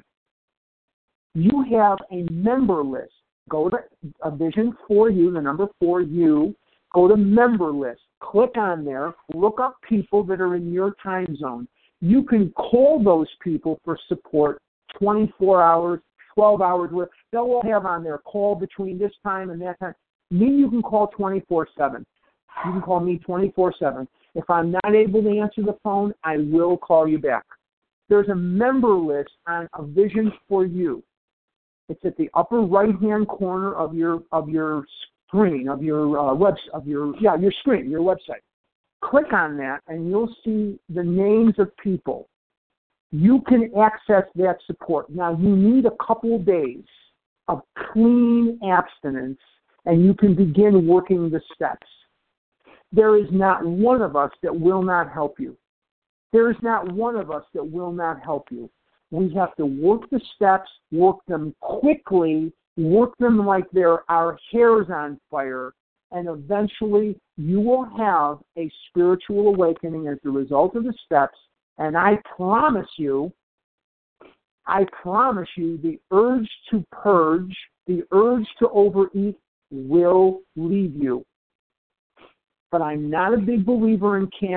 You have a member list. Go to A Vision for You, the number 4U, go to member list. Click on there, look up people that are in your time zone. You can call those people for support 24 hours, 12 hours. They'll all have on their call between this time and that time. Me, you can call 24/7. You can call me 24/7. If I'm not able to answer the phone, I will call you back. There's a member list on A Vision for You. It's at the upper right-hand corner of your screen, of your your screen, your website. Click on that, and you'll see the names of people. You can access that support. Now, you need a couple days of clean abstinence, and you can begin working the steps. There is not one of us that will not help you. There is not one of us that will not help you. We have to work the steps, work them quickly, work them like they're our hairs on fire, and eventually you will have a spiritual awakening as a result of the steps. And I promise you, the urge to purge, the urge to overeat will leave you. But I'm not a big believer in can't.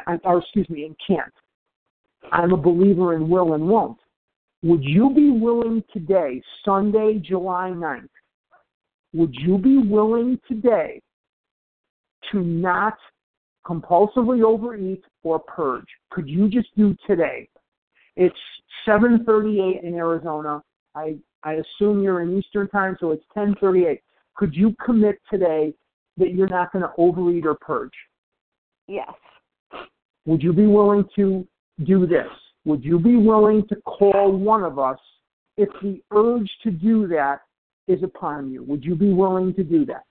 I'm a believer in will and won't. Would you be willing today, Sunday, July 9th, would you be willing today to not compulsively overeat or purge? Could you just do today? It's 7:38 in Arizona. I assume you're in Eastern time, so it's 10:38. Could you commit today that you're not going to overeat or purge? Yes. Would you be willing to do this? Would you be willing to call one of us if the urge to do that is upon you? Would you be willing to do that?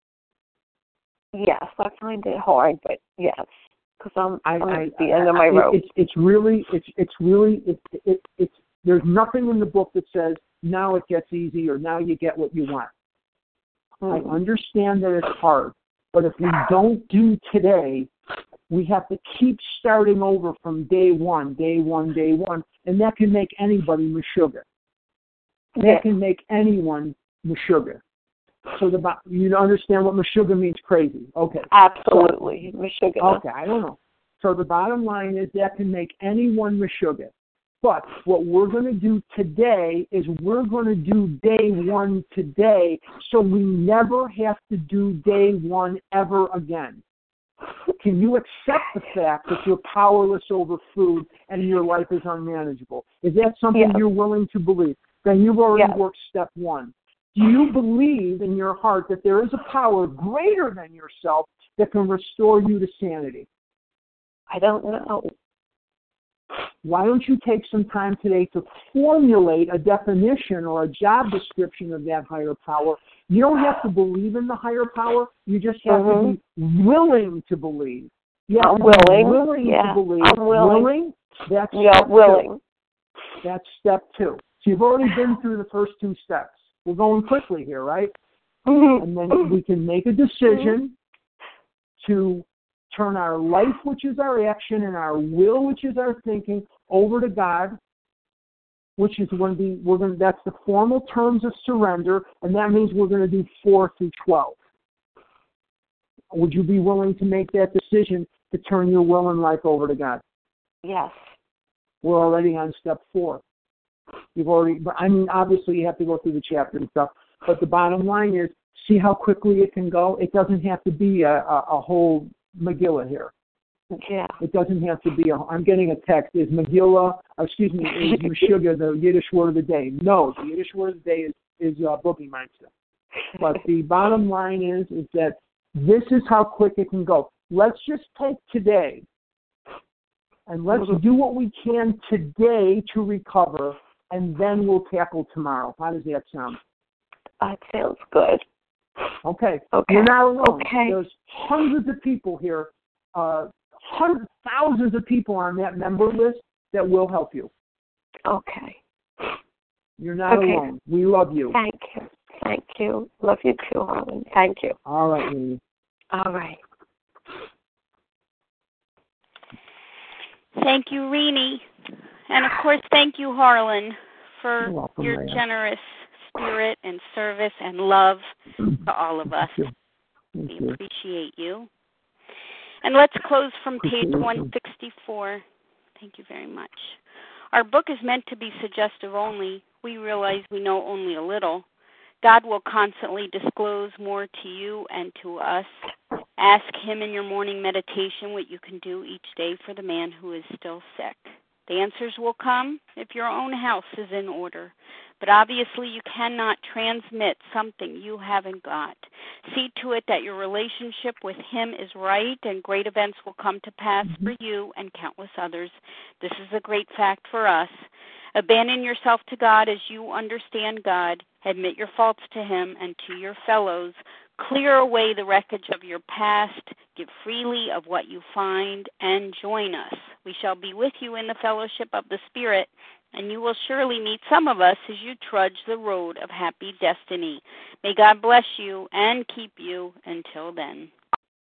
Yes, I find it hard, but yes, because I'm at the end of my rope. There's nothing in the book that says now it gets easy or now you get what you want. I understand that it's hard, but if we don't do today, we have to keep starting over from day one, and that can make anybody meshuggah. That can make anyone meshuggah. So you understand what meshuggah means? Crazy. Okay. Absolutely, meshuggah. Okay, I don't know. So the bottom line is that can make anyone meshuggah. But what we're going to do today is we're going to do day one today, so we never have to do day one ever again. Can you accept the fact that you're powerless over food and your life is unmanageable? Is that something you're willing to believe? Then you've already worked step one. Do you believe in your heart that there is a power greater than yourself that can restore you to sanity? I don't know. Why don't you take some time today to formulate a definition or a job description of that higher power? You don't have to believe in the higher power. You just have to be willing to believe. Yeah, I'm willing. To believe. I'm willing. That's step willing. Two. That's step two. So you've already been through the first two steps. We're going quickly here, right? And then we can make a decision to turn our life, which is our action, and our will, which is our thinking, over to God, which is that's the formal terms of surrender, and that means we're going to do 4 through 12. Would you be willing to make that decision to turn your will and life over to God? Yes. We're already on step 4. Obviously you have to go through the chapter and stuff, but the bottom line is, see how quickly it can go? It doesn't have to be a whole Megillah here. Yeah. It doesn't have to be I'm getting a text. Is Megillah, is Meshuggah the Yiddish word of the day? No, the Yiddish word of the day is Boogie-Meister. But the bottom line is that this is how quick it can go. Let's just take today, and let's do what we can today to recover, and then we'll tackle tomorrow. How does that sound? That sounds good. Okay. You're not alone. Okay. There's hundreds of people here, thousands of people on that member list that will help you. Okay. You're not alone. We love you. Thank you. Thank you. Love you too, Harlan. Thank you. All right, Amy. All right. Thank you, Rini. And, of course, thank you, Harlan, for your Leah. generous spirit and service and love to all of us. We appreciate you. And let's close from page 164. Thank you very much. Our book is meant to be suggestive only. We realize we know only a little. God will constantly disclose more to you and to us. Ask him in your morning meditation what you can do each day for the man who is still sick. The answers will come if your own house is in order. But obviously you cannot transmit something you haven't got. See to it that your relationship with him is right, and great events will come to pass for you and countless others. This is a great fact for us. Abandon yourself to God as you understand God. Admit your faults to him and to your fellows. Clear away the wreckage of your past. Give freely of what you find, and join us. We shall be with you in the fellowship of the Spirit, and you will surely meet some of us as you trudge the road of happy destiny. May God bless you and keep you until then.